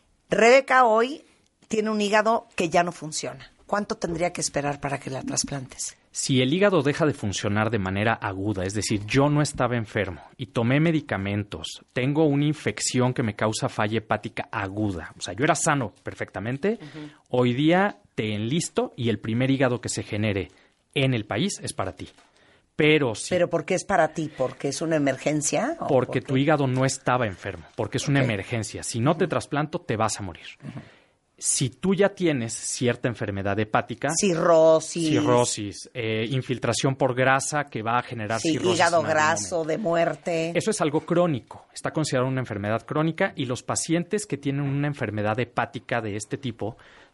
Rebeca hoy tiene un hígado que ya no funciona. ¿Cuánto tendría que esperar para que la trasplantes? Si el hígado deja de funcionar de manera aguda, es decir, yo no estaba enfermo y tomé medicamentos, tengo una infección que me causa falla hepática aguda, o sea, yo era sano perfectamente, uh-huh. Hoy día te enlisto y el primer hígado que se genere en el país es para ti. Pero sí. ¿Pero por qué es para ti? ¿Porque es una emergencia? Porque por tu hígado no estaba enfermo, porque es una okay. emergencia. Si no te trasplanto, te vas a morir. Uh-huh. Si tú ya tienes cierta enfermedad hepática, cirrosis, cirrosis eh, infiltración por grasa que va a generar sí, cirrosis. Hígado graso de muerte. Eso es algo crónico, está considerado una enfermedad crónica y los pacientes que tienen una enfermedad hepática de este tipo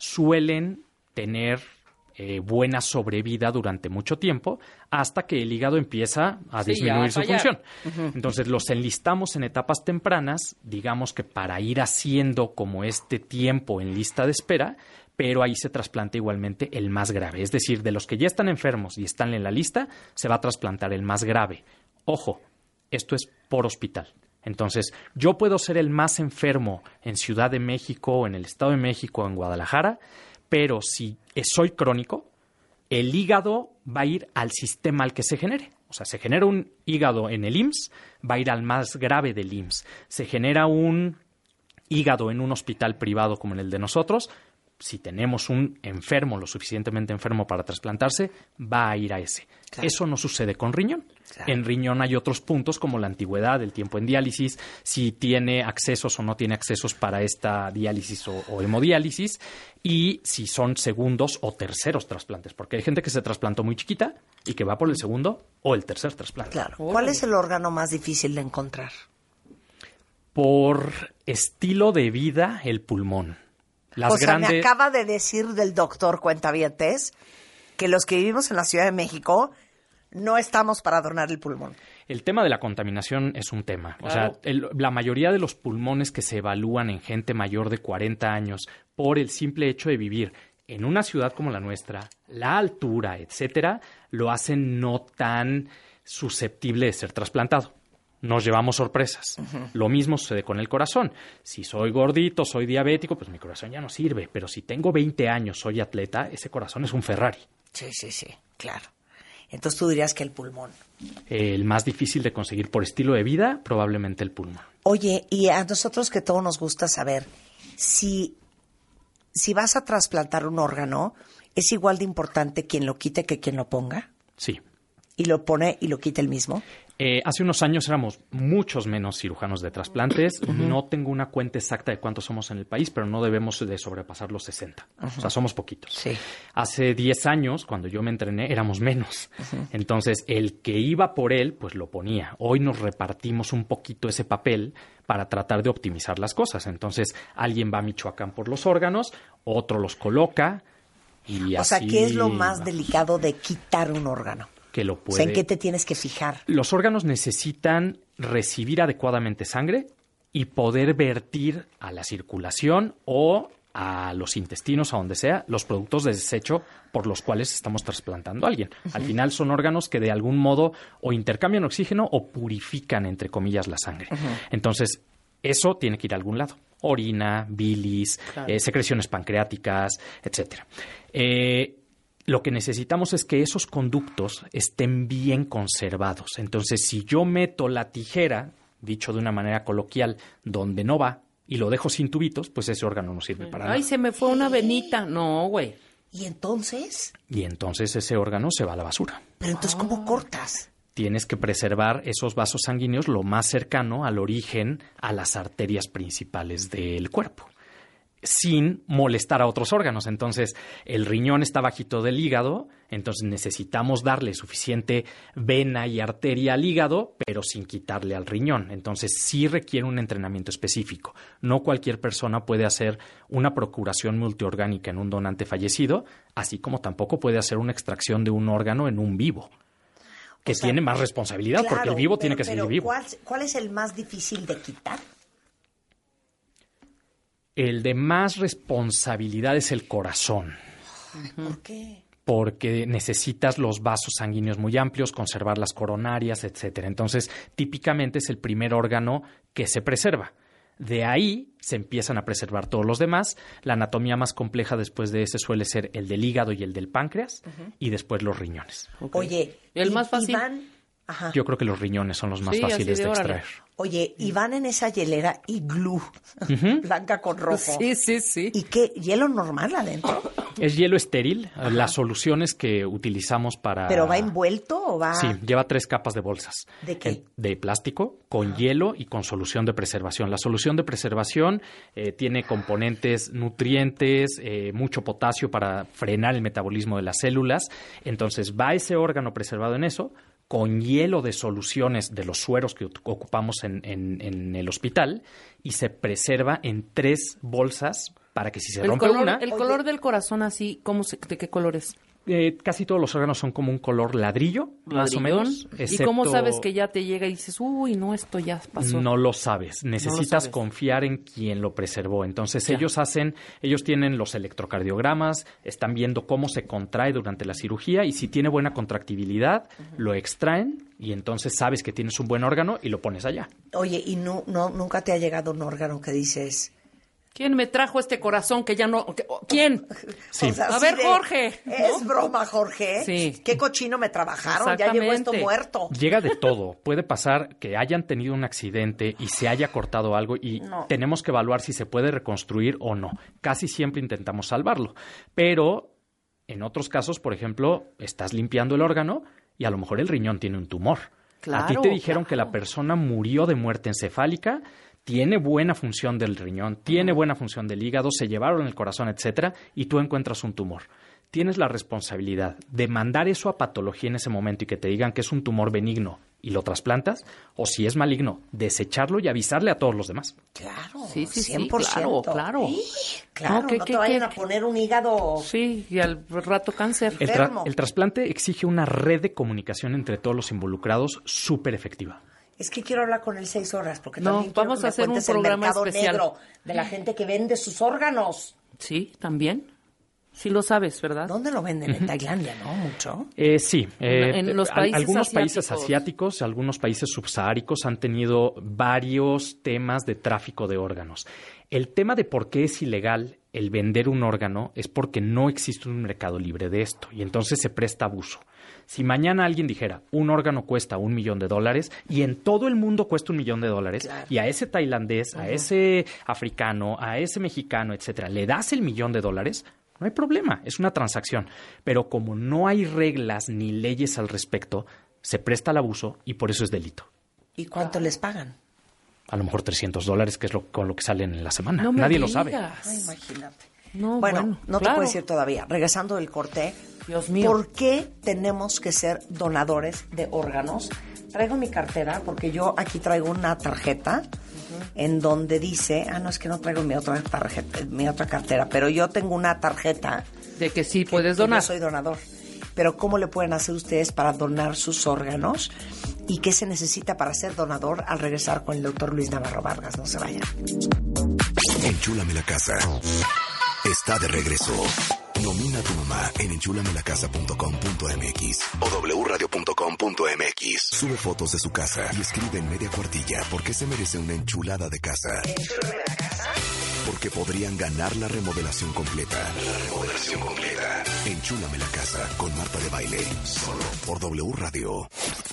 suelen tener eh, buena sobrevida durante mucho tiempo hasta que el hígado empieza a sí, disminuir su función. Uh-huh. Entonces los enlistamos en etapas tempranas, digamos que para ir haciendo como este tiempo en lista de espera, pero ahí se trasplanta igualmente el más grave. Es decir, de los que ya están enfermos y están en la lista, se va a trasplantar el más grave. Ojo, esto es por hospital. Entonces, yo puedo ser el más enfermo en Ciudad de México, en el Estado de México, en Guadalajara, pero si soy crónico, el hígado va a ir al sistema al que se genere. O sea, se genera un hígado en el I M S S, va a ir al más grave del I M S S. Se genera un hígado en un hospital privado como en el de nosotros. Si tenemos un enfermo, lo suficientemente enfermo para trasplantarse, va a ir a ese. Claro. Eso no sucede con riñón. Claro. En riñón hay otros puntos como la antigüedad, el tiempo en diálisis, si tiene accesos o no tiene accesos para esta diálisis o, o hemodiálisis, y si son segundos o terceros trasplantes, porque hay gente que se trasplantó muy chiquita y que va por el segundo o el tercer trasplante. Claro. ¿Cuál es el órgano más difícil de encontrar? Por estilo de vida, el pulmón. Las o sea, grandes... me acaba de decir del doctor Cuentavientes que los que vivimos en la Ciudad de México no estamos para donar el pulmón. El tema de la contaminación es un tema. Claro. O sea, el, la mayoría de los pulmones que se evalúan en gente mayor de cuarenta años por el simple hecho de vivir en una ciudad como la nuestra, la altura, etcétera, lo hacen no tan susceptible de ser trasplantado. Nos llevamos sorpresas. Uh-huh. Lo mismo sucede con el corazón. Si soy gordito, soy diabético, pues mi corazón ya no sirve. Pero si tengo veinte años, soy atleta, ese corazón es un Ferrari. Sí, sí, sí, claro. Entonces tú dirías que el pulmón. El más difícil de conseguir por estilo de vida, probablemente el pulmón. Oye, y a nosotros que todo nos gusta saber, si, si vas a trasplantar un órgano, ¿es igual de importante quien lo quite que quien lo ponga? Sí. ¿Y lo pone y lo quita el mismo? Eh, hace unos años éramos muchos menos cirujanos de trasplantes. Uh-huh. No tengo una cuenta exacta de cuántos somos en el país, pero no debemos de sobrepasar los sesenta. Uh-huh. O sea, somos poquitos. Sí. Hace diez años, cuando yo me entrené, éramos menos. Uh-huh. Entonces, el que iba por él, pues lo ponía. Hoy nos repartimos un poquito ese papel para tratar de optimizar las cosas. Entonces, alguien va a Michoacán por los órganos, otro los coloca y o así... sea, ¿qué es lo más delicado de quitar un órgano? Que lo puede... O sea, ¿en qué te tienes que fijar? Los órganos necesitan recibir adecuadamente sangre y poder vertir a la circulación o a los intestinos, a donde sea, los productos de desecho por los cuales estamos trasplantando a alguien. Uh-huh. Al final son órganos que de algún modo o intercambian oxígeno o purifican, entre comillas, la sangre. Uh-huh. Entonces, eso tiene que ir a algún lado. Orina, bilis, claro. eh, secreciones pancreáticas, etcétera. Eh, lo que necesitamos es que esos conductos estén bien conservados. Entonces, si yo meto la tijera, dicho de una manera coloquial, donde no va, y lo dejo sin tubitos, pues ese órgano no sirve para nada. Ay, se me fue una venita. No, güey. ¿Y entonces? Y entonces ese órgano se va a la basura. Pero entonces, ¿cómo cortas? Tienes que preservar esos vasos sanguíneos lo más cercano al origen, a las arterias principales del cuerpo, sin molestar a otros órganos. Entonces, el riñón está bajito del hígado, entonces necesitamos darle suficiente vena y arteria al hígado, pero sin quitarle al riñón. Entonces, sí requiere un entrenamiento específico. No cualquier persona puede hacer una procuración multiorgánica en un donante fallecido, así como tampoco puede hacer una extracción de un órgano en un vivo, que o sea, tiene más responsabilidad, claro, porque el vivo pero, tiene que seguir vivo. ¿cuál, ¿Cuál es el más difícil de quitar? El de más responsabilidad es el corazón. ¿Por qué? Porque necesitas los vasos sanguíneos muy amplios, conservar las coronarias, etcétera. Entonces, típicamente es el primer órgano que se preserva. De ahí se empiezan a preservar todos los demás. La anatomía más compleja después de ese suele ser el del hígado y el del páncreas, uh-huh. y después los riñones. Okay. Oye, ¿el más fácil? Iván, ajá. Yo creo que los riñones son los más sí, fáciles de, de extraer. Oye, y van en esa hielera iglú, uh-huh. blanca con rojo. Sí, sí, sí. ¿Y qué? ¿Hielo normal adentro? Es hielo estéril. Ajá. Las soluciones que utilizamos para... ¿Pero va envuelto o va...? Sí, lleva tres capas de bolsas. ¿De qué? De plástico, con Ajá. hielo y con solución de preservación. La solución de preservación eh, tiene componentes nutrientes, eh, mucho potasio para frenar el metabolismo de las células. Entonces, va ese órgano preservado en eso, con hielo de soluciones de los sueros que ocupamos en, en, en el hospital, y se preserva en tres bolsas para que si se el rompe color, una... El color Oye. del corazón así, ¿cómo se, ¿de qué color es? Eh, casi todos los órganos son como un color ladrillo, ¿Ladrillón? Más o menos. Excepto... ¿Y cómo sabes que ya te llega y dices, uy, no, esto ya pasó? No lo sabes. Necesitas no lo sabes. Confiar en quien lo preservó. Entonces ya. ellos hacen, ellos tienen los electrocardiogramas, están viendo cómo se contrae durante la cirugía y si tiene buena contractibilidad, uh-huh. lo extraen y entonces sabes que tienes un buen órgano y lo pones allá. Oye, ¿y no, no nunca te ha llegado un órgano que dices... ¿Quién me trajo este corazón que ya no... Que, ¿Quién? Sí. O sea, a ver, de, Jorge. ¿no? Es broma, Jorge. Sí. Qué cochino me trabajaron. Ya llegó esto muerto. Llega de todo. Puede pasar que hayan tenido un accidente y se haya cortado algo y no. tenemos que evaluar si se puede reconstruir o no. Casi siempre intentamos salvarlo. Pero en otros casos, por ejemplo, estás limpiando el órgano y a lo mejor el riñón tiene un tumor. Claro, a ti te dijeron claro. que la persona murió de muerte encefálica, tiene buena función del riñón, tiene buena función del hígado, se llevaron el corazón, etcétera, y tú encuentras un tumor. Tienes la responsabilidad de mandar eso a patología en ese momento y que te digan que es un tumor benigno y lo trasplantas, o si es maligno, desecharlo y avisarle a todos los demás. Claro, sí, sí, cien por ciento. Sí, claro, claro. Sí, claro, no, ¿qué, no te qué, vayan qué, a poner un hígado... Sí, y al rato cáncer. El, tra- el trasplante exige una red de comunicación entre todos los involucrados súper efectiva. Es que quiero hablar con él seis horas, porque no, también vamos quiero a hacer un programa el mercado especial negro de la gente que vende sus órganos. Sí, también. Sí lo sabes, ¿verdad? ¿Dónde lo venden? En Tailandia, ¿no? Mucho. Eh, sí. Eh, en los países algunos asiáticos. países asiáticos, algunos países subsaháricos han tenido varios temas de tráfico de órganos. El tema de por qué es ilegal el vender un órgano es porque no existe un mercado libre de esto y entonces se presta abuso. Si mañana alguien dijera, un órgano cuesta un millón de dólares y en todo el mundo cuesta un millón de dólares, claro. y a ese tailandés, uh-huh. a ese africano, a ese mexicano, etcétera, le das el millón de dólares, no hay problema, es una transacción. Pero como no hay reglas ni leyes al respecto, se presta al abuso y por eso es delito. ¿Y cuánto les pagan? A lo mejor trescientos dólares, que es lo, con lo que salen en la semana. No Nadie me lo sabe. Ay, imagínate. No, bueno, bueno, no claro. te puedo decir todavía. Regresando del corte, Dios mío. ¿por qué tenemos que ser donadores de órganos? Traigo mi cartera porque yo aquí traigo una tarjeta uh-huh. en donde dice, ah, no, es que no traigo mi otra tarjeta, mi otra cartera, pero yo tengo una tarjeta de que sí puedes que donar. Yo soy donador. Pero ¿cómo le pueden hacer ustedes para donar sus órganos? y qué se necesita para ser donador al regresar con el doctor Luis Navarro Vargas. No se vayan. Enchúlame la casa. Está de regreso. Nomina a tu mamá en enchúlame la casa punto com punto m x o w radio punto com punto m x. Sube fotos de su casa y escribe en media cuartilla por qué se merece una enchulada de casa. ¿Enchúlame la casa? Porque podrían ganar la remodelación completa. La remodelación completa. Enchúlame la casa con Marta de Baile. Solo por W Radio.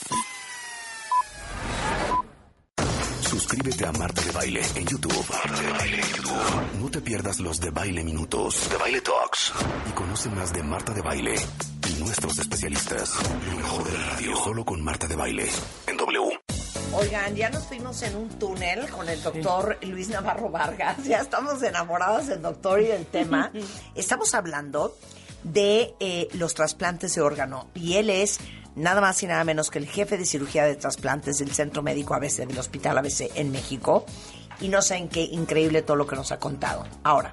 Suscríbete a Marta de Baile en YouTube. Marta de Baile en YouTube. No te pierdas los de Baile Minutos, de Baile Talks. Y conoce más de Marta de Baile y nuestros especialistas. Lo mejor de la radio. Solo con Marta de Baile en W. Oigan, ya nos fuimos en un túnel con el doctor sí. Luis Navarro Vargas. Ya estamos enamorados del doctor y del tema. Estamos hablando de eh, los trasplantes de órgano. Y él es nada más y nada menos que el jefe de cirugía de trasplantes del Centro Médico A B C del Hospital A B C en México. Y no saben qué increíble todo lo que nos ha contado. Ahora,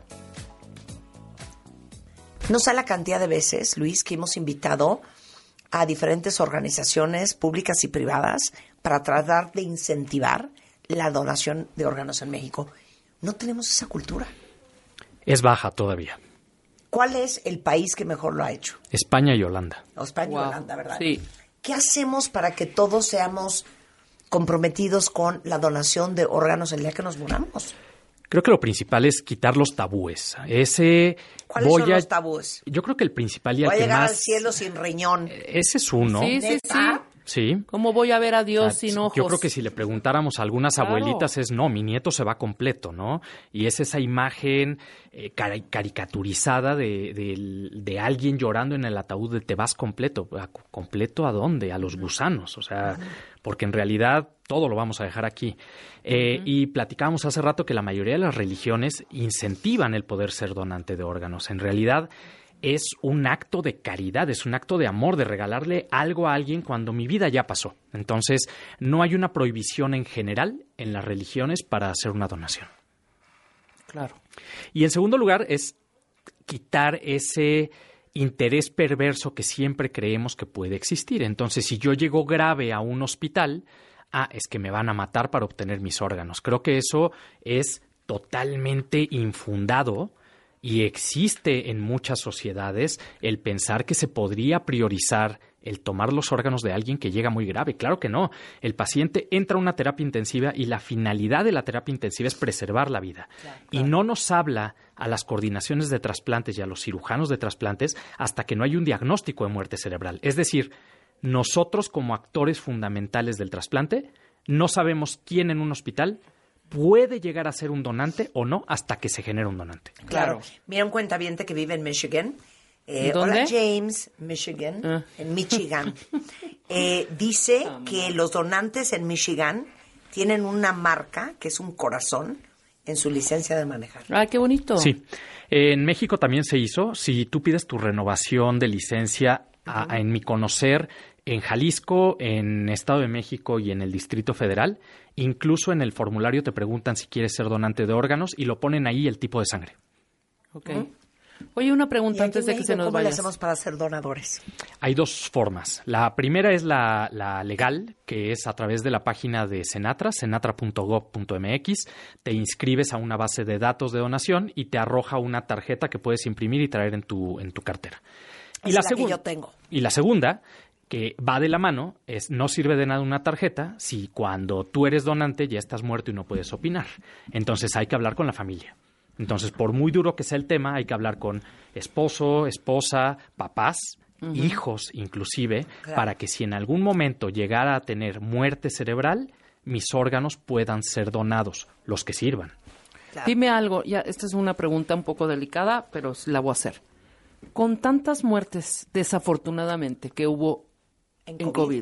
no sé la cantidad de veces, Luis, que hemos invitado a diferentes organizaciones públicas y privadas para tratar de incentivar la donación de órganos en México. No tenemos esa cultura. Es baja todavía. ¿Cuál es el país que mejor lo ha hecho? España y Holanda. España Wow. y Holanda, ¿verdad? Sí. ¿Qué hacemos para que todos seamos comprometidos con la donación de órganos el día que nos muramos? Creo que lo principal es quitar los tabúes. Ese ¿Cuáles voy son a, los tabúes? Yo creo que el principal y el Voy a que llegar más... al cielo sin riñón. Ese es uno. Sí, sí, sí. Sí. ¿Cómo voy a ver a Dios Ah, sin ojos? Yo creo que si le preguntáramos a algunas Claro. abuelitas es no, mi nieto se va completo, ¿no? Y es esa imagen eh, cari- caricaturizada de, de, de alguien llorando en el ataúd de te vas completo. ¿A- ¿Completo a dónde? A los gusanos, o sea, porque en realidad todo lo vamos a dejar aquí. Eh, uh-huh. Y platicábamos hace rato que la mayoría de las religiones incentivan el poder ser donante de órganos. En realidad es un acto de caridad, es un acto de amor, de regalarle algo a alguien cuando mi vida ya pasó. Entonces, no hay una prohibición en general en las religiones para hacer una donación. Claro. Y en segundo lugar es quitar ese interés perverso que siempre creemos que puede existir. Entonces, si yo llego grave a un hospital, ah, es que me van a matar para obtener mis órganos. Creo que eso es totalmente infundado. Y existe en muchas sociedades el pensar que se podría priorizar el tomar los órganos de alguien que llega muy grave. Claro que no. El paciente entra a una terapia intensiva y la finalidad de la terapia intensiva es preservar la vida. Claro, claro. Y no nos habla a las coordinaciones de trasplantes y a los cirujanos de trasplantes hasta que no hay un diagnóstico de muerte cerebral. Es decir, nosotros como actores fundamentales del trasplante no sabemos quién en un hospital puede llegar a ser un donante o no hasta que se genera un donante. Claro. Mira un cuentaviente que vive en Michigan. Eh, ¿Dónde? Hola, James, Michigan, Ah. en Michigan. Eh, dice que los donantes en Michigan tienen una marca, que es un corazón, en su licencia de manejar. ¡Ay, qué bonito! Sí. En México también se hizo. Si tú pides tu renovación de licencia, a, a, en mi conocer, en Jalisco, en Estado de México y en el Distrito Federal, incluso en el formulario te preguntan si quieres ser donante de órganos y lo ponen ahí el tipo de sangre. Ok. ¿Mm? Oye, una pregunta antes de que México, se nos ¿cómo vaya. le hacemos para ser donadores? Hay dos formas. La primera es la, la legal, que es a través de la página de Senatra, senatra punto gov punto m x. Te inscribes a una base de datos de donación y te arroja una tarjeta que puedes imprimir y traer en tu, en tu cartera. Es y la, la segun- que yo tengo. Y la segunda, que va de la mano, es no sirve de nada una tarjeta si cuando tú eres donante ya estás muerto y no puedes opinar. Entonces hay que hablar con la familia. Entonces, por muy duro que sea el tema, hay que hablar con esposo, esposa, papás, uh-huh. hijos inclusive, claro. para que si en algún momento llegara a tener muerte cerebral, mis órganos puedan ser donados, los que sirvan. Claro. Dime algo, ya esta es una pregunta un poco delicada, pero la voy a hacer. Con tantas muertes, desafortunadamente, que hubo en, en COVID. COVID,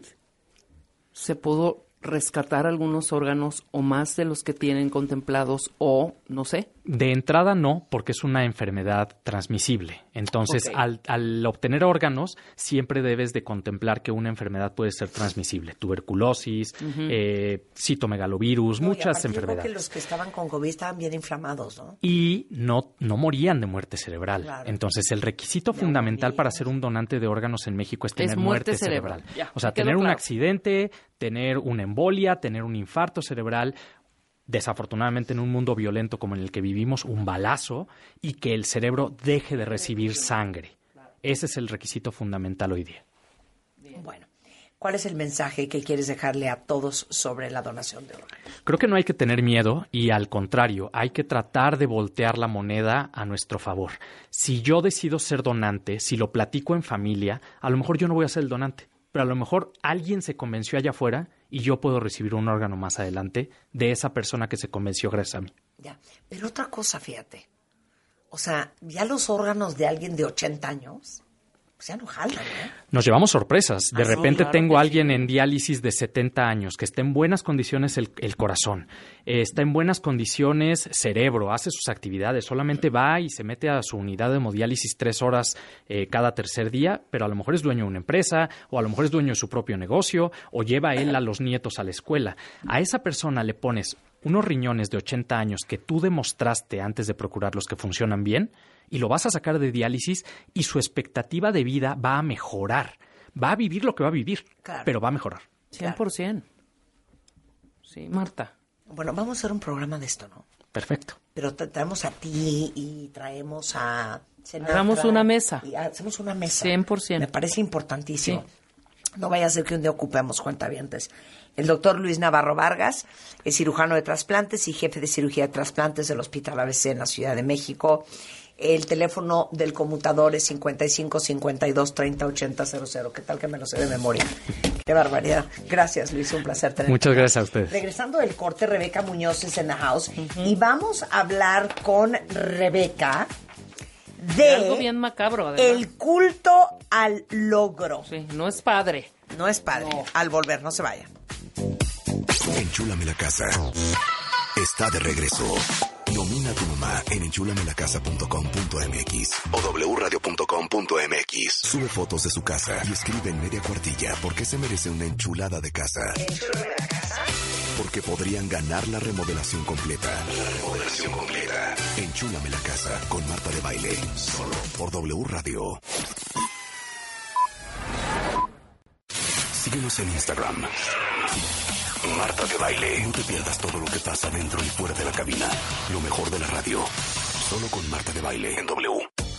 ¿se pudo rescatar algunos órganos o más de los que tienen contemplados o, no sé, De entrada no, porque es una enfermedad transmisible. Entonces, okay. al, al obtener órganos, siempre debes de contemplar que una enfermedad puede ser transmisible. Tuberculosis, uh-huh. eh, citomegalovirus, no, muchas y enfermedades. Que los que estaban con COVID estaban bien inflamados, ¿no? Y no, no morían de muerte cerebral. Claro. Entonces, el requisito no, fundamental no para ser un donante de órganos en México es tener es muerte, muerte cerebral. cerebral. Ya, o sea, tener un claro. accidente, tener una embolia, tener un infarto cerebral, desafortunadamente en un mundo violento como en el que vivimos, un balazo, y que el cerebro deje de recibir sangre. Ese es el requisito fundamental hoy día. Bueno, ¿cuál es el mensaje que quieres dejarle a todos sobre la donación de órganos? Creo que no hay que tener miedo y, al contrario, hay que tratar de voltear la moneda a nuestro favor. Si yo decido ser donante, si lo platico en familia, a lo mejor yo no voy a ser el donante, pero a lo mejor alguien se convenció allá afuera y yo puedo recibir un órgano más adelante de esa persona que se convenció gracias a mí. Ya, pero otra cosa, fíjate. O sea, ya los órganos de alguien de ochenta años, pues ya no jalan, ¿eh? Nos llevamos sorpresas. De ah, repente sí, claro tengo a alguien sí. en diálisis de setenta años, que está en buenas condiciones el, el corazón, eh, está en buenas condiciones cerebro, hace sus actividades, solamente va y se mete a su unidad de hemodiálisis tres horas eh, cada tercer día, pero a lo mejor es dueño de una empresa, o a lo mejor es dueño de su propio negocio, o lleva él a los nietos a la escuela. A esa persona le pones unos riñones de ochenta años que tú demostraste antes de procurarlos que funcionan bien, y lo vas a sacar de diálisis y su expectativa de vida va a mejorar. Va a vivir lo que va a vivir, claro. pero va a mejorar. cien por ciento. Sí, Marta. Bueno, vamos a hacer un programa de esto, ¿no? Perfecto. Pero tra- traemos a ti y traemos a Sinatra. Hagamos una mesa. Y hacemos una mesa. cien por ciento. Me parece importantísimo. Sí. No vaya a ser que un día ocupemos cuentavientes. El doctor Luis Navarro Vargas es cirujano de trasplantes y jefe de cirugía de trasplantes del Hospital A B C en la Ciudad de México. El teléfono del conmutador es cincuenta y cinco, cincuenta y dos, treinta, ochenta, cero cero. ¿Qué tal que me lo sé de memoria? Qué barbaridad. Gracias, Luis. Un placer tenerte. Muchas gracias a ustedes. Regresando del corte, Rebeca Muñoz es en the house. Uh-huh. Y vamos a hablar con Rebeca de algo bien macabro, además. El culto al logro. Sí, no es padre. No es padre. No. Al volver, no se vayan. Enchúlame la casa. Está de regreso. Nomina a tu mamá en enchúlame la casa punto com punto m x o w radio punto com punto m x. Sube fotos de su casa y escribe en media cuartilla por qué se merece una enchulada de casa. ¿Enchúlame la casa? Porque podrían ganar la remodelación completa. La remodelación completa. Enchúlame la casa con Marta de Baile. Solo por W Radio. Síguenos en Instagram. Marta de Baile. No te pierdas todo lo que pasa dentro y fuera de la cabina. Lo mejor de la radio. Solo con Marta de Baile en W.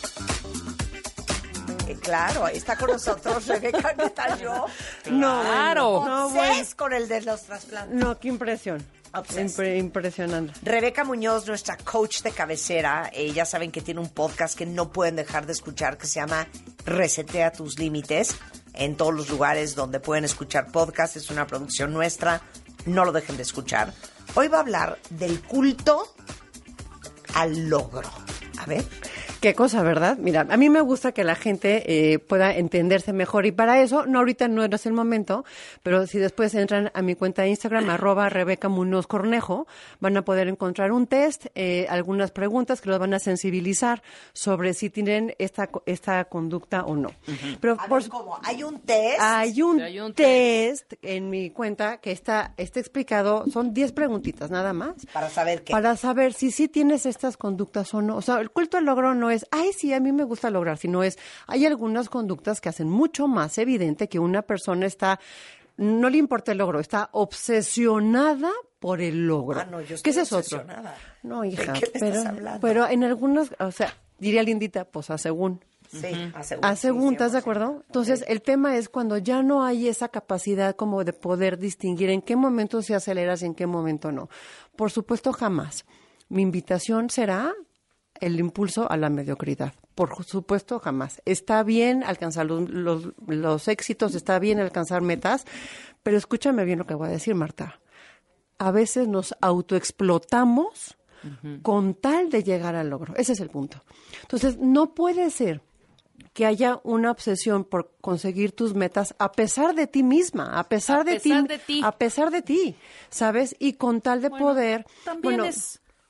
Eh, claro, está con nosotros Rebeca, ¿qué tal yo? No, claro. No, bueno. con el de los trasplantes. No, qué impresión. Impre- impresionante. Rebeca Muñoz, nuestra coach de cabecera, eh, ya saben que tiene un podcast que no pueden dejar de escuchar que se llama Resetea tus límites. En todos los lugares donde pueden escuchar podcast, es una producción nuestra, no lo dejen de escuchar. Hoy va a hablar del culto al logro. A ver. Qué cosa, ¿verdad? Mira, a mí me gusta que la gente eh, pueda entenderse mejor y para eso, no ahorita no es el momento, pero si después entran a mi cuenta de Instagram, arroba Rebeca Muñoz Cornejo, van a poder encontrar un test, eh, algunas preguntas que los van a sensibilizar sobre si tienen esta esta conducta o no. Uh-huh. Pero a por, ver, ¿cómo? ¿Hay un test? Hay un, sí, hay un test, test en mi cuenta que está, está explicado, son diez preguntitas nada más. Para saber qué. Para saber si sí tienes estas conductas o no. O sea, el culto al logro no es, ay, sí, a mí me gusta lograr, sino es, hay algunas conductas que hacen mucho más evidente que una persona está, no le importa el logro, está obsesionada por el logro. Ah, no, yo estoy ¿Qué es eso obsesionada. otro? No, hija, ¿De qué me pero, estás hablando? pero en algunos, o sea, diría Lindita, pues a según. Sí, uh-huh. a según. A según, sí, ¿estás de acuerdo? Entonces, sí. El tema es cuando ya no hay esa capacidad como de poder distinguir en qué momento se aceleras y en qué momento no. Por supuesto, jamás. Mi invitación será el impulso a la mediocridad. Por supuesto, jamás. Está bien alcanzar los, los, los éxitos, está bien alcanzar metas, pero escúchame bien lo que voy a decir, Marta. A veces nos autoexplotamos uh-huh. con tal de llegar al logro. Ese es el punto. Entonces, no puede ser que haya una obsesión por conseguir tus metas a pesar de ti misma, a pesar, a de, pesar ti, de ti, a pesar de ti, ¿sabes? Y con tal de bueno, poder... También bueno, es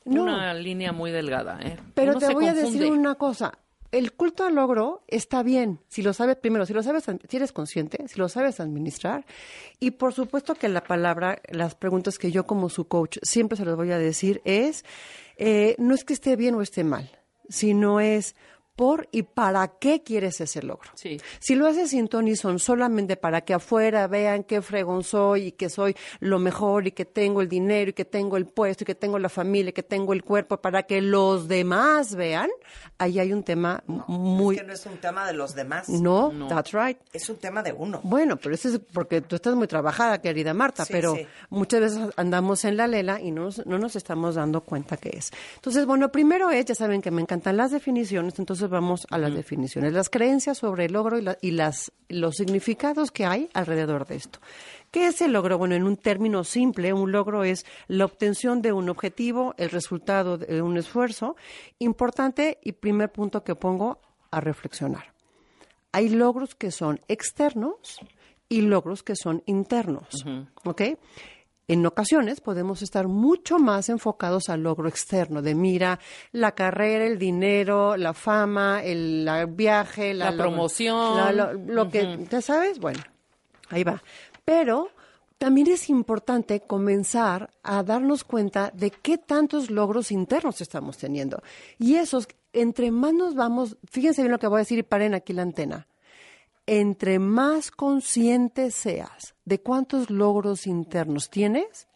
No. una línea muy delgada, ¿eh? Pero Uno te se voy a confunde. decir una cosa. El culto al logro está bien, si lo sabes, primero, si lo sabes, si eres consciente, si lo sabes administrar. Y por supuesto que la palabra, las preguntas que yo como su coach siempre se las voy a decir es, eh, no es que esté bien o esté mal, sino es por y para qué quieres ese logro. Sí. Si lo haces sin ton y son solamente para que afuera vean qué fregón soy y que soy lo mejor y que tengo el dinero y que tengo el puesto y que tengo la familia y que tengo el cuerpo para que los demás vean, ahí hay un tema muy... Es que no es un tema de los demás. No, no, that's right. Es un tema de uno. Bueno, pero eso es porque tú estás muy trabajada, querida Marta, Sí, pero sí. muchas veces andamos en la lela y no nos, no nos estamos dando cuenta qué es. Entonces, bueno, primero es, ya saben que me encantan las definiciones, entonces vamos a las mm. definiciones, las creencias sobre el logro y, la, y las, los significados que hay alrededor de esto. ¿Qué es el logro? Bueno, en un término simple, un logro es la obtención de un objetivo, el resultado de un esfuerzo. Importante y primer punto que pongo a reflexionar. Hay logros que son externos y logros que son internos, uh-huh. ¿ok? En ocasiones podemos estar mucho más enfocados al logro externo, de mira, la carrera, el dinero, la fama, el la viaje, la, la promoción. La, lo lo uh-huh. que, ¿ya sabes? Bueno, ahí va. Pero también es importante comenzar a darnos cuenta de qué tantos logros internos estamos teniendo. Y esos, entre más nos vamos, fíjense bien lo que voy a decir y paren aquí la antena. Entre más consciente seas de cuántos logros internos tienes,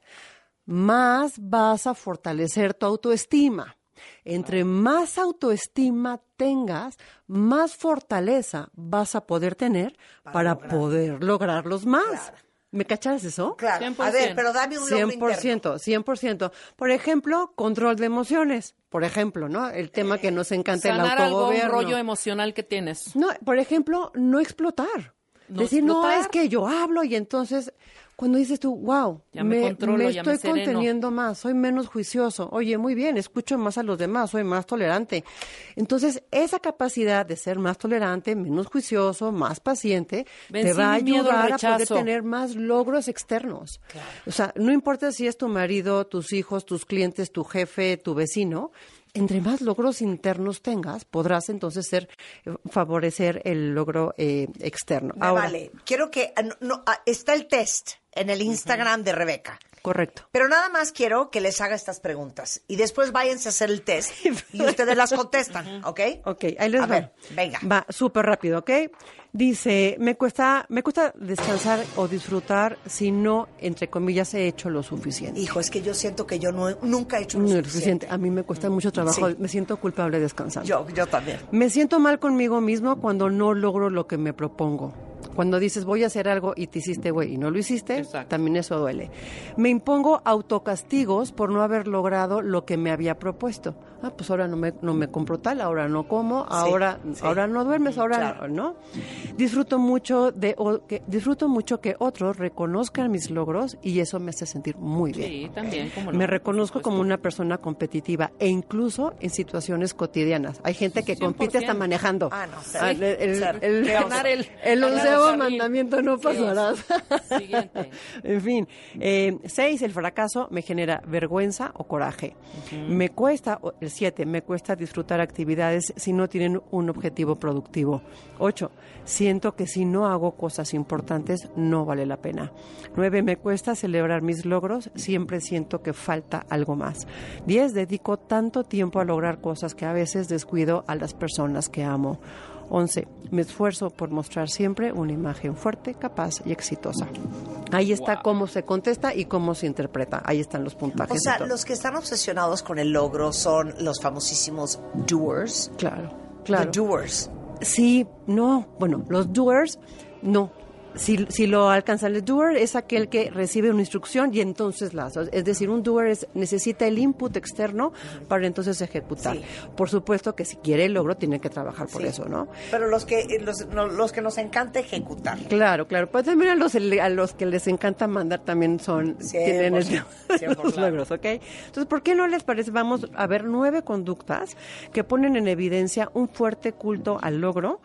más vas a fortalecer tu autoestima. Entre más autoestima tengas, más fortaleza vas a poder tener para, para lograr. poder lograrlos más. Claro. ¿Me cachas eso? Claro. cien por ciento. A ver, pero dame un logro cien por ciento, interno. cien por ciento. Por ejemplo, control de emociones. Por ejemplo, ¿no? El tema que nos encanta, sanar el autogobierno. Algo, un rollo emocional que tienes. No, por ejemplo, no explotar. No Decir, explotar. no, es que yo hablo y entonces, cuando dices tú, wow, ya me, me, controlo, me ya estoy me conteniendo más, soy menos juicioso, oye, muy bien, escucho más a los demás, soy más tolerante. Entonces, esa capacidad de ser más tolerante, menos juicioso, más paciente, Vencí te va a ayudar a poder rechazo. tener más logros externos. Claro. O sea, no importa si es tu marido, tus hijos, tus clientes, tu jefe, tu vecino, entre más logros internos tengas, podrás entonces ser favorecer el logro eh, externo. Me Ahora, vale. Quiero que no, no, está el test en el Instagram uh-huh. de Rebeca. Correcto. Pero nada más quiero que les haga estas preguntas y después váyanse a hacer el test y ustedes las contestan, ¿ok? Ok, ahí les a va. ver, venga. Va súper rápido, ¿ok? Dice, me cuesta, me cuesta descansar o disfrutar si no, entre comillas, he hecho lo suficiente. Hijo, es que yo siento que yo no he, nunca he hecho lo no, suficiente. suficiente. A mí me cuesta mucho trabajo, sí. Me siento culpable descansando. Yo, yo también. Me siento mal conmigo mismo cuando no logro lo que me propongo. Cuando dices voy a hacer algo y te hiciste güey y no lo hiciste, exacto. También eso duele. Me impongo autocastigos por no haber logrado lo que me había propuesto. Ah, pues ahora no me, no me compro tal, ahora no como, ahora, sí, sí. ahora no duermes, ahora claro. no. Disfruto mucho de o, que, disfruto mucho que otros reconozcan mis logros y eso me hace sentir muy bien. Sí, también. ¿Cómo no? Me reconozco como una persona competitiva e incluso en situaciones cotidianas. Hay gente que cien por ciento compite hasta manejando. Ah, no, sí. Ah, el, el, el, el, ganar el, el onceavo mandamiento no pasarás. Siguiente. En fin, eh, seis, el fracaso me genera vergüenza o coraje. Uh-huh. Me cuesta, el siete, me cuesta disfrutar actividades si no tienen un objetivo productivo. Ocho, siento que si no hago cosas importantes no vale la pena. Nueve, me cuesta celebrar mis logros, siempre siento que falta algo más. Diez, dedico tanto tiempo a lograr cosas que a veces descuido a las personas que amo. once. Me esfuerzo por mostrar siempre una imagen fuerte, capaz y exitosa. Ahí está wow. Cómo se contesta y cómo se interpreta. Ahí están los puntajes. O sea, los que están obsesionados con el logro son los famosísimos doers. Claro, claro. The doers. Sí, no. Bueno, los doers, no. Si, si lo alcanzan, el doer es aquel que recibe una instrucción y entonces la hace. Es decir, un doer es, necesita el input externo para entonces ejecutar. Sí. Por supuesto que si quiere el logro tiene que trabajar por sí. Eso, ¿no? Pero los que los, los que nos encanta ejecutar. Claro, claro. Pues también a los, a los que les encanta mandar también son tienen el, los logros, ¿ok? Entonces, ¿por qué no les parece? Vamos a ver nueve conductas que ponen en evidencia un fuerte culto al logro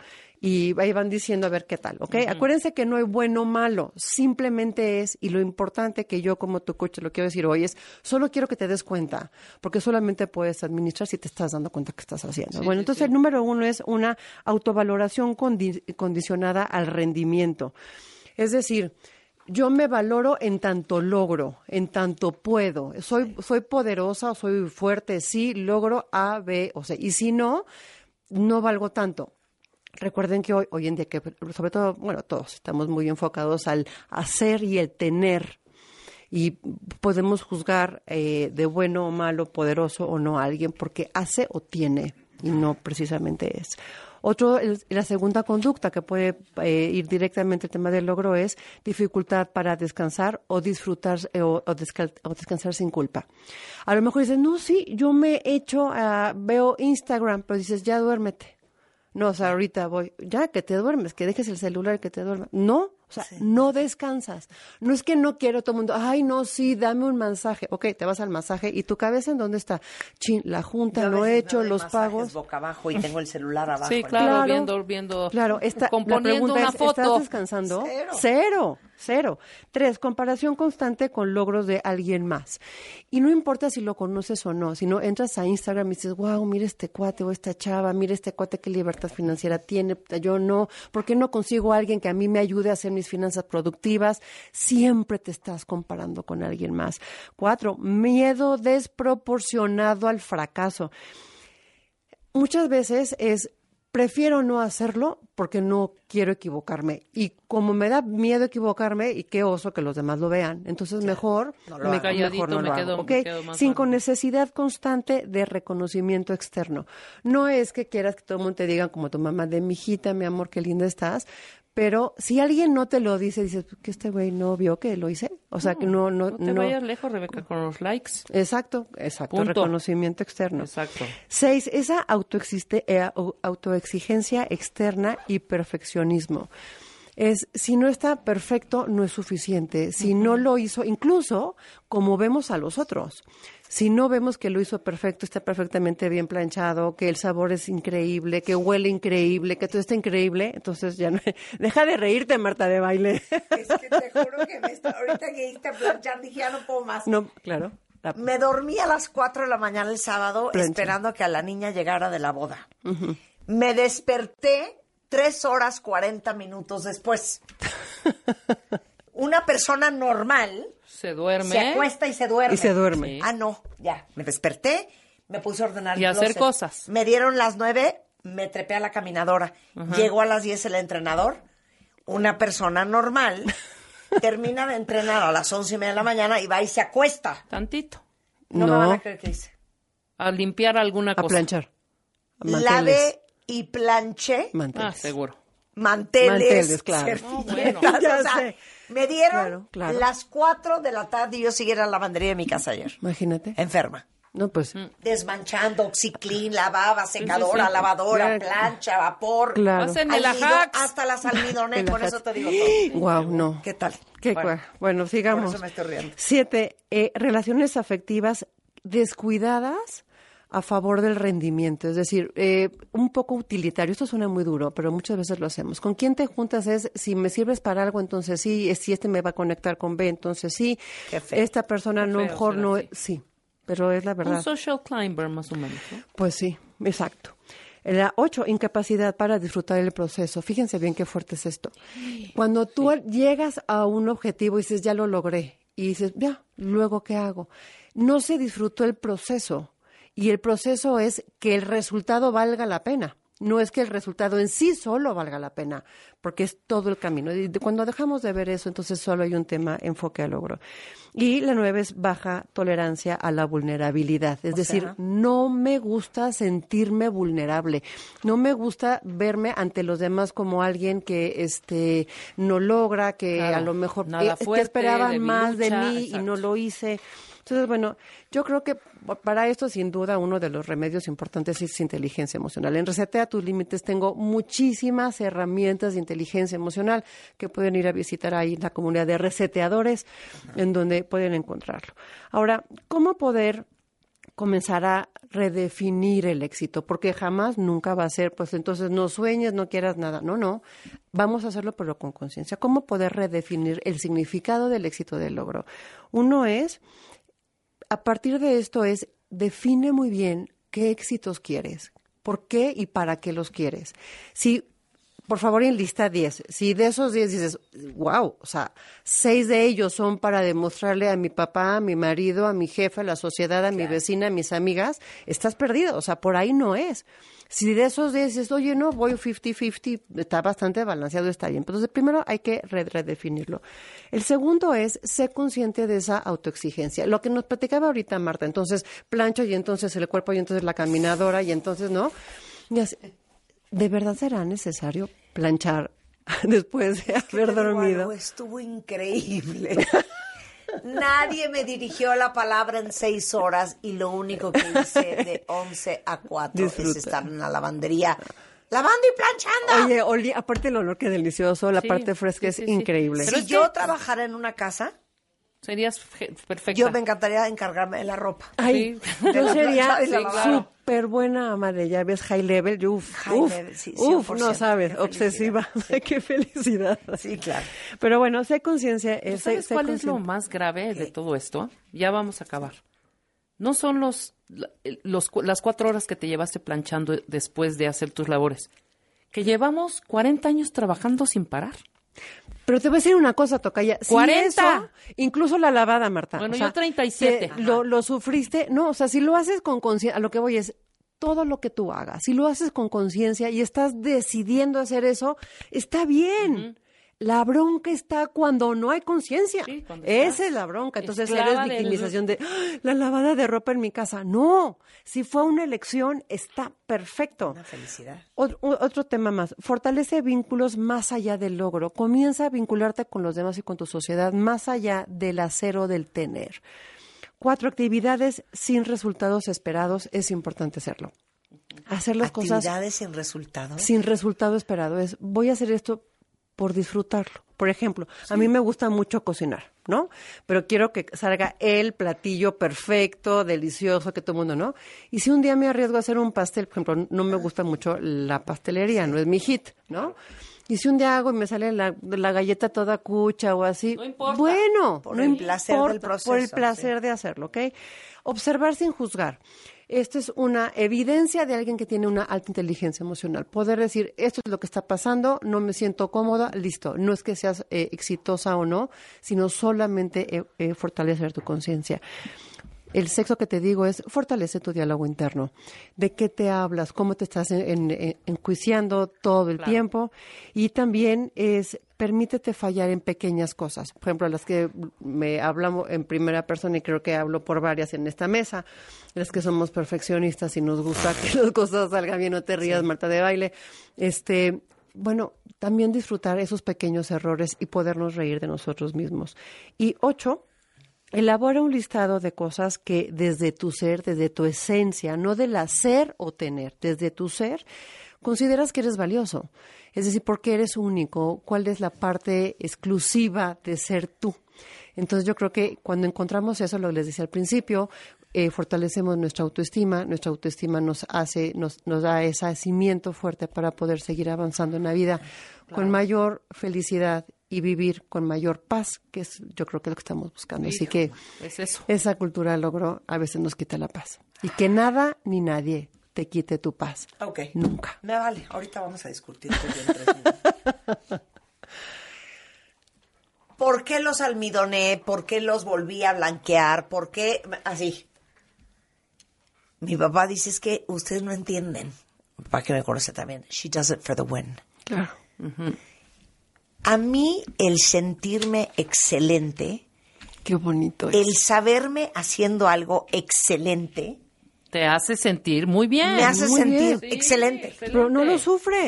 y ahí van diciendo a ver qué tal, ¿ok? Uh-huh. Acuérdense que no hay bueno o malo, simplemente es, y lo importante que yo como tu coach lo quiero decir hoy es, solo quiero que te des cuenta, porque solamente puedes administrar si te estás dando cuenta que estás haciendo. Sí, bueno, sí, entonces sí. El número uno es una autovaloración condi- condicionada al rendimiento. Es decir, yo me valoro en tanto logro, en tanto puedo. Soy, soy poderosa, soy fuerte, sí, logro A, B o C. Y si no, no valgo tanto. Recuerden que hoy, hoy en día, que sobre todo, bueno, todos estamos muy enfocados al hacer y el tener. Y podemos juzgar eh, de bueno o malo, poderoso o no a alguien porque hace o tiene y no precisamente es. Otro, el, la segunda conducta que puede eh, ir directamente al tema del logro es dificultad para descansar o disfrutar eh, o, o, descal, o descansar sin culpa. A lo mejor dices, no, sí, yo me echo, uh, veo Instagram, pero dices, ya duérmete. No, o sea, ahorita voy, ya que te duermes, que dejes el celular y que te duermas. No, o sea, sí. No descansas. No es que no quiero todo el mundo, ay, no, sí, dame un masaje. Ok, te vas al masaje y tu cabeza ¿en dónde está? Chin, la junta, yo lo he hecho, los pagos. Boca abajo y tengo el celular abajo. Sí, claro, claro viendo, viendo, claro, esta, componiendo la pregunta una es, foto. ¿estás descansando? Cero. Cero. Cero. Tres, comparación constante con logros de alguien más. Y no importa si lo conoces o no, sino entras a Instagram y dices, wow, mira este cuate o esta chava, mira este cuate qué libertad financiera tiene, yo no, ¿por qué no consigo a alguien que a mí me ayude a hacer mis finanzas productivas? Siempre te estás comparando con alguien más. Cuatro, miedo desproporcionado al fracaso. Muchas veces es, prefiero no hacerlo porque no quiero equivocarme. Y como me da miedo equivocarme, y qué oso que los demás lo vean, entonces sí, mejor, no me, mejor no me lo quedo, hago. ¿Okay? Me quedo más Sin bueno. con necesidad constante de reconocimiento externo. No es que quieras que todo el mundo te diga como tu mamá, de mijita, mi amor, qué linda estás. Pero si alguien no te lo dice, dices, que este güey no vio que lo hice. O sea, no, que no... No, no te no... vayas lejos, Rebeca, con los likes. Exacto, exacto. Punto. Reconocimiento externo. Exacto. Seis, esa autoexiste, eh, autoexigencia externa y perfeccionismo. Es, si no está perfecto, no es suficiente. Si uh-huh. no lo hizo, incluso como vemos a los otros. Si no vemos que lo hizo perfecto, está perfectamente bien planchado, que el sabor es increíble, que huele increíble, que todo está increíble, entonces ya no... Deja de reírte, Marta de Baile. Es que te juro que me está... ahorita que dijiste planchar, dije, ya no puedo más. No, claro. La... Me dormí a las cuatro de la mañana el sábado Plancha. esperando a que a la niña llegara de la boda. Uh-huh. Me desperté tres horas cuarenta minutos después. Una persona normal... Se duerme. Se acuesta y se duerme. Y se duerme. Sí. Ah, no, ya. Me desperté, me puse a ordenar. Y el hacer closet. cosas. Me dieron las nueve, me trepé a la caminadora. Uh-huh. Llegó a las diez el entrenador. Una persona normal termina de entrenar a las once y media de la mañana y va y se acuesta. Tantito. No, no. me van a creer qué hice. A limpiar alguna a cosa. Planchar. A planchar. Lavé y planché. Manteles. Ah, seguro. Manteles. Manteles, claro. No, bueno. o sea, me dieron claro, claro. las cuatro de la tarde y yo seguí en la lavandería de mi casa ayer. Imagínate. Enferma. No, pues. Desmanchando, oxiclín, lavaba, secadora, sí, sí, sí. lavadora, claro. plancha, vapor. Claro. Hacen el ajax. Hasta las almidoné, con eso te digo todo. Guau, no. ¿Qué tal? Qué bueno, cua... bueno, sigamos. Por eso me estoy riendo. Siete, eh, relaciones afectivas descuidadas a favor del rendimiento, es decir, eh, un poco utilitario. Esto suena muy duro, pero muchas veces lo hacemos. ¿Con quién te juntas? Es, si me sirves para algo, entonces sí, si este me va a conectar con B, entonces sí. Qué feo. Esta persona Qué no, feo mejor no, así. sí, pero es la verdad. Un social climber, más o menos, ¿no? Pues sí, exacto. La ocho, incapacidad para disfrutar el proceso. Fíjense bien qué fuerte es esto. Cuando tú sí. llegas a un objetivo y dices, ya lo logré, y dices, ya, luego ¿qué hago? No se disfrutó el proceso. Y el proceso es que el resultado valga la pena. No es que el resultado en sí solo valga la pena, porque es todo el camino. Y cuando dejamos de ver eso, entonces solo hay un tema, enfoque al logro. Y la nueve es baja tolerancia a la vulnerabilidad. Es o decir, sea, no me gusta sentirme vulnerable. No me gusta verme ante los demás como alguien que este no logra, que claro, a lo mejor nada eh, fuerte, esperaban más de mí exacto. y no lo hice. Entonces, bueno, yo creo que para esto, sin duda, uno de los remedios importantes es inteligencia emocional. En Resetea tus Límites tengo muchísimas herramientas de inteligencia emocional que pueden ir a visitar ahí la comunidad de reseteadores, uh-huh. en donde pueden encontrarlo. Ahora, ¿cómo poder comenzar a redefinir el éxito, porque jamás, nunca va a ser, pues entonces no sueñes, no quieras nada. No, no. Vamos a hacerlo, pero con conciencia. ¿Cómo poder redefinir el significado del éxito del logro? Uno es, a partir de esto es, define muy bien qué éxitos quieres, por qué y para qué los quieres. Si por favor, enlista diez. Si de esos diez dices, wow, o sea, seis de ellos son para demostrarle a mi papá, a mi marido, a mi jefe, a la sociedad, a mi vecina, a mis amigas, estás perdido. O sea, por ahí no es. Si de esos diez dices, oye, no, voy cincuenta cincuenta, está bastante balanceado, está bien. Entonces, primero hay que redefinirlo. El segundo es, sé consciente de esa autoexigencia. Lo que nos platicaba ahorita Marta, entonces plancho y entonces el cuerpo y entonces la caminadora y entonces, ¿no? Y así, ¿de verdad será necesario planchar después de haber dormido? Bueno, estuvo increíble. Nadie me dirigió la palabra en seis horas y lo único que hice de once a cuatro Disfruta. Es estar en la lavandería lavando y planchando. Oye, Oli, aparte el olor que delicioso, la sí, parte fresca sí, es sí, increíble. Sí. Si yo trabajara en una casa, serías perfecta. Yo me encantaría encargarme de la ropa. Ay, sí. Yo sería súper buena ama de llaves, high level. Yo, uf, high uf, level, sí, uf, no sabes, obsesiva. Sí. Qué felicidad. Sí, claro. Pero bueno, sé conciencia. ¿Sabes sé, sé cuál consciente? Es lo más grave de todo esto? Ya vamos a acabar. No son los, los las cuatro horas que te llevaste planchando después de hacer tus labores. Que llevamos cuarenta años trabajando sin parar. Pero te voy a decir una cosa, Tocaya. Si cuarenta. Eso, incluso la lavada, Marta. Bueno, o sea, yo treinta y siete. Lo, lo sufriste. No, o sea, si lo haces con conciencia, a lo que voy es, todo lo que tú hagas, si lo haces con conciencia y estás decidiendo hacer eso, está bien. Uh-huh. La bronca está cuando no hay conciencia. Sí, esa es la bronca. Entonces eres victimización del... de ¡ah! La lavada de ropa en mi casa. No, si fue una elección, está perfecto. Una felicidad. Otro, otro tema más. Fortalece vínculos más allá del logro. Comienza a vincularte con los demás y con tu sociedad más allá del hacer o del tener. Cuatro, actividades sin resultados esperados. Es importante hacerlo. Hacer las actividades cosas... ¿Actividades sin resultados? Sin resultado esperado. Es, voy a hacer esto por disfrutarlo. Por ejemplo, sí. A mí me gusta mucho cocinar, ¿no? Pero quiero que salga el platillo perfecto, delicioso, que todo el mundo, ¿no? Y si un día me arriesgo a hacer un pastel, por ejemplo, no me gusta mucho la pastelería, no es mi hit, ¿no? Y si un día hago y me sale la, la galleta toda cucha o así, no importa. Bueno, por no el importa, placer del proceso, por el placer sí. de hacerlo, ¿ok? Observar sin juzgar. Esto es una evidencia de alguien que tiene una alta inteligencia emocional. Poder decir, esto es lo que está pasando, no me siento cómoda, listo. No es que seas eh, exitosa o no, sino solamente eh, eh, fortalecer tu conciencia. El sexto que te digo es, fortalece tu diálogo interno. ¿De qué te hablas? ¿Cómo te estás en, en, enjuiciando todo el claro. tiempo? Y también es, permítete fallar en pequeñas cosas. Por ejemplo, las que me hablamos en primera persona y creo que hablo por varias en esta mesa, las que somos perfeccionistas y nos gusta que las cosas salgan bien, no te rías, sí. Marta de baile. Este, bueno, también disfrutar esos pequeños errores y podernos reír de nosotros mismos. Y ocho, elabora un listado de cosas que desde tu ser, desde tu esencia, no del hacer o tener, desde tu ser, consideras que eres valioso. Es decir, ¿por qué eres único? ¿Cuál es la parte exclusiva de ser tú? Entonces yo creo que cuando encontramos eso, lo que les decía al principio, eh, fortalecemos nuestra autoestima, nuestra autoestima nos hace, nos, nos da ese cimiento fuerte para poder seguir avanzando en la vida claro. con mayor felicidad y vivir con mayor paz, que es yo creo que es lo que estamos buscando. Así que es eso. Esa cultura del logro a veces nos quita la paz. Y que nada ni nadie te quite tu paz. Ok. Nunca. Me vale. Ahorita vamos a discutir. Bien, ¿por qué los almidoné? ¿Por qué los volví a blanquear? ¿Por qué? Así. Mi papá dice, es que ustedes no entienden. Mi papá que me conoce también. She does it for the win. Claro. Uh-huh. A mí, el sentirme excelente. Qué bonito es. El saberme haciendo algo excelente. Te hace sentir muy bien. Me hace muy sentir bien. excelente. Sí, pero no lo sufres.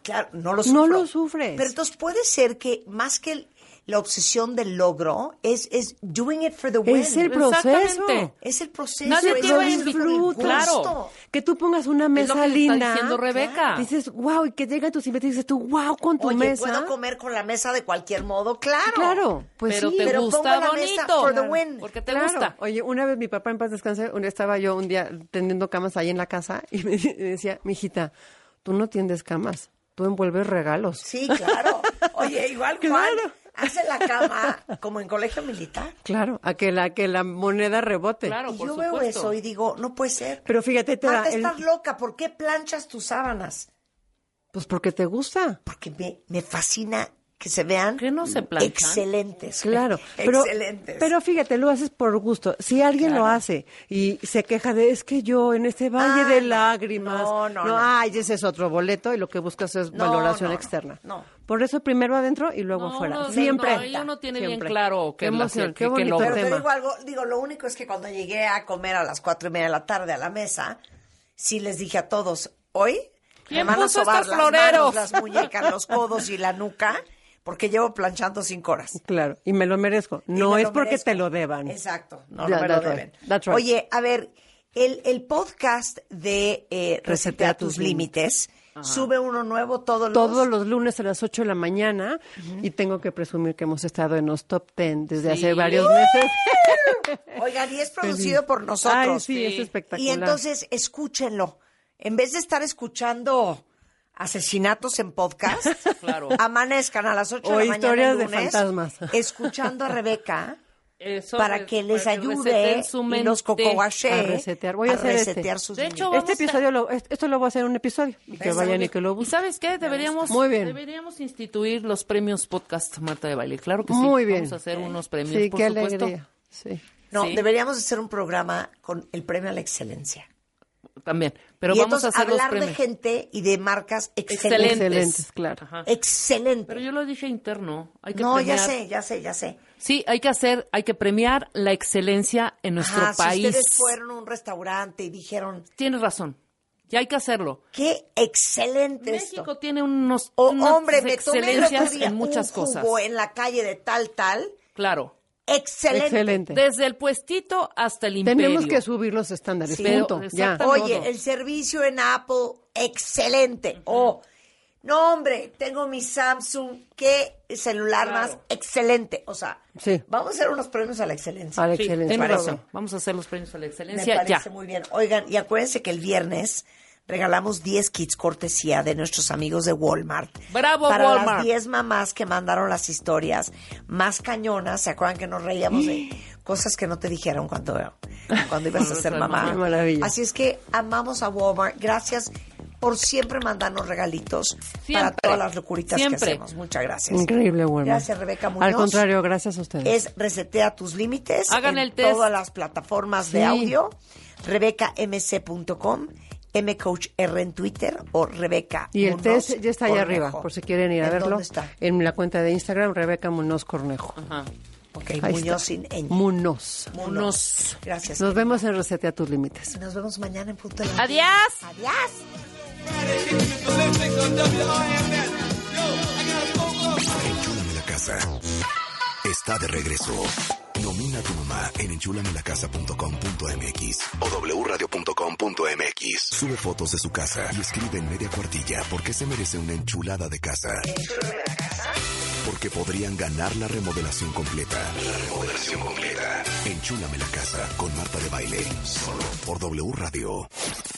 Claro, no lo No sufro. lo sufres. Pero entonces puede ser que más que el- la obsesión del logro, es, es doing it for the win. Es el proceso. Exactamente. Es el proceso. Nadie es te lo va a disfruto. invitar. Claro. Que tú pongas una Es lo mesa que le está linda. diciendo Rebeca. Dices, wow, y que llegan tus invitados y dices tú, wow, con tu Oye, mesa. ¿puedo comer con la mesa de cualquier modo? Claro. Claro, pues Pero sí. te pero gusta pongo la mesa bonito. for the win. Porque te Claro. gusta. Oye, una vez mi papá en paz descanse, un- estaba yo un día tendiendo camas ahí en la casa y me di- me decía, mijita, tú no tiendes camas, tú envuelves regalos. Sí, claro. Oye, igual Juan Claro. hace la cama como en colegio militar. Claro, a que la que la moneda rebote. Claro, Y por yo veo supuesto. eso y digo, no puede ser. Pero fíjate, te da Marta, el- estás loca. ¿Por qué planchas tus sábanas? pues porque te gusta. Porque me, me fascina que se vean ¿Qué no se planchan? excelentes. Claro, pero, excelentes. pero fíjate, lo haces por gusto. Si alguien lo hace y se queja de, es que yo en este valle Ah, de no. lágrimas, No, no, no. ay, ese es otro boleto y lo que buscas es No, valoración no, externa. no. Por eso primero adentro y luego No, afuera. uno- Siempre. no, y uno tiene bien Siempre. claro que Qué la- emoción, que- qué que bonito lo- Pero te tema. digo algo, digo, lo único es que cuando llegué a comer a las cuatro y media de la tarde a la mesa, sí les dije a todos, hoy ¿Quién me van a puso sobar estos las floreros? manos, las muñecas, los codos y la nuca, porque llevo planchando cinco horas. Claro, y me lo merezco. Y No me es lo porque merezco. te lo deban. Exacto, no, Yeah, no me lo that's right. deben. That's right. Oye, a ver, el, el podcast de eh, Resetea tus tus límites, sube uno nuevo todos los... Todos los lunes a las ocho de la mañana y tengo que presumir que hemos estado en los top ten desde Sí. hace varios meses. Oigan, y es producido por nosotros. Ay, sí, es espectacular. Y entonces, escúchenlo. En vez de estar escuchando asesinatos en podcast, Claro. amanezcan a las ocho O de la mañana historias el de lunes, fantasmas. escuchando a Rebeca Eso para es, que les para que ayude reseten su y los mente. cocoguache A resetear. Voy a hacer este. resetear sus De hecho, límites. Este vamos a- episodio, lo, est- esto lo voy a hacer en un episodio. Y que ¿Ves? vayan y que lo ¿Y busquen. sabes qué? Deberíamos, Muy bien. deberíamos instituir los premios podcast Marta de Baile. Claro que sí. Muy bien. Vamos a hacer unos premios, Sí, por qué supuesto. alegría. Sí. No, Sí. deberíamos hacer un programa con el premio a la excelencia. También. Pero y vamos entonces a hacer los hablar de premios. gente y de marcas excelentes. Excelentes. Excelentes, claro. Ajá. Excelente. Pero yo lo dije interno. Hay que No, premiar. ya sé, ya sé, ya sé. Sí, hay que hacer, hay que premiar la excelencia en nuestro Ajá, país. Si ustedes fueron a un restaurante y dijeron, Tienes razón. Ya hay que hacerlo. qué excelente México esto. tiene unos O, unas hombre, me tomé el otro excelencias día en muchas un cosas. jugo en la calle de tal, tal. Claro. Excelente. Excelente. Desde el puestito hasta el imperio. Tenemos que subir los estándares. Sí, punto. pero Ya. exactamente. Oye, todo. el servicio en Apple, excelente. O, no, hombre, tengo mi Samsung, qué celular Claro. más excelente. O sea, Sí. vamos a hacer unos premios a la excelencia. A la Sí, excelencia. tienes parece. razón. Vamos a hacer los premios a la Me excelencia parece ya. muy bien. Oigan, y acuérdense que el viernes regalamos diez kits cortesía de nuestros amigos de Walmart. ¡Bravo, Para Walmart! las diez mamás que mandaron las historias más cañonas. ¿Se acuerdan que nos reíamos de cosas que no te dijeron cuando, cuando ibas a ser mamá? Qué maravilla. Así es que amamos a Walmart. Gracias por siempre mandarnos regalitos Siempre. para todas las locuritas Siempre. que hacemos. Muchas gracias. Increíble, bueno. Gracias, Rebeca Muñoz. Al contrario, gracias a ustedes. Es Resetea tus límites Hagan en el test. todas las plataformas de Sí. audio. rebeca m c punto com, mcoachr en Twitter o Rebeca Y el Munoz test ya está allá Cornejo. arriba, por si quieren ir a ¿En verlo. dónde está? En la cuenta de Instagram, Rebeca Munoz Cornejo. Ajá. Ok, Ahí Muñoz está. sin ñ. Munoz. Munoz. Gracias. Nos vemos en Resetea tus límites. Nos vemos mañana en punto de la- Adiós. Adiós. Enchúlame la casa. Está de regreso. Nomina a tu mamá en enchúlame la casa punto com punto m x o w radio punto com punto m x. Sube fotos de su casa y escribe en media cuartilla por qué se merece una enchulada de casa. Porque podrían ganar la remodelación completa. La remodelación completa. Enchúlame la casa con Marta de Baile. Solo por W Radio.